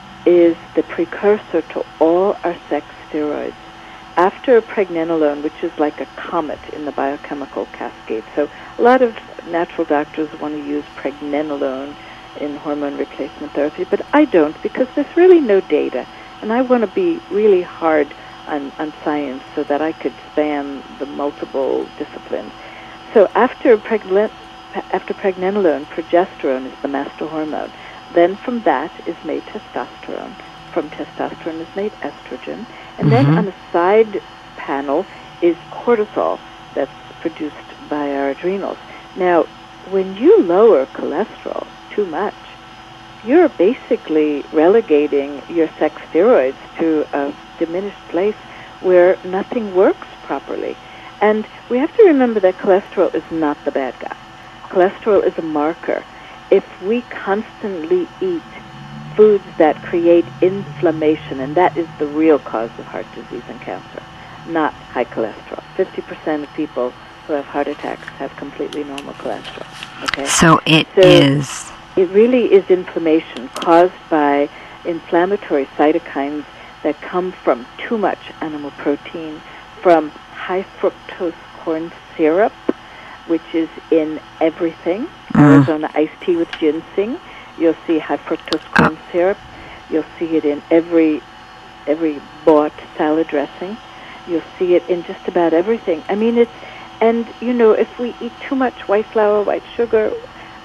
Speaker 4: is the precursor to all our sex steroids. After pregnenolone, which is like a comet in the biochemical cascade. So a lot of natural doctors want to use pregnenolone in hormone replacement therapy, but I don't, because there's really no data. And I want to be really hard on, on science so that I could span the multiple disciplines. So after, pregne- after pregnenolone, progesterone is the master hormone. Then from that is made testosterone. From testosterone is made estrogen. And then
Speaker 1: Mhm.
Speaker 4: on the side panel is cortisol that's produced by our adrenals. Now, when you lower cholesterol too much, you're basically relegating your sex steroids to a diminished place where nothing works properly. And we have to remember that cholesterol is not the bad guy. Cholesterol is a marker. If we constantly eat foods that create inflammation, and that is the real cause of heart disease and cancer, not high cholesterol. fifty percent of people who have heart attacks have completely normal cholesterol. Okay?
Speaker 1: So it
Speaker 4: So-
Speaker 1: is...
Speaker 4: It really is inflammation caused by inflammatory cytokines that come from too much animal protein, from high fructose corn syrup, which is in everything.
Speaker 1: Mm.
Speaker 4: Arizona iced tea with ginseng. You'll see high fructose corn
Speaker 1: Oh.
Speaker 4: syrup. You'll see it in every every bought salad dressing. You'll see it in just about everything. I mean, it's, and you know, if we eat too much white flour, white sugar,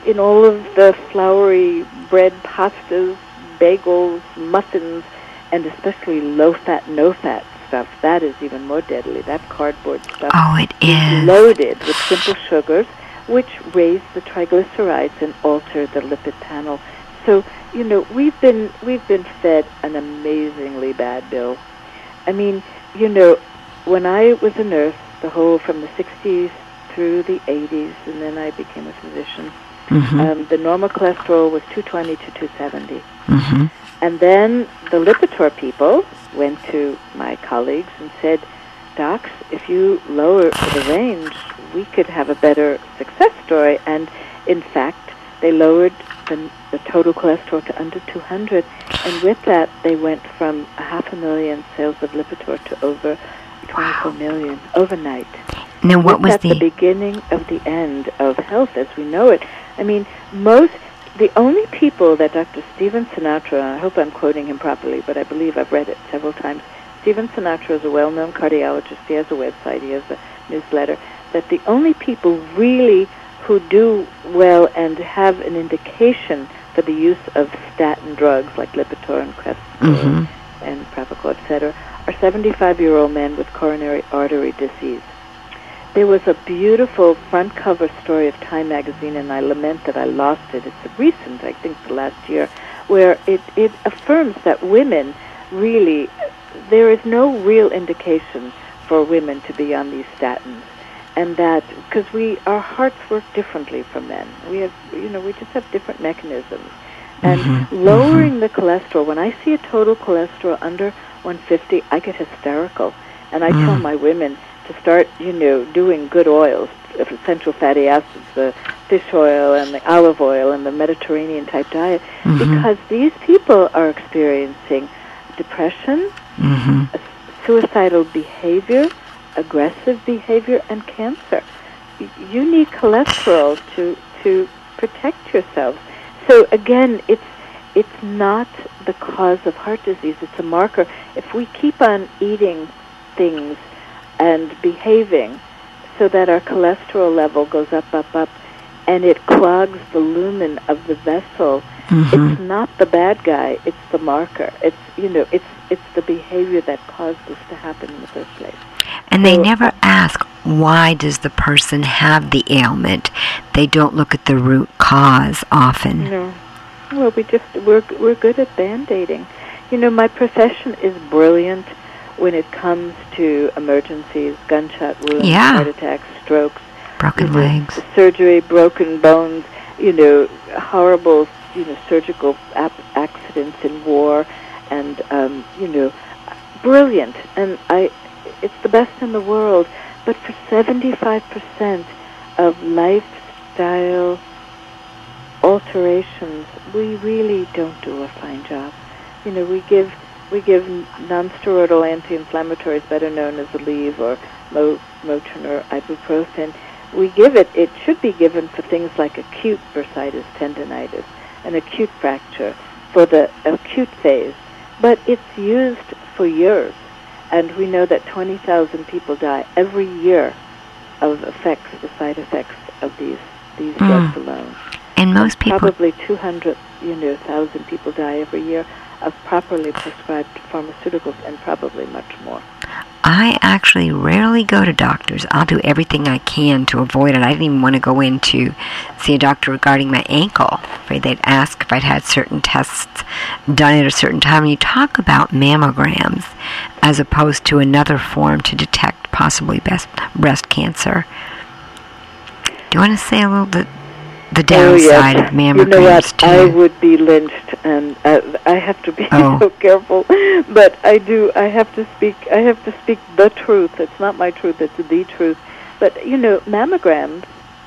Speaker 4: in all of the floury bread, pastas, bagels, muffins, and especially low-fat, no-fat stuff. That is even more deadly. That cardboard stuff
Speaker 1: Oh, it is.
Speaker 4: loaded with simple sugars, which raise the triglycerides and alter the lipid panel. So, you know, we've been we've been fed an amazingly bad bill. I mean, you know, when I was a nurse, the whole from the sixties through the eighties, and then I became a physician,
Speaker 1: Mm-hmm.
Speaker 4: um, the normal cholesterol was two twenty to two seventy.
Speaker 1: Mm-hmm.
Speaker 4: And then the Lipitor people went to my colleagues and said, docs, if you lower the range, we could have a better success story. And in fact, they lowered the, the total cholesterol to under two hundred. And with that, they went from a half a million sales of Lipitor to over twenty-four million overnight.
Speaker 1: Now, what was
Speaker 4: That's
Speaker 1: the...
Speaker 4: the beginning of the end of health as we know it. I mean, most, the only people that Doctor Stephen Sinatra, I hope I'm quoting him properly, but I believe I've read it several times. Stephen Sinatra is a well-known cardiologist. He has a website. He has a newsletter. That the only people really who do well and have an indication for the use of statin drugs like Lipitor and Crestor
Speaker 1: Mm-hmm.
Speaker 4: and Pravachol, et cetera, are seventy-five-year-old men with coronary artery disease. There was a beautiful front cover story of Time magazine, and I lament that I lost it. It's recent, I think the last year, where it, it affirms that women really, there is no real indication for women to be on these statins. And that, because we, our hearts work differently from men. We have, you know, we just have different mechanisms. And
Speaker 1: Mhm,
Speaker 4: lowering
Speaker 1: mhm.
Speaker 4: the cholesterol, when I see a total cholesterol under one fifty, I get hysterical. And I tell
Speaker 1: Mm.
Speaker 4: my women to start, you know, doing good oils, essential fatty acids, the fish oil and the olive oil and the Mediterranean type diet,
Speaker 1: Mhm.
Speaker 4: because these people are experiencing depression,
Speaker 1: Mm-hmm.
Speaker 4: suicidal behavior, aggressive behavior, and cancer. Y- You need cholesterol to to protect yourselves. So again, it's it's not the cause of heart disease. It's a marker. If we keep on eating things and behaving so that our cholesterol level goes up, up, up, and it clogs the lumen of the vessel,
Speaker 1: Mm-hmm.
Speaker 4: it's not the bad guy. It's the marker. It's you know, it's it's the behavior that caused this to happen in the first place.
Speaker 1: And they
Speaker 4: So,
Speaker 1: never ask, why does the person have the ailment? They don't look at the root cause often.
Speaker 4: No. Well, we just we're we're good at band-aiding. You know, my profession is brilliant when it comes to emergencies, gunshot wounds,
Speaker 1: Yeah.
Speaker 4: heart attacks, strokes,
Speaker 1: Broken
Speaker 4: you know,
Speaker 1: legs.
Speaker 4: surgery, broken bones, you know, horrible, you know, surgical ap- accidents in war, and um, you know, brilliant. And I, it's the best in the world. But for seventy-five percent of lifestyle alterations, we really don't do a fine job. You know, we give we give non-steroidal anti-inflammatories, better known as Aleve or Mo- Motrin or ibuprofen. We give it, it should be given for things like acute bursitis tendinitis, an acute fracture for the acute phase. But it's used for years. And we know that twenty thousand people die every year of effects, the side effects of these these
Speaker 1: Mm.
Speaker 4: drugs alone.
Speaker 1: And most people...
Speaker 4: Probably two hundred, you know, thousand people die every year of properly prescribed pharmaceuticals, and probably much more.
Speaker 1: I actually rarely go to doctors. I'll do everything I can to avoid it. I didn't even want to go in to see a doctor regarding my ankle. Afraid they'd ask if I'd had certain tests done at a certain time. And you talk about mammograms as opposed to another form to detect possibly breast, breast cancer. Do you want to say a little bit the downside
Speaker 4: oh, yes.
Speaker 1: of mammograms
Speaker 4: You know what?
Speaker 1: too?
Speaker 4: I would be lynched, and uh, I have to be
Speaker 1: Oh.
Speaker 4: so careful. But I do. I have to speak. I have to speak the truth. It's not my truth. It's the truth. But you know, mammograms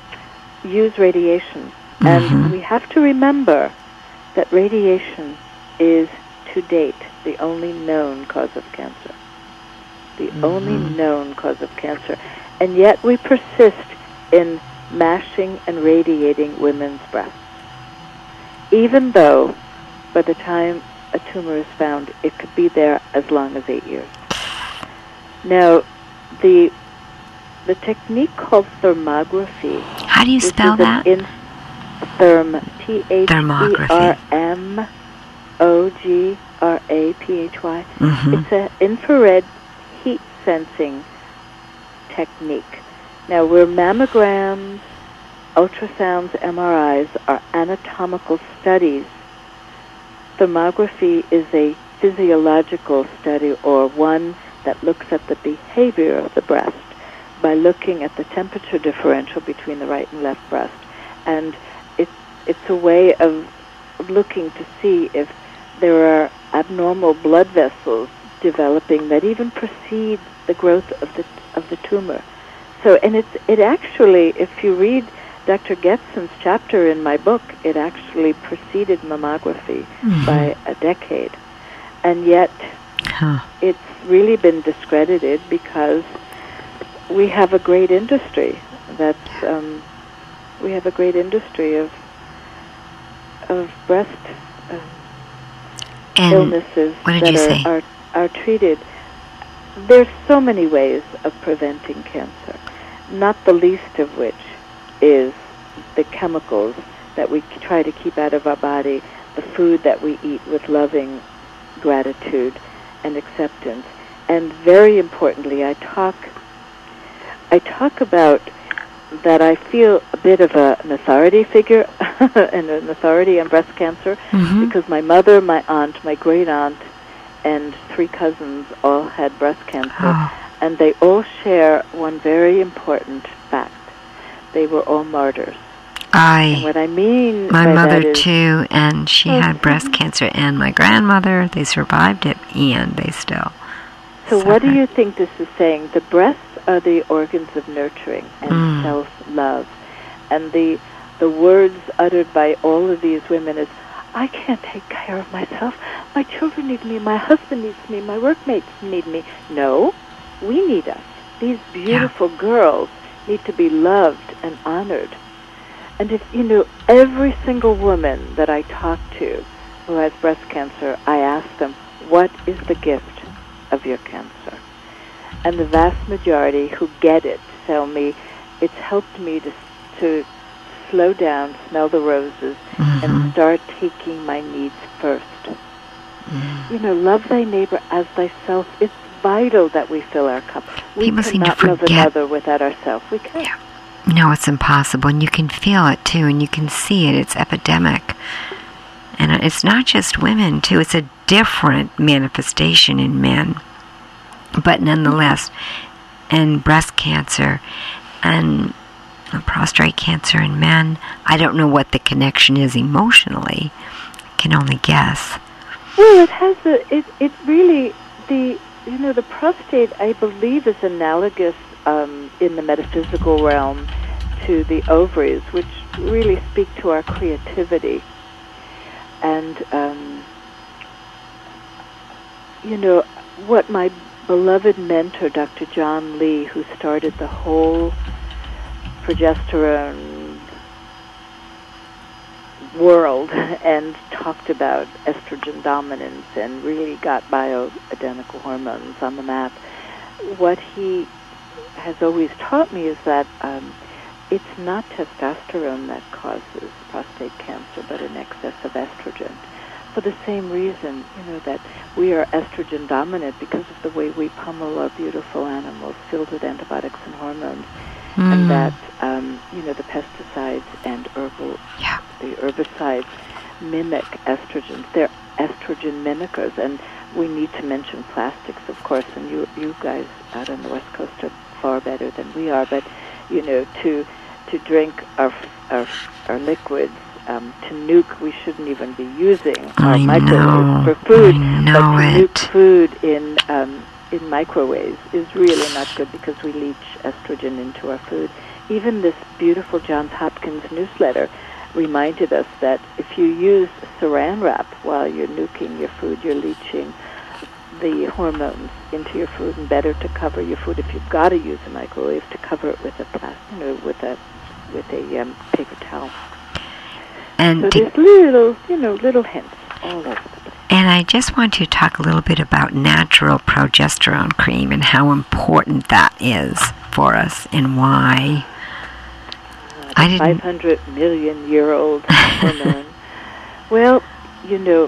Speaker 4: use radiation, and
Speaker 1: Mhm.
Speaker 4: we have to remember that radiation is, to date, the only known cause of cancer. The
Speaker 1: Mhm.
Speaker 4: only known cause of cancer, and yet we persist in mashing and radiating women's breasts, even though by the time a tumor is found, it could be there as long as eight years. Now, the the technique called thermography.
Speaker 1: How do you
Speaker 4: this
Speaker 1: spell
Speaker 4: is an
Speaker 1: that?
Speaker 4: In, Therm, T H E R
Speaker 1: Thermography.
Speaker 4: M O G R A P H Y.
Speaker 1: Mm-hmm.
Speaker 4: It's an infrared heat sensing technique. Now, where mammograms, ultrasounds, M R Is are anatomical studies, thermography is a physiological study, or one that looks at the behavior of the breast by looking at the temperature differential between the right and left breast. And it's, it's a way of looking to see if there are abnormal blood vessels developing that even precede the growth of the of the tumor. So, and it's it actually, if you read Doctor Getson's chapter in my book, it actually preceded mammography mm-hmm. by a decade. And yet, huh. it's really been discredited because we have a great industry. That's um, we have a great industry of of breast uh, illnesses that are, are are treated. There's so many ways of preventing cancer, not the least of which is the chemicals that we try to keep out of our body, the food that we eat with loving gratitude and acceptance. And very importantly, I talk I talk about that I feel a bit of a, an authority figure and an authority on breast cancer mm-hmm. because my mother, my aunt, my great aunt, and three cousins all had breast cancer, oh. and they all share one very important fact. They were all martyrs.
Speaker 1: I,
Speaker 4: and what I mean
Speaker 1: my
Speaker 4: by
Speaker 1: mother
Speaker 4: that is,
Speaker 1: too, and she
Speaker 4: oh,
Speaker 1: had breast cancer, and my grandmother, they survived it, and they still
Speaker 4: So
Speaker 1: suffered.
Speaker 4: What do you think this is saying? The breasts are the organs of nurturing and mm. self-love. And the the words uttered by all of these women is, I can't take care of myself. My children need me. My husband needs me. My workmates need me. No, we need us. These beautiful yeah. girls need to be loved and honored. And if, you know, every single woman that I talk to who has breast cancer, I ask them, what is the gift of your cancer? And the vast majority who get it tell me, it's helped me to to slow down, smell the roses, mm-hmm. and start taking my needs first. Mm. You know, love thy neighbor as thyself. It's vital that we fill our cup. We
Speaker 1: People seem to
Speaker 4: cannot love
Speaker 1: forget.
Speaker 4: another without ourselves. We can't.
Speaker 1: Yeah. No, it's impossible, and you can feel it too, and you can see it. It's epidemic. And it's not just women, too. It's a different manifestation in men. But nonetheless, and breast cancer and prostate cancer in men, I don't know what the connection is emotionally. I can only guess.
Speaker 4: Well, it has a, it, it really, the, you know, the prostate, I believe, is analogous um, in the metaphysical realm to the ovaries, which really speak to our creativity. And, um, you know, what my beloved mentor, Doctor John Lee, who started the whole progesterone world and talked about estrogen dominance and really got bioidentical hormones on the map, what he has always taught me is that um, it's not testosterone that causes prostate cancer, but an excess of estrogen. For the same reason, you know, that we are estrogen dominant because of the way we pummel our beautiful animals filled with antibiotics and hormones, mm. and that, um, you know, the pesticides and herbal,
Speaker 1: yeah.
Speaker 4: the herbicides mimic estrogens. They're estrogen mimickers, and we need to mention plastics, of course, and you, you guys out on the West Coast are far better than we are, but, you know, to to drink our our, our liquids, Um, to nuke, we shouldn't even be using our
Speaker 1: I
Speaker 4: microwaves
Speaker 1: know,
Speaker 4: for food.
Speaker 1: I know
Speaker 4: but to
Speaker 1: it.
Speaker 4: nuke food in um, in microwaves is really not good because we leach estrogen into our food. Even this beautiful Johns Hopkins newsletter reminded us that if you use saran wrap while you're nuking your food, you're leaching the hormones into your food, and better to cover your food if you've got to use a microwave to cover it with a plastic, you know, with a with a um, paper towel.
Speaker 1: And
Speaker 4: so there's little, you know, little hints all over the place.
Speaker 1: And I just want to talk a little bit about natural progesterone cream and how important that is for us and why. I didn't.
Speaker 4: five hundred million year old hormone. Well, you know,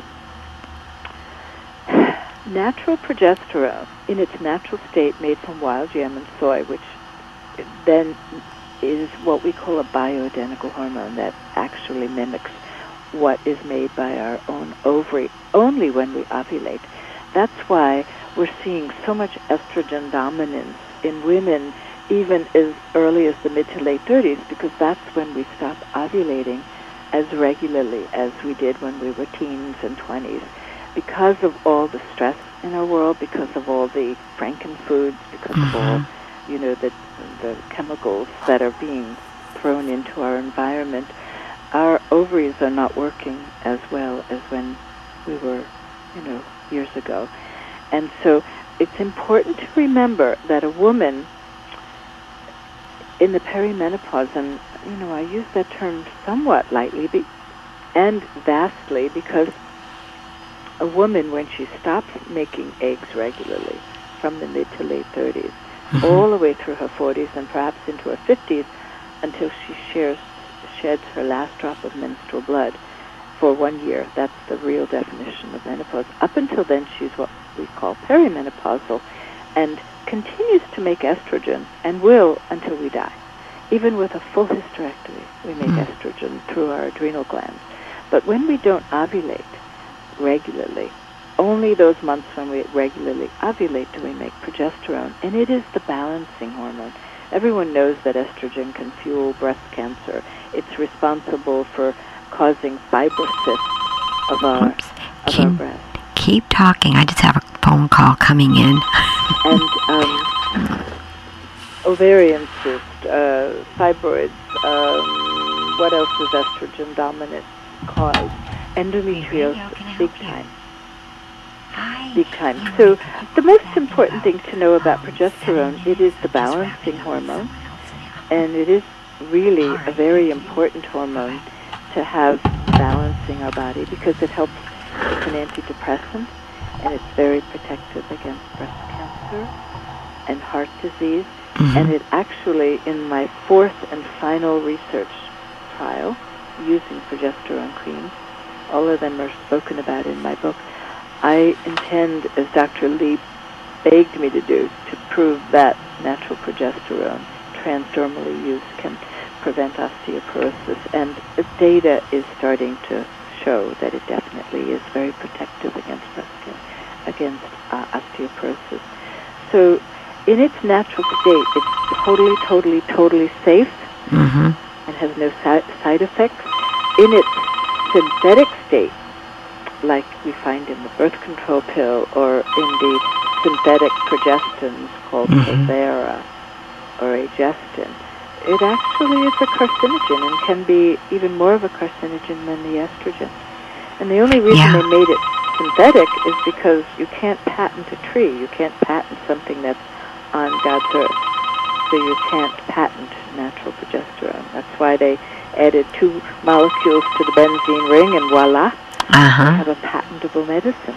Speaker 4: natural progesterone, in its natural state, made from wild yam and soy, which then is what we call a bioidentical hormone that actually mimics what is made by our own ovary only when we ovulate. That's why we're seeing so much estrogen dominance in women even as early as the mid to late thirties, because that's when we stop ovulating as regularly as we did when we were teens and twenties. Because of all the stress in our world, because of all the frankenfoods, because mm-hmm. of all, you know, the, the chemicals that are being thrown into our environment, our ovaries are not working as well as when we were, you know, years ago. And so it's important to remember that a woman in the perimenopause, and, you know, I use that term somewhat lightly be, and vastly, because a woman, when she stops making eggs regularly from the mid to late thirties, mm-hmm. all the way through her forties and perhaps into her fifties, until she shares, sheds her last drop of menstrual blood for one year. That's the real definition of menopause. Up until then, she's what we call perimenopausal and continues to make estrogen and will until we die. Even with a full hysterectomy, we make mm. estrogen through our adrenal glands. But when we don't ovulate regularly, only those months when we regularly ovulate do we make progesterone, and it is the balancing hormone. Everyone knows that estrogen can fuel breast cancer. It's responsible for causing fibrocysts of our, of
Speaker 1: keep,
Speaker 4: our breast.
Speaker 1: Keep talking. I just have a phone call coming in.
Speaker 4: And um, ovarian cyst, uh, fibroids, um, what else is estrogen dominant cause? Endometriosis, big time. Big time. So the most important thing to know about progesterone, it is the balancing hormone, and it is really a very important hormone to have balancing our body because it helps, it's an antidepressant, and it's very protective against breast cancer and heart disease. Mm-hmm. And it actually, in my fourth and final research trial using progesterone creams, all of them are spoken about in my book, I intend, as Doctor Lee begged me to do, to prove that natural progesterone transdermally used can prevent osteoporosis. And the data is starting to show that it definitely is very protective against breast cancer, against uh, osteoporosis. So in its natural state, it's totally, totally, totally safe mm-hmm. and has no si- side effects. In its synthetic state, like we find in the birth control pill or in the synthetic progestins called mm-hmm. Provera or Agestin, it actually is a carcinogen and can be even more of a carcinogen than the estrogen. And the only reason yeah. they made it synthetic is because you can't patent a tree. You can't patent something that's on God's earth. So you can't patent natural progesterone. That's why they added two molecules to the benzene ring, and voila, uh-huh. we have a patentable medicine.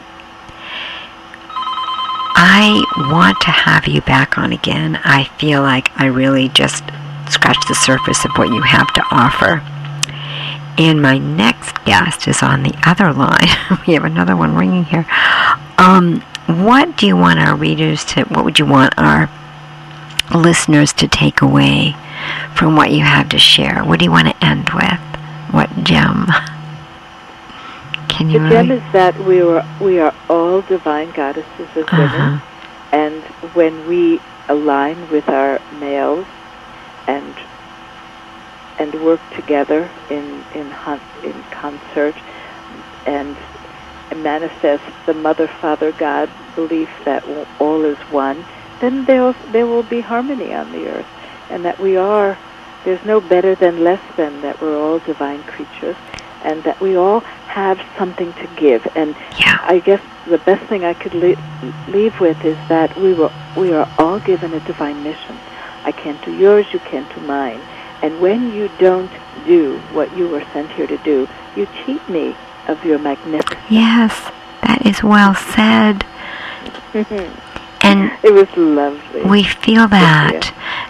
Speaker 1: I want to have you back on again. I feel like I really just scratched the surface of what you have to offer. And my next guest is on the other line. We have another one ringing here. Um, what do you want our readers to, what would you want our listeners to take away from what you have to share? What do you want to end with? What gem? Can you
Speaker 4: the
Speaker 1: really?
Speaker 4: gem is that we are, we are all divine goddesses as uh-huh. women. And when we align with our males and and work together in in, hunt, in concert and manifest the Mother, Father, God belief that all is one, then there there will be harmony on the earth, and that we are, there's no better than less than, that we're all divine creatures, and that we all have something to give. And
Speaker 1: yeah.
Speaker 4: I guess the best thing I could le- leave with is that we were we are all given a divine mission. I can't do yours, you can't do mine. And when you don't do what you were sent here to do, you cheat me of your magnificence.
Speaker 1: Yes, that is well said. And
Speaker 4: it was lovely.
Speaker 1: We feel that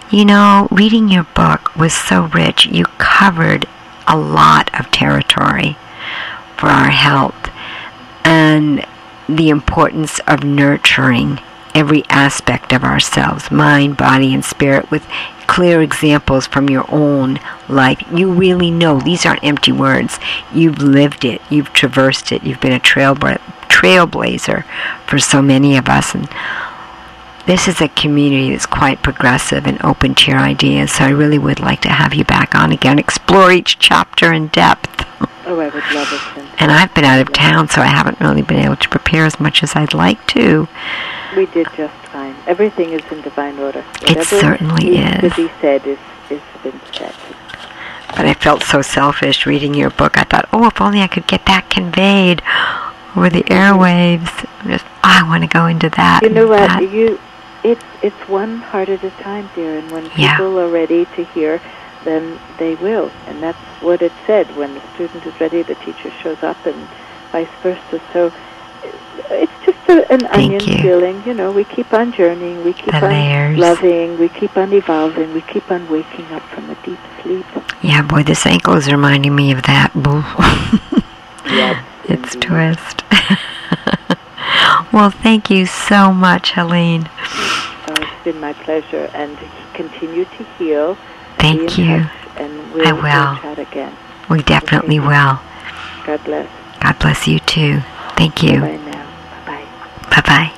Speaker 1: You know, reading your book was so rich. You covered a lot of territory for our health and the importance of nurturing every aspect of ourselves, mind, body, and spirit, with clear examples from your own life. You really know. These aren't empty words. You've lived it. You've traversed it. You've been a trailbla- trailblazer for so many of us. And this is a community that's quite progressive and open to your ideas. So I really would like to have you back on again, explore each chapter in depth.
Speaker 4: Oh, I would love it. Cynthia.
Speaker 1: And I've been out of town, so I haven't really been able to prepare as much as I'd like to.
Speaker 4: We did just fine. Everything is in divine order.
Speaker 1: It certainly
Speaker 4: Whatever
Speaker 1: is.
Speaker 4: to be said is, is been said.
Speaker 1: But I felt so selfish reading your book. I thought, oh, if only I could get that conveyed over the airwaves. I'm just, oh, I want to go into that.
Speaker 4: You know what?
Speaker 1: That.
Speaker 4: You, it's it's one heart at a time, dear. And when people
Speaker 1: Yeah.
Speaker 4: are ready to hear, then they will. And that's what it said. When the student is ready, the teacher shows up, and vice versa. So it's just a, an onion
Speaker 1: you.
Speaker 4: peeling. You know, we keep on journeying. We keep
Speaker 1: The
Speaker 4: on
Speaker 1: layers.
Speaker 4: loving. We keep on evolving. We keep on waking up from a deep sleep.
Speaker 1: Yeah, boy, this ankle is reminding me of that.
Speaker 4: Yes,
Speaker 1: It's
Speaker 4: indeed.
Speaker 1: twist. Well, thank you so much, Helene.
Speaker 4: Oh, it's been my pleasure. And continue to heal.
Speaker 1: Thank
Speaker 4: Be in
Speaker 1: you.
Speaker 4: touch, and we'll,
Speaker 1: I will.
Speaker 4: we'll chat again.
Speaker 1: We definitely
Speaker 4: Okay.
Speaker 1: will.
Speaker 4: God bless.
Speaker 1: God bless you, too. Thank you.
Speaker 4: Bye now. Bye-bye.
Speaker 1: Bye-bye.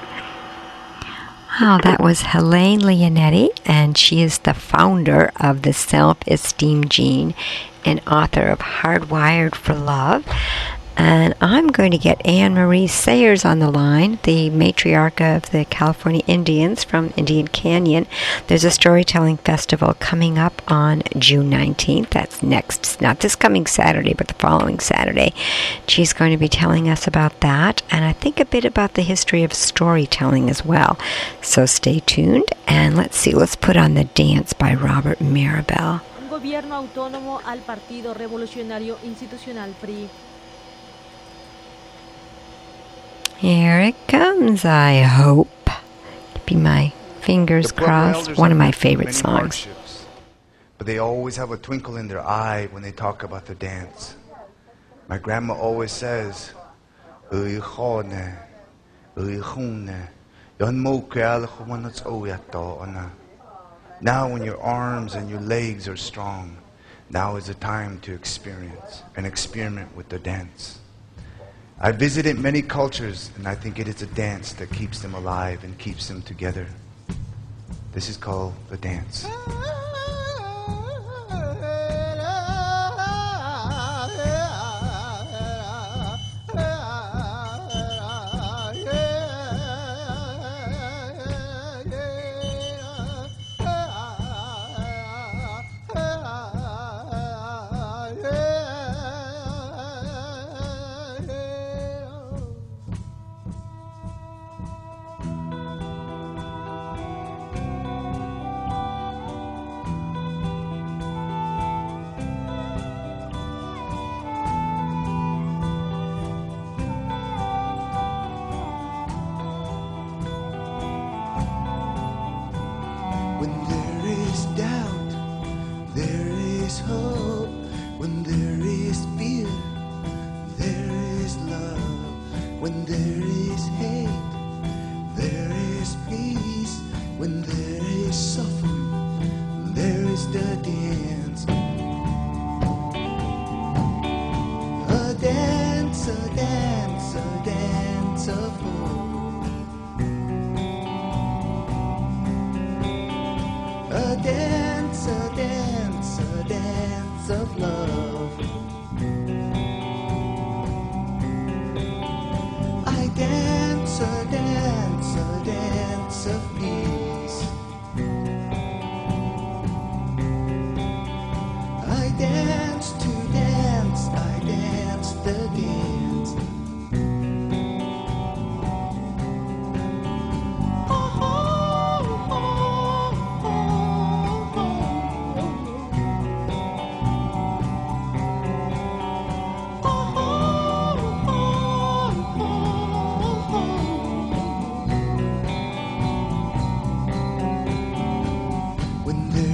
Speaker 1: Oh, that was Helene Leonetti, and she is the founder of the Self-Esteem Gene and author of Hardwired for Love. And I'm going to get Anne Marie Sayers on the line, the matriarch of the California Indians from Indian Canyon. There's a storytelling festival coming up on June nineteenth. That's next, not this coming Saturday, but the following Saturday. She's going to be telling us about that, and I think a bit about the history of storytelling as well. So stay tuned, and let's see, let's put on The Dance by Robert Mirabel.
Speaker 5: Un gobierno autónomo al Partido Revolucionario Institucional P R I.
Speaker 1: Here it comes, I hope. Keeping my fingers
Speaker 6: The Pueblo
Speaker 1: crossed.
Speaker 6: elders
Speaker 1: One of
Speaker 6: have
Speaker 1: my
Speaker 6: been through
Speaker 1: favorite
Speaker 6: many
Speaker 1: songs.
Speaker 6: hardships, but they always have a twinkle in their eye when they talk about the dance. My grandma always says, "Uy khone, uy khune, yon mo kal khwanats oyato ona." Now when your arms and your legs are strong, now is the time to experience and experiment with the dance. I visited many cultures, and I think it is a dance that keeps them alive and keeps them together. This is called the dance.
Speaker 3: When there is doubt, there is hope. When there is fear, there is love. When there is hate, there is peace. When there is suffering, there is the dance. A dance, a dance, a dance of hope. A dance, a dance, a dance of love. I dance, a dance, a dance of peace. I dance to dance, I dance the dance. When there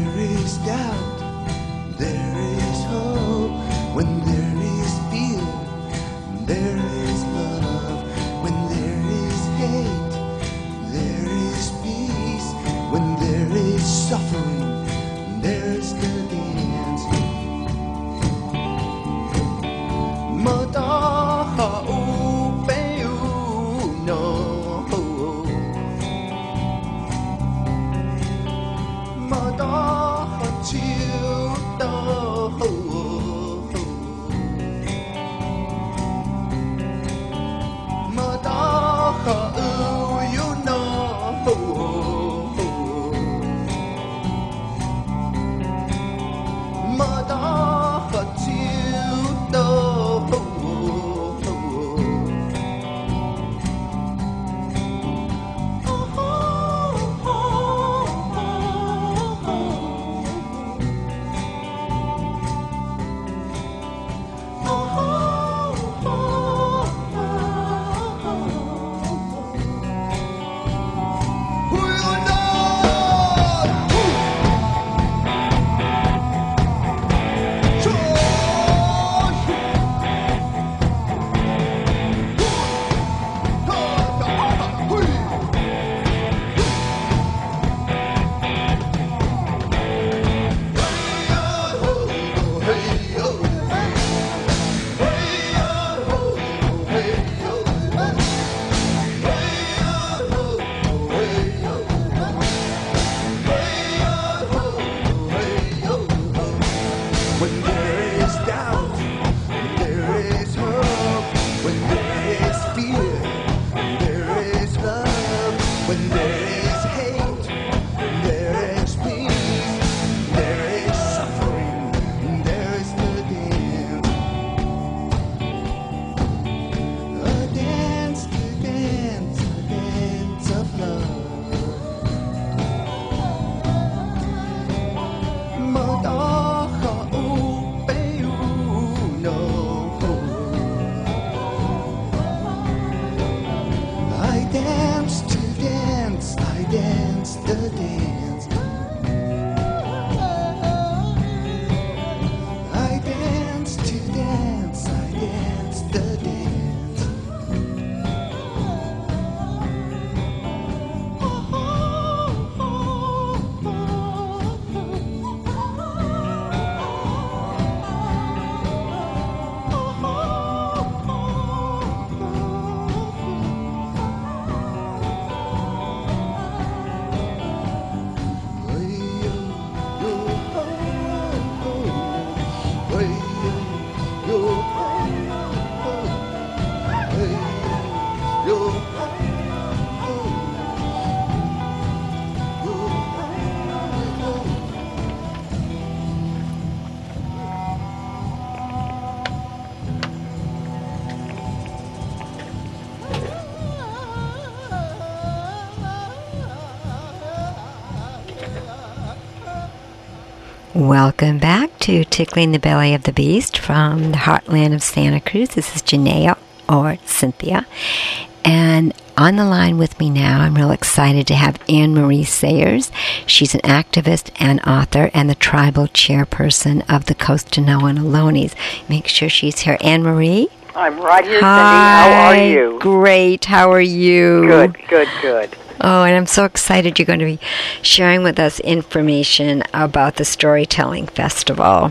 Speaker 1: Welcome back to Tickling the Belly of the Beast from the heartland of Santa Cruz. This is Janaea, or Cynthia. And on the line with me now, I'm real excited to have Anne Marie Sayers. She's an activist and author and the tribal chairperson of the Costanoan Ohlone. Make sure she's here. Anne Marie?
Speaker 7: I'm right here, Cindy.
Speaker 1: Hi.
Speaker 7: How are you?
Speaker 1: Great. How are you?
Speaker 7: Good, good, good.
Speaker 1: Oh, and I'm so excited you're going to be sharing with us information about the Storytelling Festival.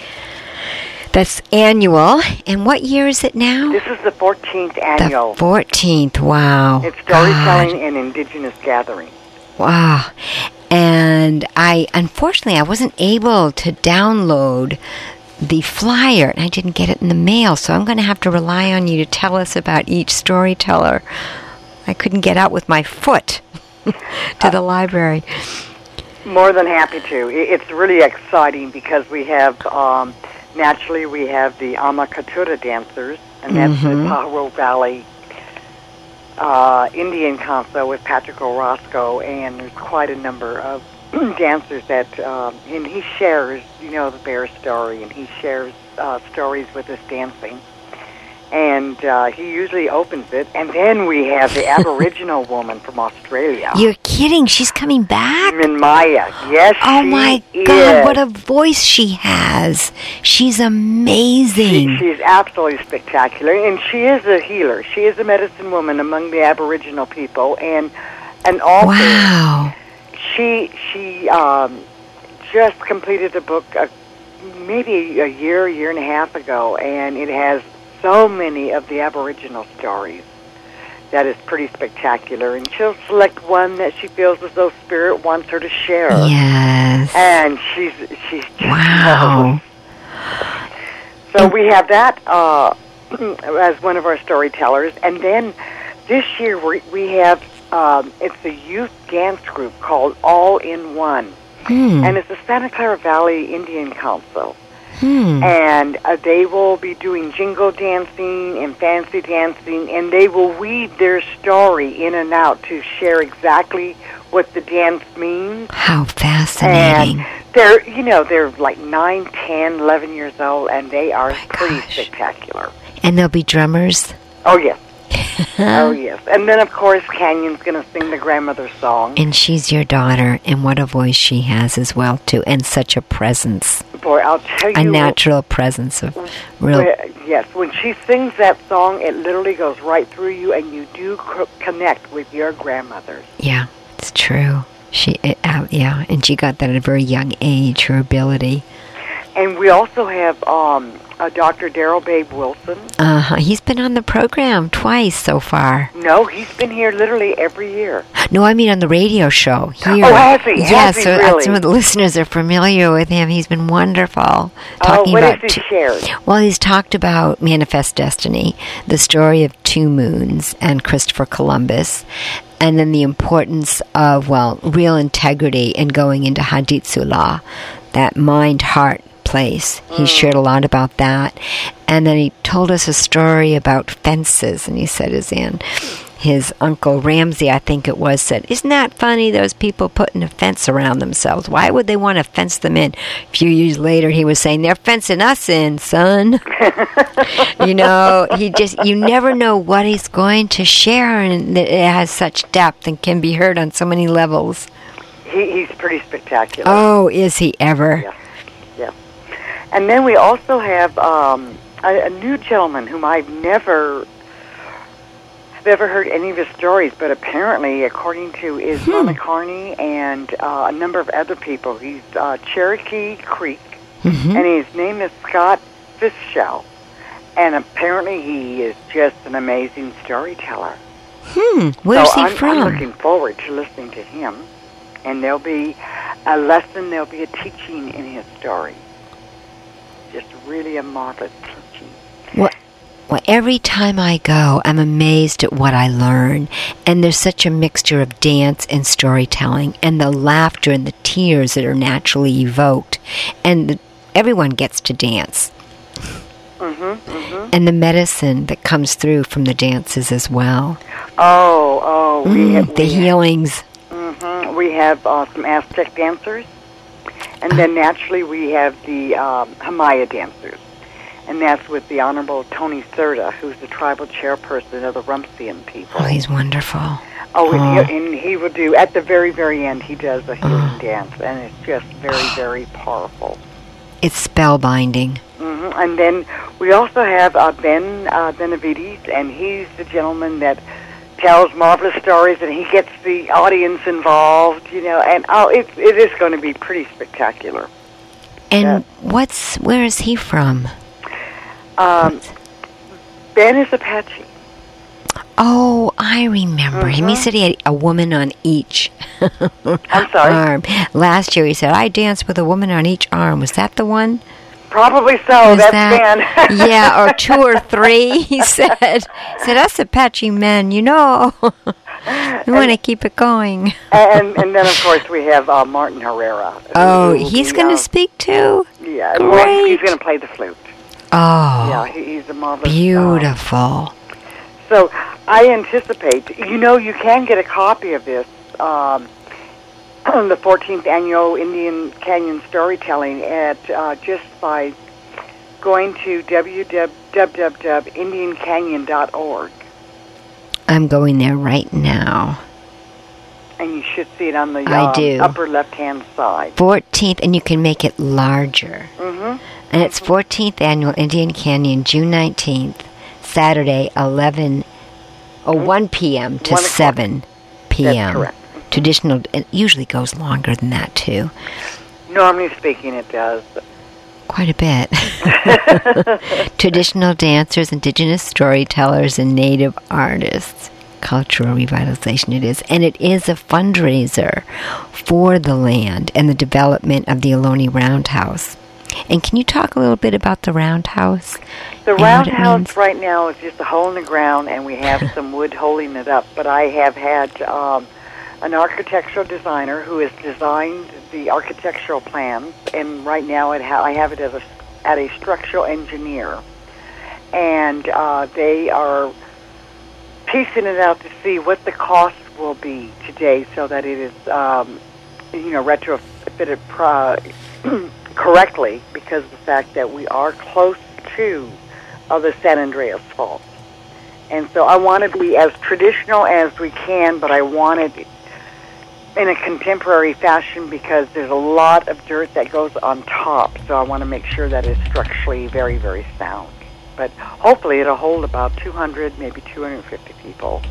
Speaker 1: That's annual. And what year is it now?
Speaker 7: This is the fourteenth annual.
Speaker 1: The fourteenth. Wow.
Speaker 7: It's Storytelling God. and Indigenous Gathering.
Speaker 1: Wow. And I, unfortunately, I wasn't able to download the flyer, and I didn't get it in the mail, so I'm going to have to rely on you to tell us about each storyteller. I couldn't get out with my foot to uh, the library.
Speaker 7: More than happy to. It's really exciting because we have, um, naturally, we have the Amakatura dancers, and that's mm-hmm. the Pajaro Valley uh, Indian Council with Patrick Orozco, and there's quite a number of dancers that, um, and he shares, you know, the bear story, and he shares uh, stories with us dancing. And uh, he usually opens it. And then we have the Aboriginal woman from Australia.
Speaker 1: You're kidding. She's coming back?
Speaker 7: Minmaya. Yes,
Speaker 1: oh
Speaker 7: she
Speaker 1: my
Speaker 7: is.
Speaker 1: God, what a voice she has. She's amazing.
Speaker 7: She, she's absolutely spectacular. And she is a healer. She is a medicine woman among the Aboriginal people. And an author.
Speaker 1: Wow.
Speaker 7: She, she um, just completed a book uh, maybe a year, year and a half ago. And it has so many of the Aboriginal stories that is pretty spectacular, and she'll select one that she feels as though Spirit wants her to share.
Speaker 1: Yes,
Speaker 7: and she's she's just
Speaker 1: wow.
Speaker 7: So we have that uh, as one of our storytellers, and then this year we we have um, it's a youth dance group called All in One,
Speaker 1: hmm.
Speaker 7: and it's the Santa Clara Valley Indian Council.
Speaker 1: Hmm.
Speaker 7: And uh, they will be doing jingle dancing and fancy dancing, and they will weave their story in and out to share exactly what the dance means.
Speaker 1: How fascinating.
Speaker 7: And they're, you know, they're like nine, ten, eleven years old, and they are
Speaker 1: My
Speaker 7: pretty
Speaker 1: gosh.
Speaker 7: spectacular.
Speaker 1: And there'll be drummers?
Speaker 7: Oh, yes. Oh, yes. And then, of course, Canyon's going to sing the grandmother song.
Speaker 1: And she's your daughter, and what a voice she has as well, too, and such a presence.
Speaker 7: Boy, I'll tell you.
Speaker 1: A natural presence of real...
Speaker 7: Well, yes, when she sings that song, it literally goes right through you, and you do co- connect with your grandmother.
Speaker 1: Yeah, it's true. She, it, uh, yeah, and she got that at a very young age, her ability.
Speaker 7: And we also have um, uh, Doctor Daryl Babe Wilson.
Speaker 1: Uh-huh. He's been on the program twice so far.
Speaker 7: No, he's been here literally every year.
Speaker 1: No, I mean on the radio show here.
Speaker 7: Oh, has he?
Speaker 1: Yeah,
Speaker 7: has he
Speaker 1: so
Speaker 7: really?
Speaker 1: some of the listeners are familiar with him. He's been wonderful.
Speaker 7: Oh, what
Speaker 1: about
Speaker 7: has he
Speaker 1: two,
Speaker 7: shared?
Speaker 1: Well, he's talked about Manifest Destiny, the story of two moons, and Christopher Columbus, and then the importance of, well, real integrity and going into Hadith Sulah, that mind-heart place. He mm. shared a lot about that. And then he told us a story about fences, and he said his aunt, his Uncle Ramsey, I think it was, said, "Isn't that funny, those people putting a fence around themselves? Why would they want to fence them in?" A few years later, he was saying, "They're fencing us in, son." You know, he just, you never know what he's going to share, and it has such depth and can be heard on so many levels.
Speaker 7: He, he's pretty spectacular.
Speaker 1: Oh, is he ever?
Speaker 7: Yeah. Yeah. And then we also have um, a, a new gentleman whom I've never have ever heard any of his stories, but apparently, according to Ismana hmm. Carney and uh, a number of other people, he's uh, Cherokee Creek, mm-hmm. and his name is Scott Fischel. And apparently, he is just an amazing storyteller.
Speaker 1: Hmm. Where's
Speaker 7: so
Speaker 1: he
Speaker 7: I'm,
Speaker 1: from?
Speaker 7: I'm looking forward to listening to him. And there'll be a lesson, there'll be a teaching in his story. just really a marvelous teaching.
Speaker 1: What? Well, every time I go, I'm amazed at what I learn. And there's such a mixture of dance and storytelling, and the laughter and the tears that are naturally evoked. And the, everyone gets to dance.
Speaker 7: Mm-hmm, mm-hmm.
Speaker 1: And the medicine that comes through from the dances as well.
Speaker 7: Oh, oh. We
Speaker 1: Mm,
Speaker 7: have,
Speaker 1: the
Speaker 7: we
Speaker 1: healings.
Speaker 7: Have, mm-hmm, we have uh, some Aztec dancers. And then naturally we have the um, Hamaya dancers. And that's with the Honorable Tony Serta, who's the tribal chairperson of the Rumsian people.
Speaker 1: Oh, he's wonderful.
Speaker 7: Oh,
Speaker 1: Oh.
Speaker 7: And, he, and he will do, at the very, very end, he does a healing dance, and it's just very, very powerful.
Speaker 1: It's spellbinding.
Speaker 7: Mm-hmm. And then we also have uh, Ben uh, Benavides, and he's the gentleman that tells marvelous stories, and he gets the audience involved, you know, and oh, it, it is going to be pretty spectacular.
Speaker 1: And
Speaker 7: Yeah.
Speaker 1: what's, where is he from?
Speaker 7: Um, Ben is Apache.
Speaker 1: Oh, I remember him. He
Speaker 7: Mhm.
Speaker 1: said he had a woman on each
Speaker 7: I'm sorry?
Speaker 1: arm. Last year he said, I danced with a woman on each arm. Was that the one?
Speaker 7: Probably so.
Speaker 1: Was
Speaker 7: That's
Speaker 1: that-
Speaker 7: Ben.
Speaker 1: yeah, or two or three, he said. He said, us Apache men, you know. we want to keep it going.
Speaker 7: and and then, of course, we have uh, Martin Herrera.
Speaker 1: Oh,
Speaker 7: who will
Speaker 1: he's
Speaker 7: be,
Speaker 1: going to
Speaker 7: uh,
Speaker 1: speak too?
Speaker 7: Yeah, well, he's
Speaker 1: Great.
Speaker 7: going to play the flute.
Speaker 1: Oh,
Speaker 7: Yeah, he, he's a marvelous. uh,
Speaker 1: beautiful.
Speaker 7: So I anticipate, you know, you can get a copy of this, um, the fourteenth Annual Indian Canyon Storytelling at uh, just by going to w w w dot indian canyon dot org.
Speaker 1: I'm going there right now.
Speaker 7: And you should see it on the
Speaker 1: I
Speaker 7: um,
Speaker 1: do.
Speaker 7: upper left-hand side.
Speaker 1: fourteenth, and you can make it larger.
Speaker 7: Mm-hmm.
Speaker 1: And it's fourteenth Annual Indian Canyon, June nineteenth, Saturday, eleven, oh, one p.m. to
Speaker 7: One o'clock.
Speaker 1: seven p.m.
Speaker 7: That's correct.
Speaker 1: Traditional, it usually goes longer than that, too.
Speaker 7: Normally speaking, it does.
Speaker 1: Quite a bit. Traditional dancers, indigenous storytellers, and native artists. Cultural revitalization it is. And it is a fundraiser for the land and the development of the Ohlone Roundhouse. And can you talk a little bit about the Roundhouse?
Speaker 7: The
Speaker 1: and what it
Speaker 7: roundhouse
Speaker 1: means?
Speaker 7: right now is just a hole in the ground, and we have some wood holding it up. But I have had um, an architectural designer who has designed the architectural plans, and right now it ha- I have it as a at a structural engineer, and uh, they are piecing it out to see what the cost will be today, so that it is um, you know retrofitted pro- correctly, because of the fact that we are close to uh, the San Andreas Fault. And so I want to be as traditional as we can, but I want it in a contemporary fashion because there's a lot of dirt that goes on top, so I want to make sure that it's structurally very, very sound. But hopefully it'll hold about two hundred, maybe two hundred fifty people.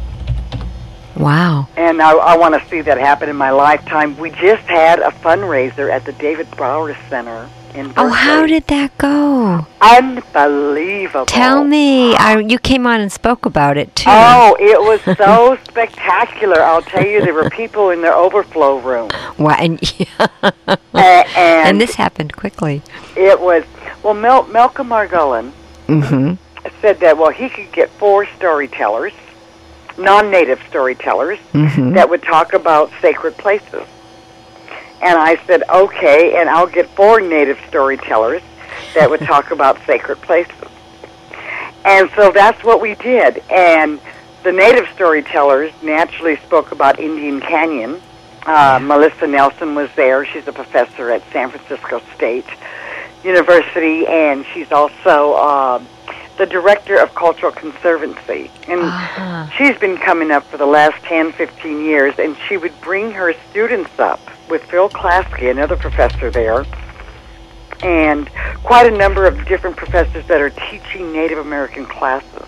Speaker 1: Wow.
Speaker 7: And I, I want to see that happen in my lifetime. We just had a fundraiser at the David Brower Center in Berkeley.
Speaker 1: Oh, how did that go?
Speaker 7: Unbelievable.
Speaker 1: Tell me. I, you came on and spoke about it, too.
Speaker 7: Oh, it was so spectacular. I'll tell you, there were people in their overflow room.
Speaker 1: Wow. And,
Speaker 7: A-
Speaker 1: and,
Speaker 7: and
Speaker 1: this happened quickly.
Speaker 7: it was, well, Mel- Malcolm Margolin
Speaker 1: Mm-hmm.
Speaker 7: said that, well, he could get four storytellers, non-native storytellers,
Speaker 1: Mm-hmm.
Speaker 7: that would talk about sacred places. And I said, okay, and I'll get four native storytellers that would talk about sacred places. And so that's what we did. And the native storytellers naturally spoke about Indian Canyon. Uh, Melissa Nelson was there. She's a professor at San Francisco State University, and she's also uh, the director of Cultural Conservancy. And
Speaker 1: Uh-huh.
Speaker 7: she's been coming up for the last ten, fifteen years, and she would bring her students up with Phil Klasky, another professor there, and quite a number of different professors that are teaching Native American classes.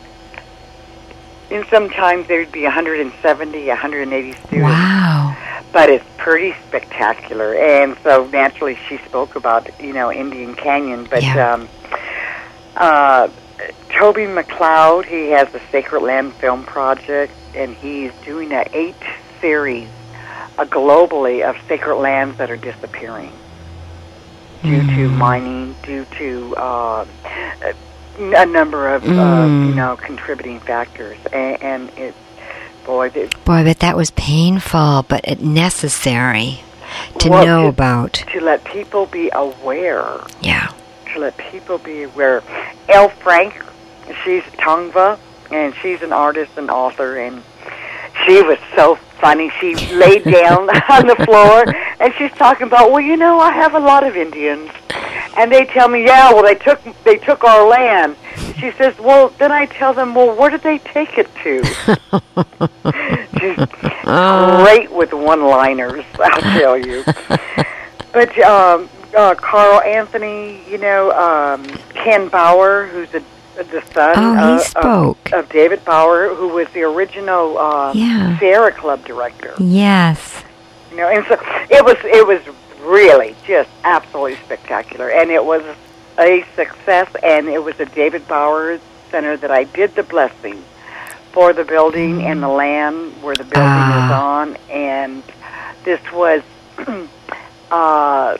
Speaker 7: And sometimes there would be one hundred seventy, one hundred eighty students.
Speaker 1: Wow.
Speaker 7: But it's pretty spectacular. And so naturally she spoke about, you know, Indian Canyon. But
Speaker 1: Yeah.
Speaker 7: um, uh, Toby McLeod, he has the Sacred Land Film Project, and he's doing an eight series uh, globally of sacred lands that are disappearing. due
Speaker 1: Mm.
Speaker 7: to mining, due to uh, a number of, uh,
Speaker 1: Mm.
Speaker 7: you know, contributing factors. And, and it, boy, it,
Speaker 1: Boy, but that was painful, but it necessary to
Speaker 7: well,
Speaker 1: know
Speaker 7: to,
Speaker 1: about.
Speaker 7: to let people be aware.
Speaker 1: Yeah.
Speaker 7: To let people be aware. Elle Frank, she's Tongva, and she's an artist and author, and she was so funny. She laid down on the floor, and she's talking about, well, you know, I have a lot of Indians, and they tell me, yeah, well, they took they took our land. She says, well, then I tell them, well, where did they take it to? She's great with one-liners, I'll tell you. But um, uh, Carl Anthony, you know, um, Ken Bauer, who's a the son
Speaker 1: Oh, he
Speaker 7: uh,
Speaker 1: spoke.
Speaker 7: Of, of David Bauer, who was the original uh,
Speaker 1: Yeah.
Speaker 7: Sierra Club director.
Speaker 1: Yes.
Speaker 7: You know, and so it was it was really just absolutely spectacular, and it was a success. And it was a David Bauer Center that I did the blessing for the building and the land where the building
Speaker 1: Ah.
Speaker 7: is on, and this was. uh,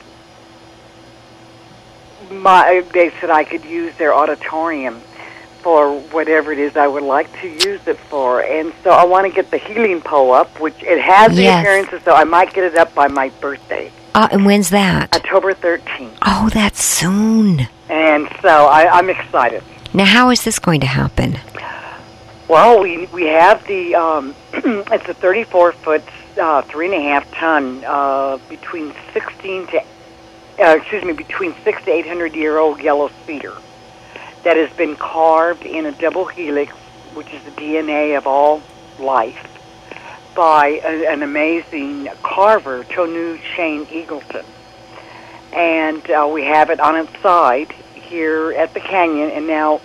Speaker 7: My, they said I could use their auditorium for whatever it is I would like to use it for. And so I want to get the healing pole up, which it has the
Speaker 1: Yes.
Speaker 7: appearances, so I might get it up by my birthday,
Speaker 1: Uh, and when's that?
Speaker 7: October thirteenth.
Speaker 1: Oh, that's soon.
Speaker 7: And so I, I'm excited.
Speaker 1: Now, how is this going to happen?
Speaker 7: Well, we we have the, um, it's a thirty-four foot, uh, three and a half ton, uh, between sixteen to Uh, excuse me, between six to eight hundred year old yellow cedar that has been carved in a double helix, which is the D N A of all life, by a, an amazing carver, Tonu Shane Eagleton. And uh, we have it on its side here at the canyon, and now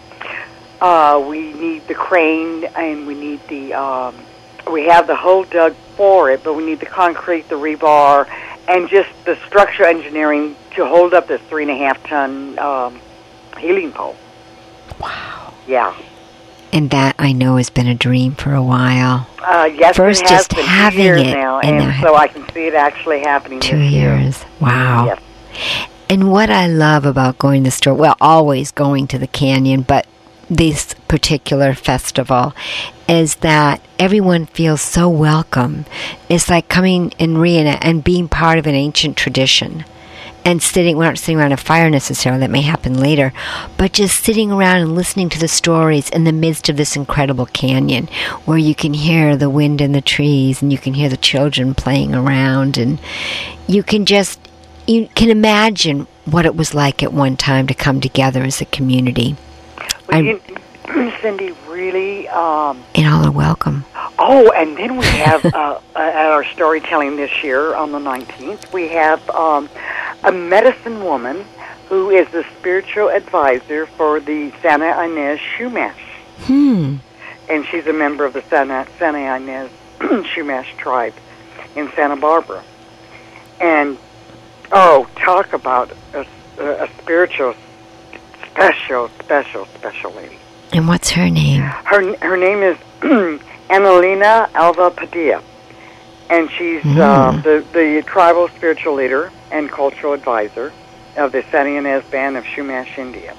Speaker 7: uh, we need the crane, and we need the, um, we have the hole dug for it, but we need the concrete, the rebar, and just the structure engineering to hold up this three and a half ton um, healing pole.
Speaker 1: Wow.
Speaker 7: Yeah.
Speaker 1: And that, I know, has been a dream for a while.
Speaker 7: Uh, yes,
Speaker 1: First
Speaker 7: it has
Speaker 1: just
Speaker 7: been
Speaker 1: having
Speaker 7: two years
Speaker 1: it,
Speaker 7: now,
Speaker 1: and
Speaker 7: and,
Speaker 1: now
Speaker 7: so I can see it actually happening
Speaker 1: Two
Speaker 7: this year.
Speaker 1: years. Wow.
Speaker 7: Yes.
Speaker 1: And what I love about going to the store, well, always going to the canyon, but this particular festival, is that everyone feels so welcome. It's like coming and re and being part of an ancient tradition. And sitting, we're not sitting around a fire necessarily, that may happen later, but just sitting around and listening to the stories in the midst of this incredible canyon, where you can hear the wind in the trees, and you can hear the children playing around, and you can just, you can imagine what it was like at one time to come together as a community.
Speaker 7: Well, you, Cindy, really... Um,
Speaker 1: and all are welcome.
Speaker 7: Oh, and then we have, uh, at our storytelling this year on the nineteenth, we have um, a medicine woman who is the spiritual advisor for the Santa Ynez Chumash.
Speaker 1: Hmm.
Speaker 7: And she's a member of the Santa, Santa Ynez Chumash tribe in Santa Barbara. And, oh, talk about a, a spiritual, special, special, special lady.
Speaker 1: And what's her name?
Speaker 7: Her her name is Annalena Alva Padilla, and she's
Speaker 1: Mm.
Speaker 7: uh, the, the tribal spiritual leader and cultural advisor of the Santa Ynez Band of Chumash, India.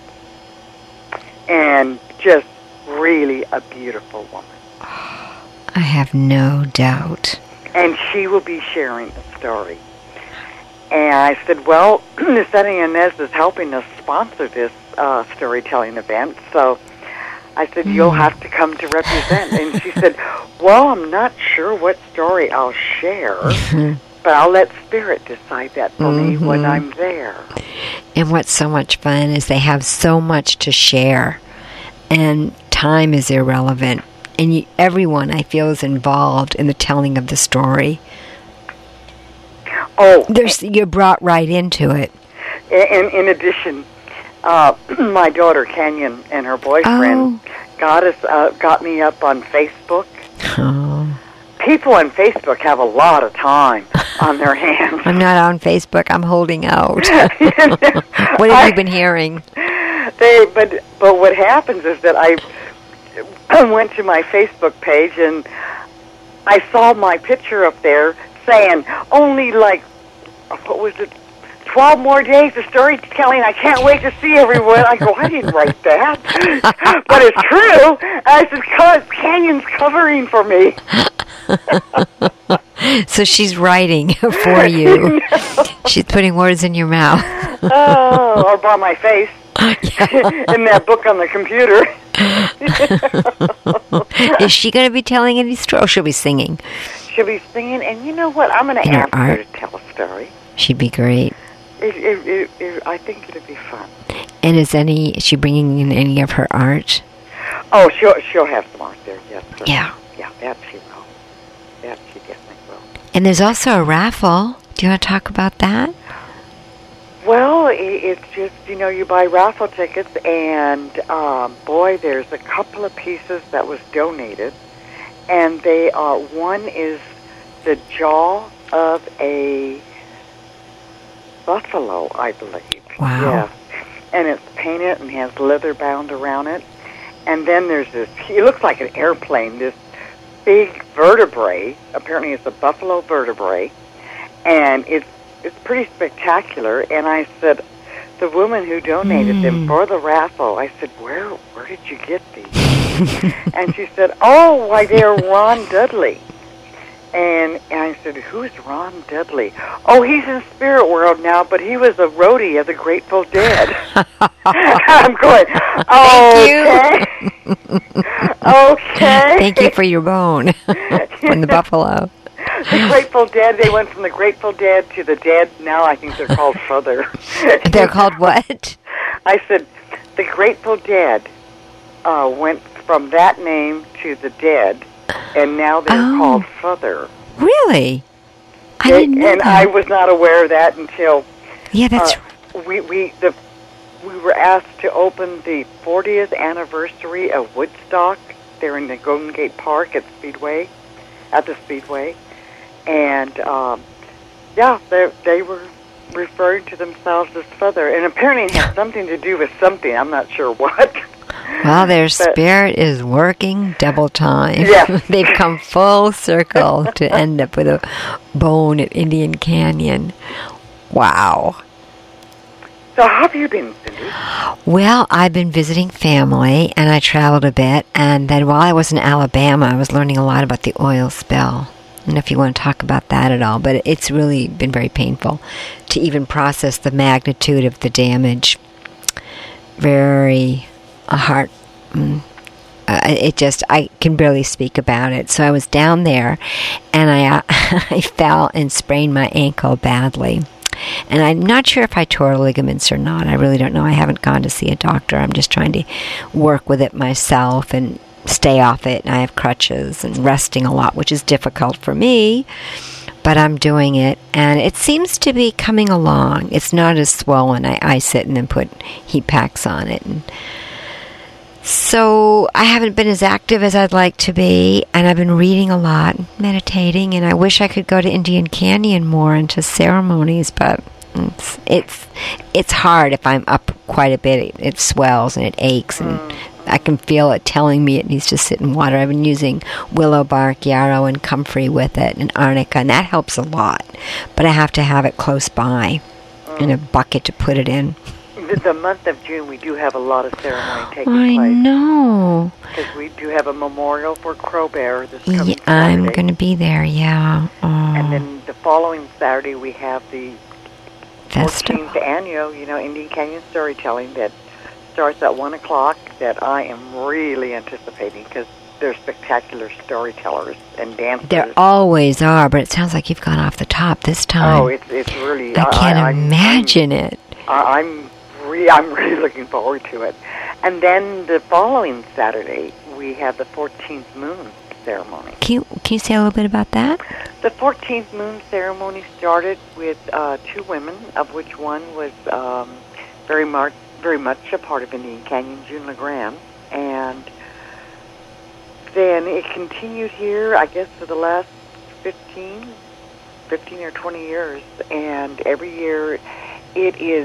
Speaker 7: And just really a beautiful woman.
Speaker 1: I have no doubt.
Speaker 7: And she will be sharing the story. And I said, well, the Santa Ynez is helping us sponsor this uh, storytelling event, so I said, you'll have to come to represent. And she said, well, I'm not sure what story I'll share, but I'll let Spirit decide that for
Speaker 1: Mm-hmm.
Speaker 7: me when I'm there.
Speaker 1: And what's so much fun is they have so much to share, and time is irrelevant. And you, everyone, I feel, is involved in the telling of the story.
Speaker 7: Oh,
Speaker 1: There's, you're brought right into it.
Speaker 7: in, in addition, uh, my daughter, Canyon, and her boyfriend
Speaker 1: Oh.
Speaker 7: got us, uh, got me up on Facebook.
Speaker 1: Oh.
Speaker 7: People on Facebook have a lot of time on their hands.
Speaker 1: I'm not on Facebook. I'm holding out. What have you been hearing?
Speaker 7: They, but but what happens is that I, I went to my Facebook page and I saw my picture up there saying only like, what was it, twelve more days of storytelling. I can't wait to see everyone. I go, I didn't write that. But it's true. And I said, "God, Canyon's covering for me."
Speaker 1: So she's writing for you.
Speaker 7: No.
Speaker 1: She's putting words in your mouth.
Speaker 7: Oh, or by my face. In that book on the computer.
Speaker 1: Is she going to be telling any story? Oh, she'll be singing.
Speaker 7: She'll be singing, and you know what? I'm going to
Speaker 1: In her
Speaker 7: ask her
Speaker 1: art?
Speaker 7: to tell a story.
Speaker 1: She'd be great.
Speaker 7: It, it, it, it, I think it'd be fun.
Speaker 1: And is any is she bringing in any of her art?
Speaker 7: Oh, she'll she'll have some art there. Yes. Sir.
Speaker 1: Yeah.
Speaker 7: Yeah, that she will. That she definitely will.
Speaker 1: And there's also a raffle. Do you want to talk about that?
Speaker 7: Well, it, it's just, you know, you buy raffle tickets, and um, boy, there's a couple of pieces that was donated, and they are, one is the jaw of a buffalo, I believe.
Speaker 1: Wow.
Speaker 7: Yes. And it's painted and has leather bound around it. And then there's this, it looks like an airplane, this big vertebrae. Apparently it's a buffalo vertebrae. And it's it's pretty spectacular. And I said, the woman who donated
Speaker 1: Mm.
Speaker 7: them for the raffle, I said, where where did you get these? And she said, oh, why, they're Ron Dudley. And, and I said, who's Ron Dudley? Oh, he's in Spirit World now, but he was a roadie of the Grateful Dead. I'm going, okay. Okay.
Speaker 1: Thank you for your bone from the buffalo.
Speaker 7: The Grateful Dead, they went from the Grateful Dead to the Dead. Now I think they're called Further.
Speaker 1: They're called what?
Speaker 7: I said, the Grateful Dead uh, went from that name to the Dead, and now they're
Speaker 1: Oh.
Speaker 7: called Further.
Speaker 1: Really? I
Speaker 7: They-
Speaker 1: didn't know
Speaker 7: and
Speaker 1: that.
Speaker 7: I was not aware of that until
Speaker 1: Yeah, that's
Speaker 7: uh, we we the we were asked to open the fortieth anniversary of Woodstock. They're in the Golden Gate Park at Speedway, at the Speedway, and um, yeah, they they were referring to themselves as Feather, and apparently it has something to do with something. I'm not sure what.
Speaker 1: well, their
Speaker 7: But-
Speaker 1: spirit is working double time.
Speaker 7: Yes.
Speaker 1: They've come full circle to end up with a bone at Indian Canyon. Wow.
Speaker 7: So how have you been, Cindy?
Speaker 1: Well, I've been visiting family, and I traveled a bit, and then while I was in Alabama, I was learning a lot about the oil spill. I don't know if you want to talk about that at all, but it's really been very painful to even process the magnitude of the damage. Very a heart. Mm, uh, it just, I can barely speak about it. So I was down there, and I uh, I fell and sprained my ankle badly. And I'm not sure if I tore ligaments or not. I really don't know. I haven't gone to see a doctor. I'm just trying to work with it myself and stay off it. And I have crutches and resting a lot, which is difficult for me. But I'm doing it, and it seems to be coming along. It's not as swollen. I ice it and then put heat packs on it. And so I haven't been as active as I'd like to be, and I've been reading a lot, meditating, and I wish I could go to Indian Canyon more and to ceremonies, but it's it's, it's hard if I'm up quite a bit. It, it swells and it aches, and mm. I can feel it telling me it needs to sit in water. I've been using willow bark, yarrow, and comfrey with it, and arnica, and that helps a lot. But I have to have it close by mm. in a bucket to put it in.
Speaker 7: The month of June, we do have a lot of ceremony taking
Speaker 1: I
Speaker 7: place.
Speaker 1: I know.
Speaker 7: Because we do have a memorial for Crow Bear this coming
Speaker 1: Yeah,
Speaker 7: Saturday.
Speaker 1: I'm going to be there, yeah. Oh.
Speaker 7: And then the following Saturday, we have the
Speaker 1: Festival.
Speaker 7: fourteenth annual, you know, Indian Canyon Storytelling that starts at one o'clock that I am really anticipating because they're spectacular storytellers and dancers.
Speaker 1: There always are, but it sounds like you've gone off the top this time.
Speaker 7: Oh, it's it's really...
Speaker 1: I can't
Speaker 7: I,
Speaker 1: imagine
Speaker 7: I'm,
Speaker 1: it.
Speaker 7: I, I'm, re- I'm really looking forward to it. And then the following Saturday, we have the fourteenth moon ceremony.
Speaker 1: Can you, can you say a little bit about that?
Speaker 7: The fourteenth moon ceremony started with uh, two women, of which one was um, very, mar- very much a part of Indian Canyon, June LeGrand. And then it continued here, I guess, for the last fifteen, fifteen or twenty years. And every year it is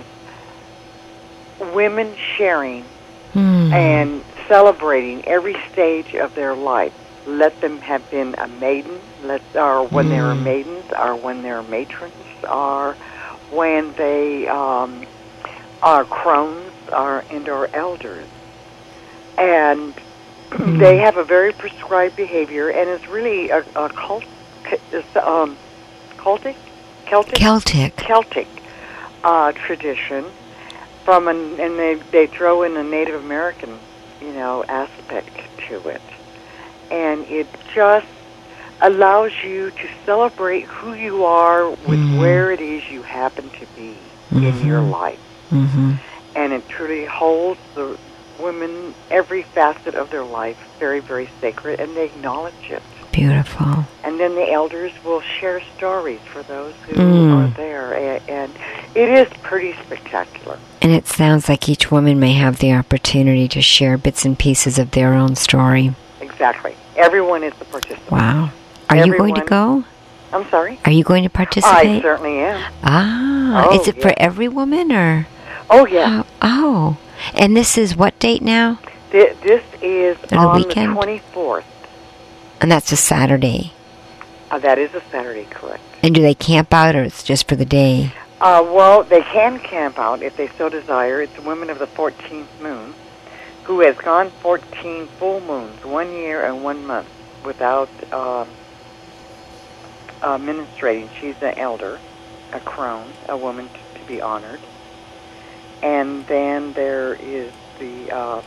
Speaker 7: women sharing
Speaker 1: Hmm.
Speaker 7: and celebrating every stage of their life. Let them have been a maiden, let or when
Speaker 1: Mm.
Speaker 7: they were maidens, or when they're matrons, or when they um, are crones are, and are elders. And mm. they have a very prescribed behavior, and it's really a, a cult, it's, um, cultic? Celtic?
Speaker 1: Celtic.
Speaker 7: Celtic uh, tradition. From an, and they, they throw in a Native American, you know, aspect to it. And it just allows you to celebrate who you are with mm-hmm. where it is you happen to be mm-hmm. in your life.
Speaker 1: Mm-hmm.
Speaker 7: And it truly holds the women, every facet of their life, very, very sacred, and they acknowledge it.
Speaker 1: Beautiful.
Speaker 7: And then the elders will share stories for those who
Speaker 1: mm.
Speaker 7: are there. And, and it is pretty spectacular.
Speaker 1: And it sounds like each woman may have the opportunity to share bits and pieces of their own story.
Speaker 7: Exactly. Everyone is the participant.
Speaker 1: Wow. Are Everyone, you going to go?
Speaker 7: I'm sorry?
Speaker 1: Are you going to participate?
Speaker 7: I certainly am.
Speaker 1: Ah.
Speaker 7: Oh,
Speaker 1: is it
Speaker 7: yeah.
Speaker 1: for every woman or?
Speaker 7: Oh, yeah.
Speaker 1: Oh. oh. And this is what date now?
Speaker 7: Th- this is
Speaker 1: the
Speaker 7: on
Speaker 1: weekend?
Speaker 7: the twenty-fourth.
Speaker 1: And that's a Saturday?
Speaker 7: Uh, that is a Saturday, correct.
Speaker 1: And do they camp out or it's just for the day?
Speaker 7: Uh, well, they can camp out if they so desire. It's the women of the fourteenth moon who has gone fourteen full moons, one year and one month, without um, uh, ministrating. She's an elder, a crone, a woman t- to be honored. And then there is the, uh,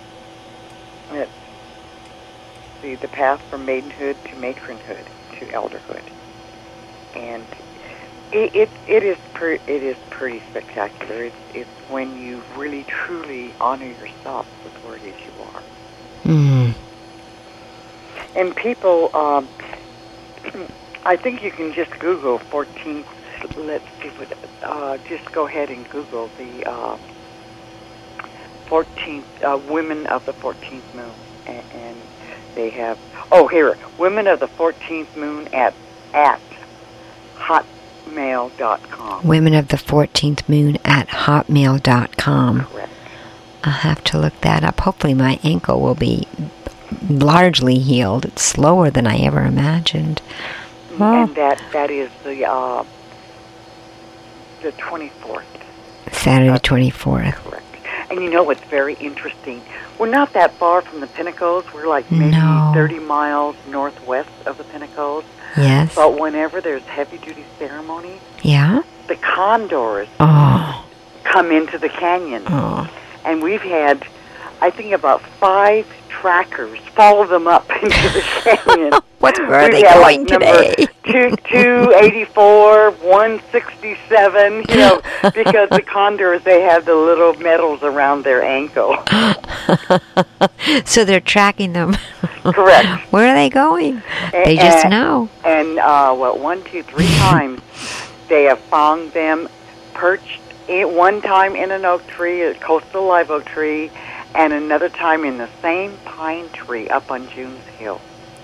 Speaker 7: the the path from maidenhood to matronhood to elderhood, and it it, it is per, it is pretty spectacular. It's it's when you really truly honor yourself with where it is you are.
Speaker 1: Mm.
Speaker 7: And people, um, I think you can just Google fourteenth. Let's see what. Uh, just go ahead and Google the uh, fourteenth uh, women of the fourteenth moon, and, and they have. Oh, here, women of the fourteenth moon at at hotmail dot com.
Speaker 1: Women of the fourteenth moon at hotmail dot com.
Speaker 7: Correct.
Speaker 1: I'll have to look that up. Hopefully, my ankle will be largely healed. It's slower than I ever imagined.
Speaker 7: And oh. that that is the. Uh, The twenty-fourth.
Speaker 1: Saturday, twenty-fourth.
Speaker 7: Correct. And you know what's very interesting? We're not that far from the Pinnacles. We're like maybe
Speaker 1: no.
Speaker 7: thirty miles northwest of the Pinnacles.
Speaker 1: Yes.
Speaker 7: But whenever there's heavy-duty ceremony,
Speaker 1: yeah,
Speaker 7: the condors
Speaker 1: oh.
Speaker 7: come into the canyon.
Speaker 1: Oh.
Speaker 7: And we've had, I think, about five trackers follow them up into the canyon.
Speaker 1: What, where are
Speaker 7: We've
Speaker 1: they
Speaker 7: had,
Speaker 1: going
Speaker 7: like,
Speaker 1: today?
Speaker 7: Two, two eighty-four, one sixty-seven, you know, because the condors, they have the little medals around their ankle.
Speaker 1: So they're tracking them.
Speaker 7: Correct.
Speaker 1: Where are they going?
Speaker 7: And,
Speaker 1: they just
Speaker 7: and,
Speaker 1: know.
Speaker 7: And, uh, what, one, two, three times they have found them perched in, one time in an oak tree, a coastal live oak tree, and another time in the same pine tree up on June's Hill.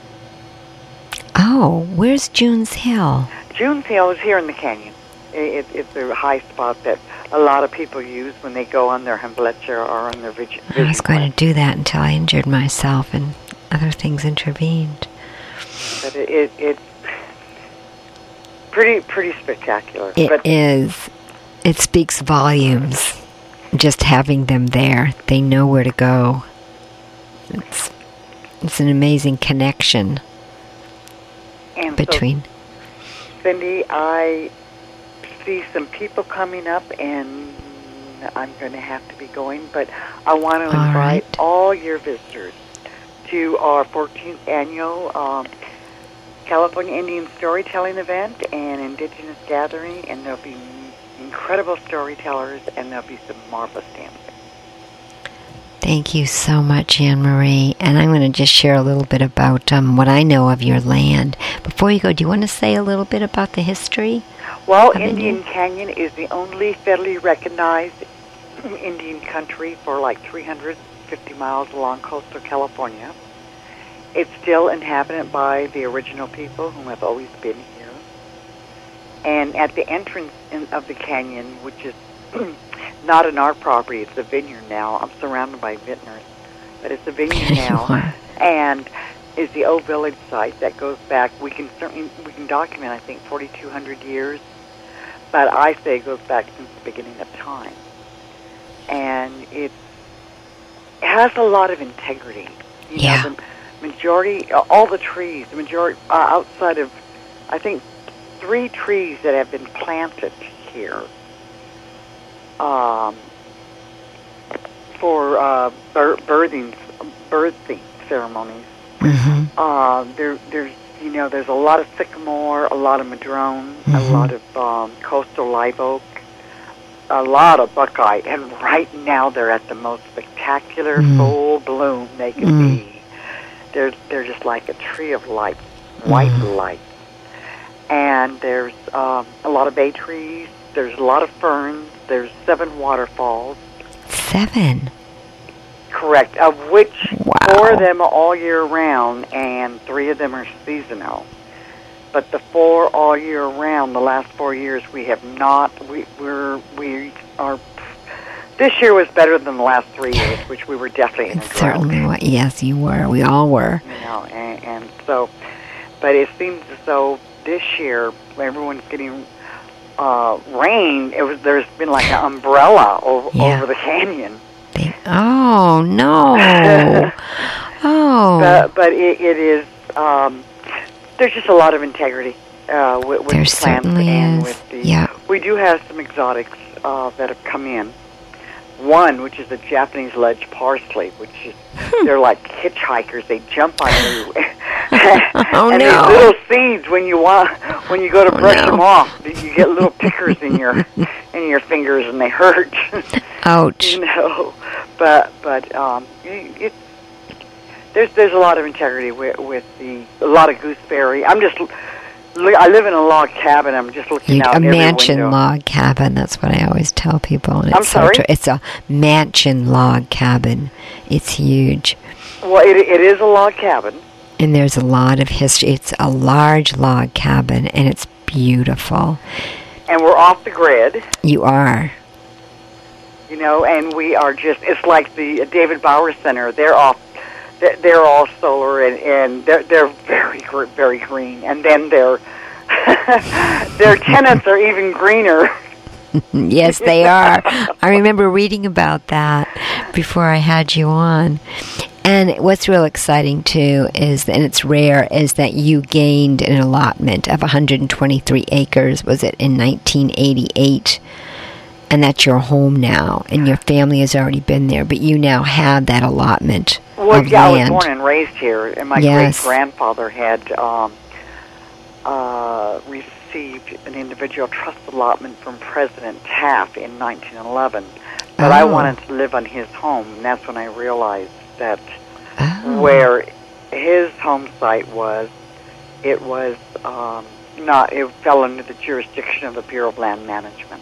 Speaker 1: Oh, where's June's Hill?
Speaker 7: June's Hill is here in the canyon. It, it's a high spot that a lot of people use when they go on their Hambletcher or on their vision.
Speaker 1: I was going to do that until I injured myself and other things intervened.
Speaker 7: But it, it it's pretty pretty spectacular.
Speaker 1: It
Speaker 7: but
Speaker 1: is. It speaks volumes. Just having them there, they know where to go. It's it's an amazing connection.
Speaker 7: And
Speaker 1: between.
Speaker 7: So, Cindy, I see some people coming up, and I'm going to have to be going, but I want to
Speaker 1: all
Speaker 7: invite
Speaker 1: right.
Speaker 7: all your visitors to our fourteenth annual um, California Indian Storytelling event and Indigenous Gathering, and there'll be incredible storytellers, and there'll be some marvelous dancing.
Speaker 1: Thank you so much, Anne Marie. And I'm going to just share a little bit about um, what I know of your land. Before you go, do you want to say a little bit about the history?
Speaker 7: Well, Indian Indian Canyon is the only federally recognized Indian country for like three hundred fifty miles along coastal California. It's still inhabited by the original people who have always been here. And at the entrance in, of the canyon, which is not an art property, it's a vineyard now. I'm surrounded by vintners, but it's a vineyard now. And is the old village site that goes back. We can certainly we can document, I think, forty-two hundred years. but I say it goes back since the beginning of time. And it has a lot of integrity. You
Speaker 1: Yeah.
Speaker 7: know, the majority, uh, all the trees, the majority, uh, outside of, I think, three trees that have been planted here um, for uh, bir- birthing, birthing ceremonies.
Speaker 1: Mm-hmm.
Speaker 7: Uh, there, there's, you know, there's a lot of sycamore, a lot of madrone, a
Speaker 1: Mhm.
Speaker 7: lot of um, coastal live oak, a lot of buckeye, and right now they're at the most spectacular
Speaker 1: Mm.
Speaker 7: full bloom they can
Speaker 1: Mm.
Speaker 7: be. They're they're just like a tree of light, white
Speaker 1: Mm.
Speaker 7: light. And there's um, a lot of bay trees. There's a lot of ferns. There's seven waterfalls.
Speaker 1: Seven.
Speaker 7: Correct, of which
Speaker 1: Wow.
Speaker 7: four of them are all year round and three of them are seasonal. But the four all year round, the last four years, we have not. We we're we are. This year was better than the last three years, which we were definitely in a
Speaker 1: It
Speaker 7: drought.
Speaker 1: certainly was. Yes, you were. We all were.
Speaker 7: You know, and, and so, but it seems as though this year everyone's getting uh, rain. It was there's been like an umbrella over,
Speaker 1: Yeah.
Speaker 7: over the canyon.
Speaker 1: They, oh, no. Oh.
Speaker 7: But, but it, it is. Um, there's just a lot of integrity uh, with, with
Speaker 1: There
Speaker 7: the plants
Speaker 1: certainly
Speaker 7: and
Speaker 1: is.
Speaker 7: with the.
Speaker 1: Yeah.
Speaker 7: We do have some exotics uh, that have come in. One, which is the Japanese ledge parsley, which is they're like hitchhikers. They jump on you.
Speaker 1: Oh,
Speaker 7: and
Speaker 1: no.
Speaker 7: these little seeds, when you want, when you go to
Speaker 1: Oh,
Speaker 7: brush
Speaker 1: no.
Speaker 7: them off, you get little pickers in your in your fingers, and they hurt.
Speaker 1: Ouch.
Speaker 7: You know, but but um, it, it there's there's a lot of integrity with with the a lot of gooseberry. I'm just I live in a log cabin. I'm just looking
Speaker 1: You,
Speaker 7: out
Speaker 1: a
Speaker 7: every
Speaker 1: mansion
Speaker 7: window.
Speaker 1: log cabin. That's what I always tell people. And
Speaker 7: I'm
Speaker 1: it's so
Speaker 7: sorry?
Speaker 1: true. It's a mansion log cabin. It's huge.
Speaker 7: Well, it it is a log cabin.
Speaker 1: And there's a lot of history. It's a large log cabin, and it's beautiful.
Speaker 7: And we're off the grid,
Speaker 1: You are.
Speaker 7: you know, and we are just, it's like the David Bauer Center. They're off, they're, they're all solar, and, and they're, they're very, gr- very green. And then their, their tenants are even greener.
Speaker 1: Yes, they are. I remember reading about that before I had you on. And what's real exciting, too, is, and it's rare, is that you gained an allotment of one hundred twenty-three acres, was it, in nineteen eighty-eight? And that's your home now, and your family has already been there, but you now have that allotment
Speaker 7: Well,
Speaker 1: of
Speaker 7: yeah,
Speaker 1: land.
Speaker 7: I was born and raised here, and my
Speaker 1: Yes.
Speaker 7: great-grandfather had um, uh, received an individual trust allotment from President Taft in nineteen eleven. But I
Speaker 1: Oh.
Speaker 7: wanted to live on his home, and that's when I realized that
Speaker 1: Oh.
Speaker 7: where his home site was, it was um, not, it fell under the jurisdiction of the Bureau of Land Management.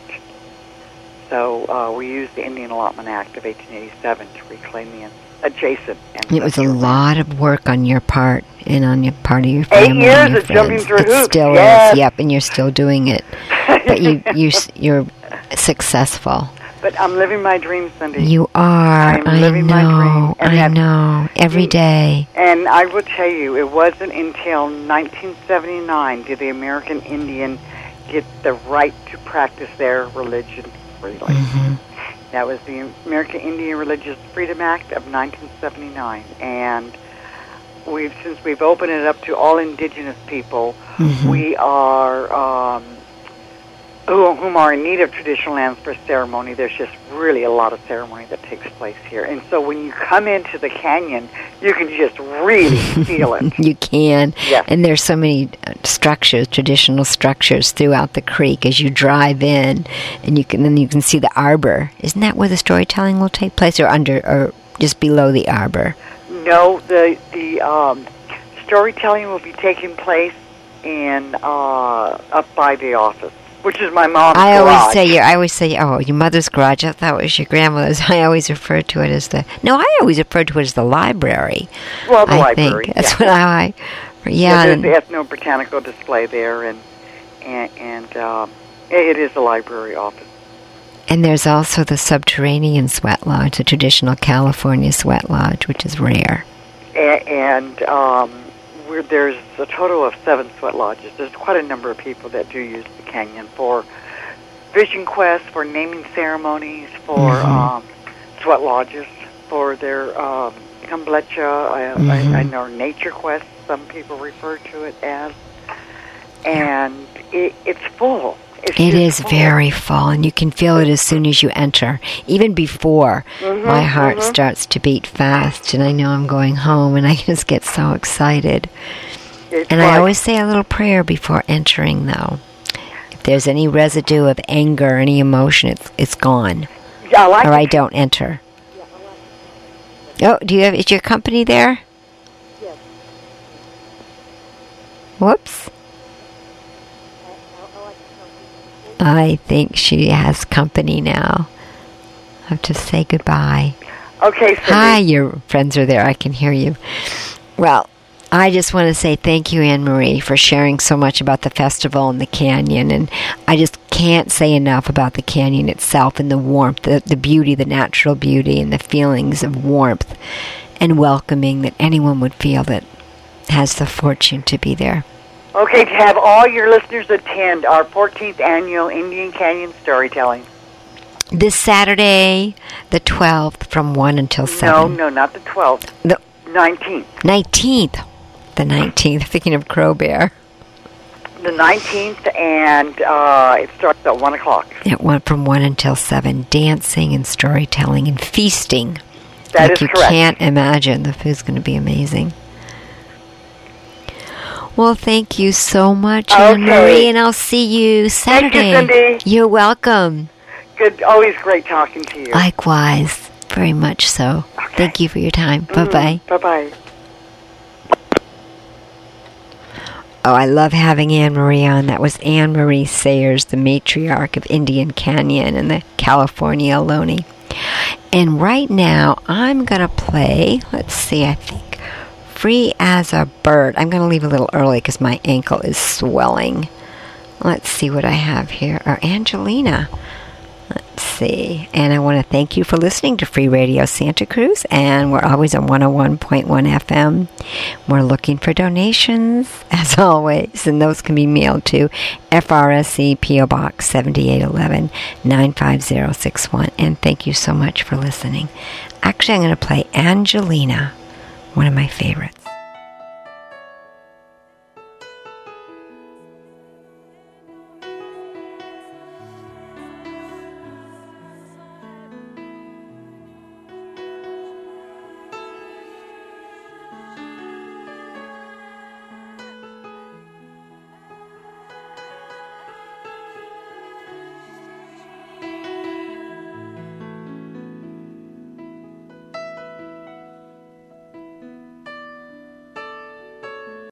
Speaker 7: So uh, we used the Indian Allotment Act of eighteen eighty-seven to reclaim the adjacent.
Speaker 1: It was a
Speaker 7: ancestral
Speaker 1: lot of work on your part and on your part of your family.
Speaker 7: Eight
Speaker 1: and
Speaker 7: years
Speaker 1: your
Speaker 7: of jumping
Speaker 1: friends.
Speaker 7: through
Speaker 1: it
Speaker 7: hoops,
Speaker 1: still
Speaker 7: yes.
Speaker 1: is. Yep, and you're still doing it. But you, you, you're successful.
Speaker 7: But I'm living my dream, Cindy.
Speaker 1: You are.
Speaker 7: I'm
Speaker 1: I
Speaker 7: living my dream,
Speaker 1: know.
Speaker 7: and
Speaker 1: I
Speaker 7: that's-
Speaker 1: know. Every
Speaker 7: Mm.
Speaker 1: day.
Speaker 7: And I will tell you, it wasn't until nineteen seventy-nine did the American Indian get the right to practice their religion freely.
Speaker 1: Hmm.
Speaker 7: That was the American Indian Religious Freedom Act of nineteen seventy-nine, and we've since we've opened it up to all indigenous people,
Speaker 1: Mhm.
Speaker 7: we are um, who, whom are in need of traditional lands for ceremony. There's just really a lot of ceremony that takes place here, and so when you come into the canyon, you can just really feel it.
Speaker 1: You can.
Speaker 7: Yes.
Speaker 1: And there's so many uh, structures, traditional structures throughout the creek as you drive in, and you can then you can see the arbor. Isn't that where the storytelling will take place, or under, or just below the arbor?
Speaker 7: No, the the um, storytelling will be taking place in uh, up by the office, which is my mom's
Speaker 1: I
Speaker 7: garage.
Speaker 1: always say your, I always say, oh, your mother's garage. I thought it was your grandmother's. I always refer to it as the. No, I always refer to it as the library.
Speaker 7: well, the
Speaker 1: I
Speaker 7: library.
Speaker 1: think that's
Speaker 7: yeah.
Speaker 1: what I. Yeah.
Speaker 7: Yeah, there's
Speaker 1: and-
Speaker 7: the ethnobotanical display there, and and, and um, it is a library office.
Speaker 1: And there's also the subterranean sweat lodge, the traditional California sweat lodge, which is rare.
Speaker 7: A- and um, we're, there's a total of seven sweat lodges. There's quite a number of people that do use the canyon for vision quests, for naming ceremonies, for
Speaker 1: Mm-hmm.
Speaker 7: um, sweat lodges, for their um, Kamblecha, I,
Speaker 1: Mm-hmm.
Speaker 7: I, I know nature quests, some people refer to it as. And it, it's full. It's
Speaker 1: It
Speaker 7: just
Speaker 1: is
Speaker 7: full.
Speaker 1: very full, and you can feel it as soon as you enter. Even before,
Speaker 7: Mhm,
Speaker 1: my heart
Speaker 7: mhm.
Speaker 1: starts to beat fast, and I know I'm going home, and I just get so excited.
Speaker 7: It's
Speaker 1: And
Speaker 7: like,
Speaker 1: I always say a little prayer before entering, though. If there's any residue of anger, any emotion, it's it's gone,
Speaker 7: yeah, I like
Speaker 1: or
Speaker 7: it.
Speaker 1: I don't enter. Oh, do you have? Is your company there?
Speaker 7: Yes.
Speaker 1: Whoops. I think she has company now. I have to say goodbye.
Speaker 7: Okay, Cindy.
Speaker 1: Hi, your friends are there. I can hear you. Well, I just want to say thank you, Anne-Marie, for sharing so much about the festival and the canyon. And I just can't say enough about the canyon itself and the warmth, the, the beauty, the natural beauty, and the feelings of warmth and welcoming that anyone would feel that has the fortune to be there.
Speaker 7: Okay, to have all your listeners attend our fourteenth annual Indian Canyon Storytelling.
Speaker 1: This Saturday, the twelfth, from one until
Speaker 7: No,
Speaker 1: seven.
Speaker 7: no, not the twelfth.
Speaker 1: The
Speaker 7: nineteenth.
Speaker 1: nineteenth. The nineteenth. Thinking of Crow Bear.
Speaker 7: The nineteenth, and uh, it starts at one o'clock.
Speaker 1: It went from one until seven. Dancing and storytelling and feasting.
Speaker 7: That
Speaker 1: like
Speaker 7: is
Speaker 1: you
Speaker 7: correct.
Speaker 1: can't imagine. The food's going to be amazing. Well, thank you so much,
Speaker 7: Okay.
Speaker 1: Anne-Marie, and I'll see you Saturday.
Speaker 7: Thank you, Cindy.
Speaker 1: You're welcome.
Speaker 7: Good, always great talking to you.
Speaker 1: Likewise. Very much so.
Speaker 7: Okay.
Speaker 1: Thank you for your time.
Speaker 7: Mhm.
Speaker 1: Bye-bye.
Speaker 7: Bye-bye.
Speaker 1: Oh, I love having Anne-Marie on. That was Anne-Marie Sayers, the matriarch of Indian Canyon and the California Ohlone. And right now, I'm going to play, let's see, I think, Free as a Bird. I'm going to leave a little early because my ankle is swelling. Let's see what I have here. Or Angelina. Let's see. And I want to thank you for listening to Free Radio Santa Cruz. And we're always on one oh one point one F M. We're looking for donations, as always. And those can be mailed to F R S C P O Box seventy-eight eleven, nine five zero six one. And thank you so much for listening. Actually, I'm going to play Angelina, one of my favorites.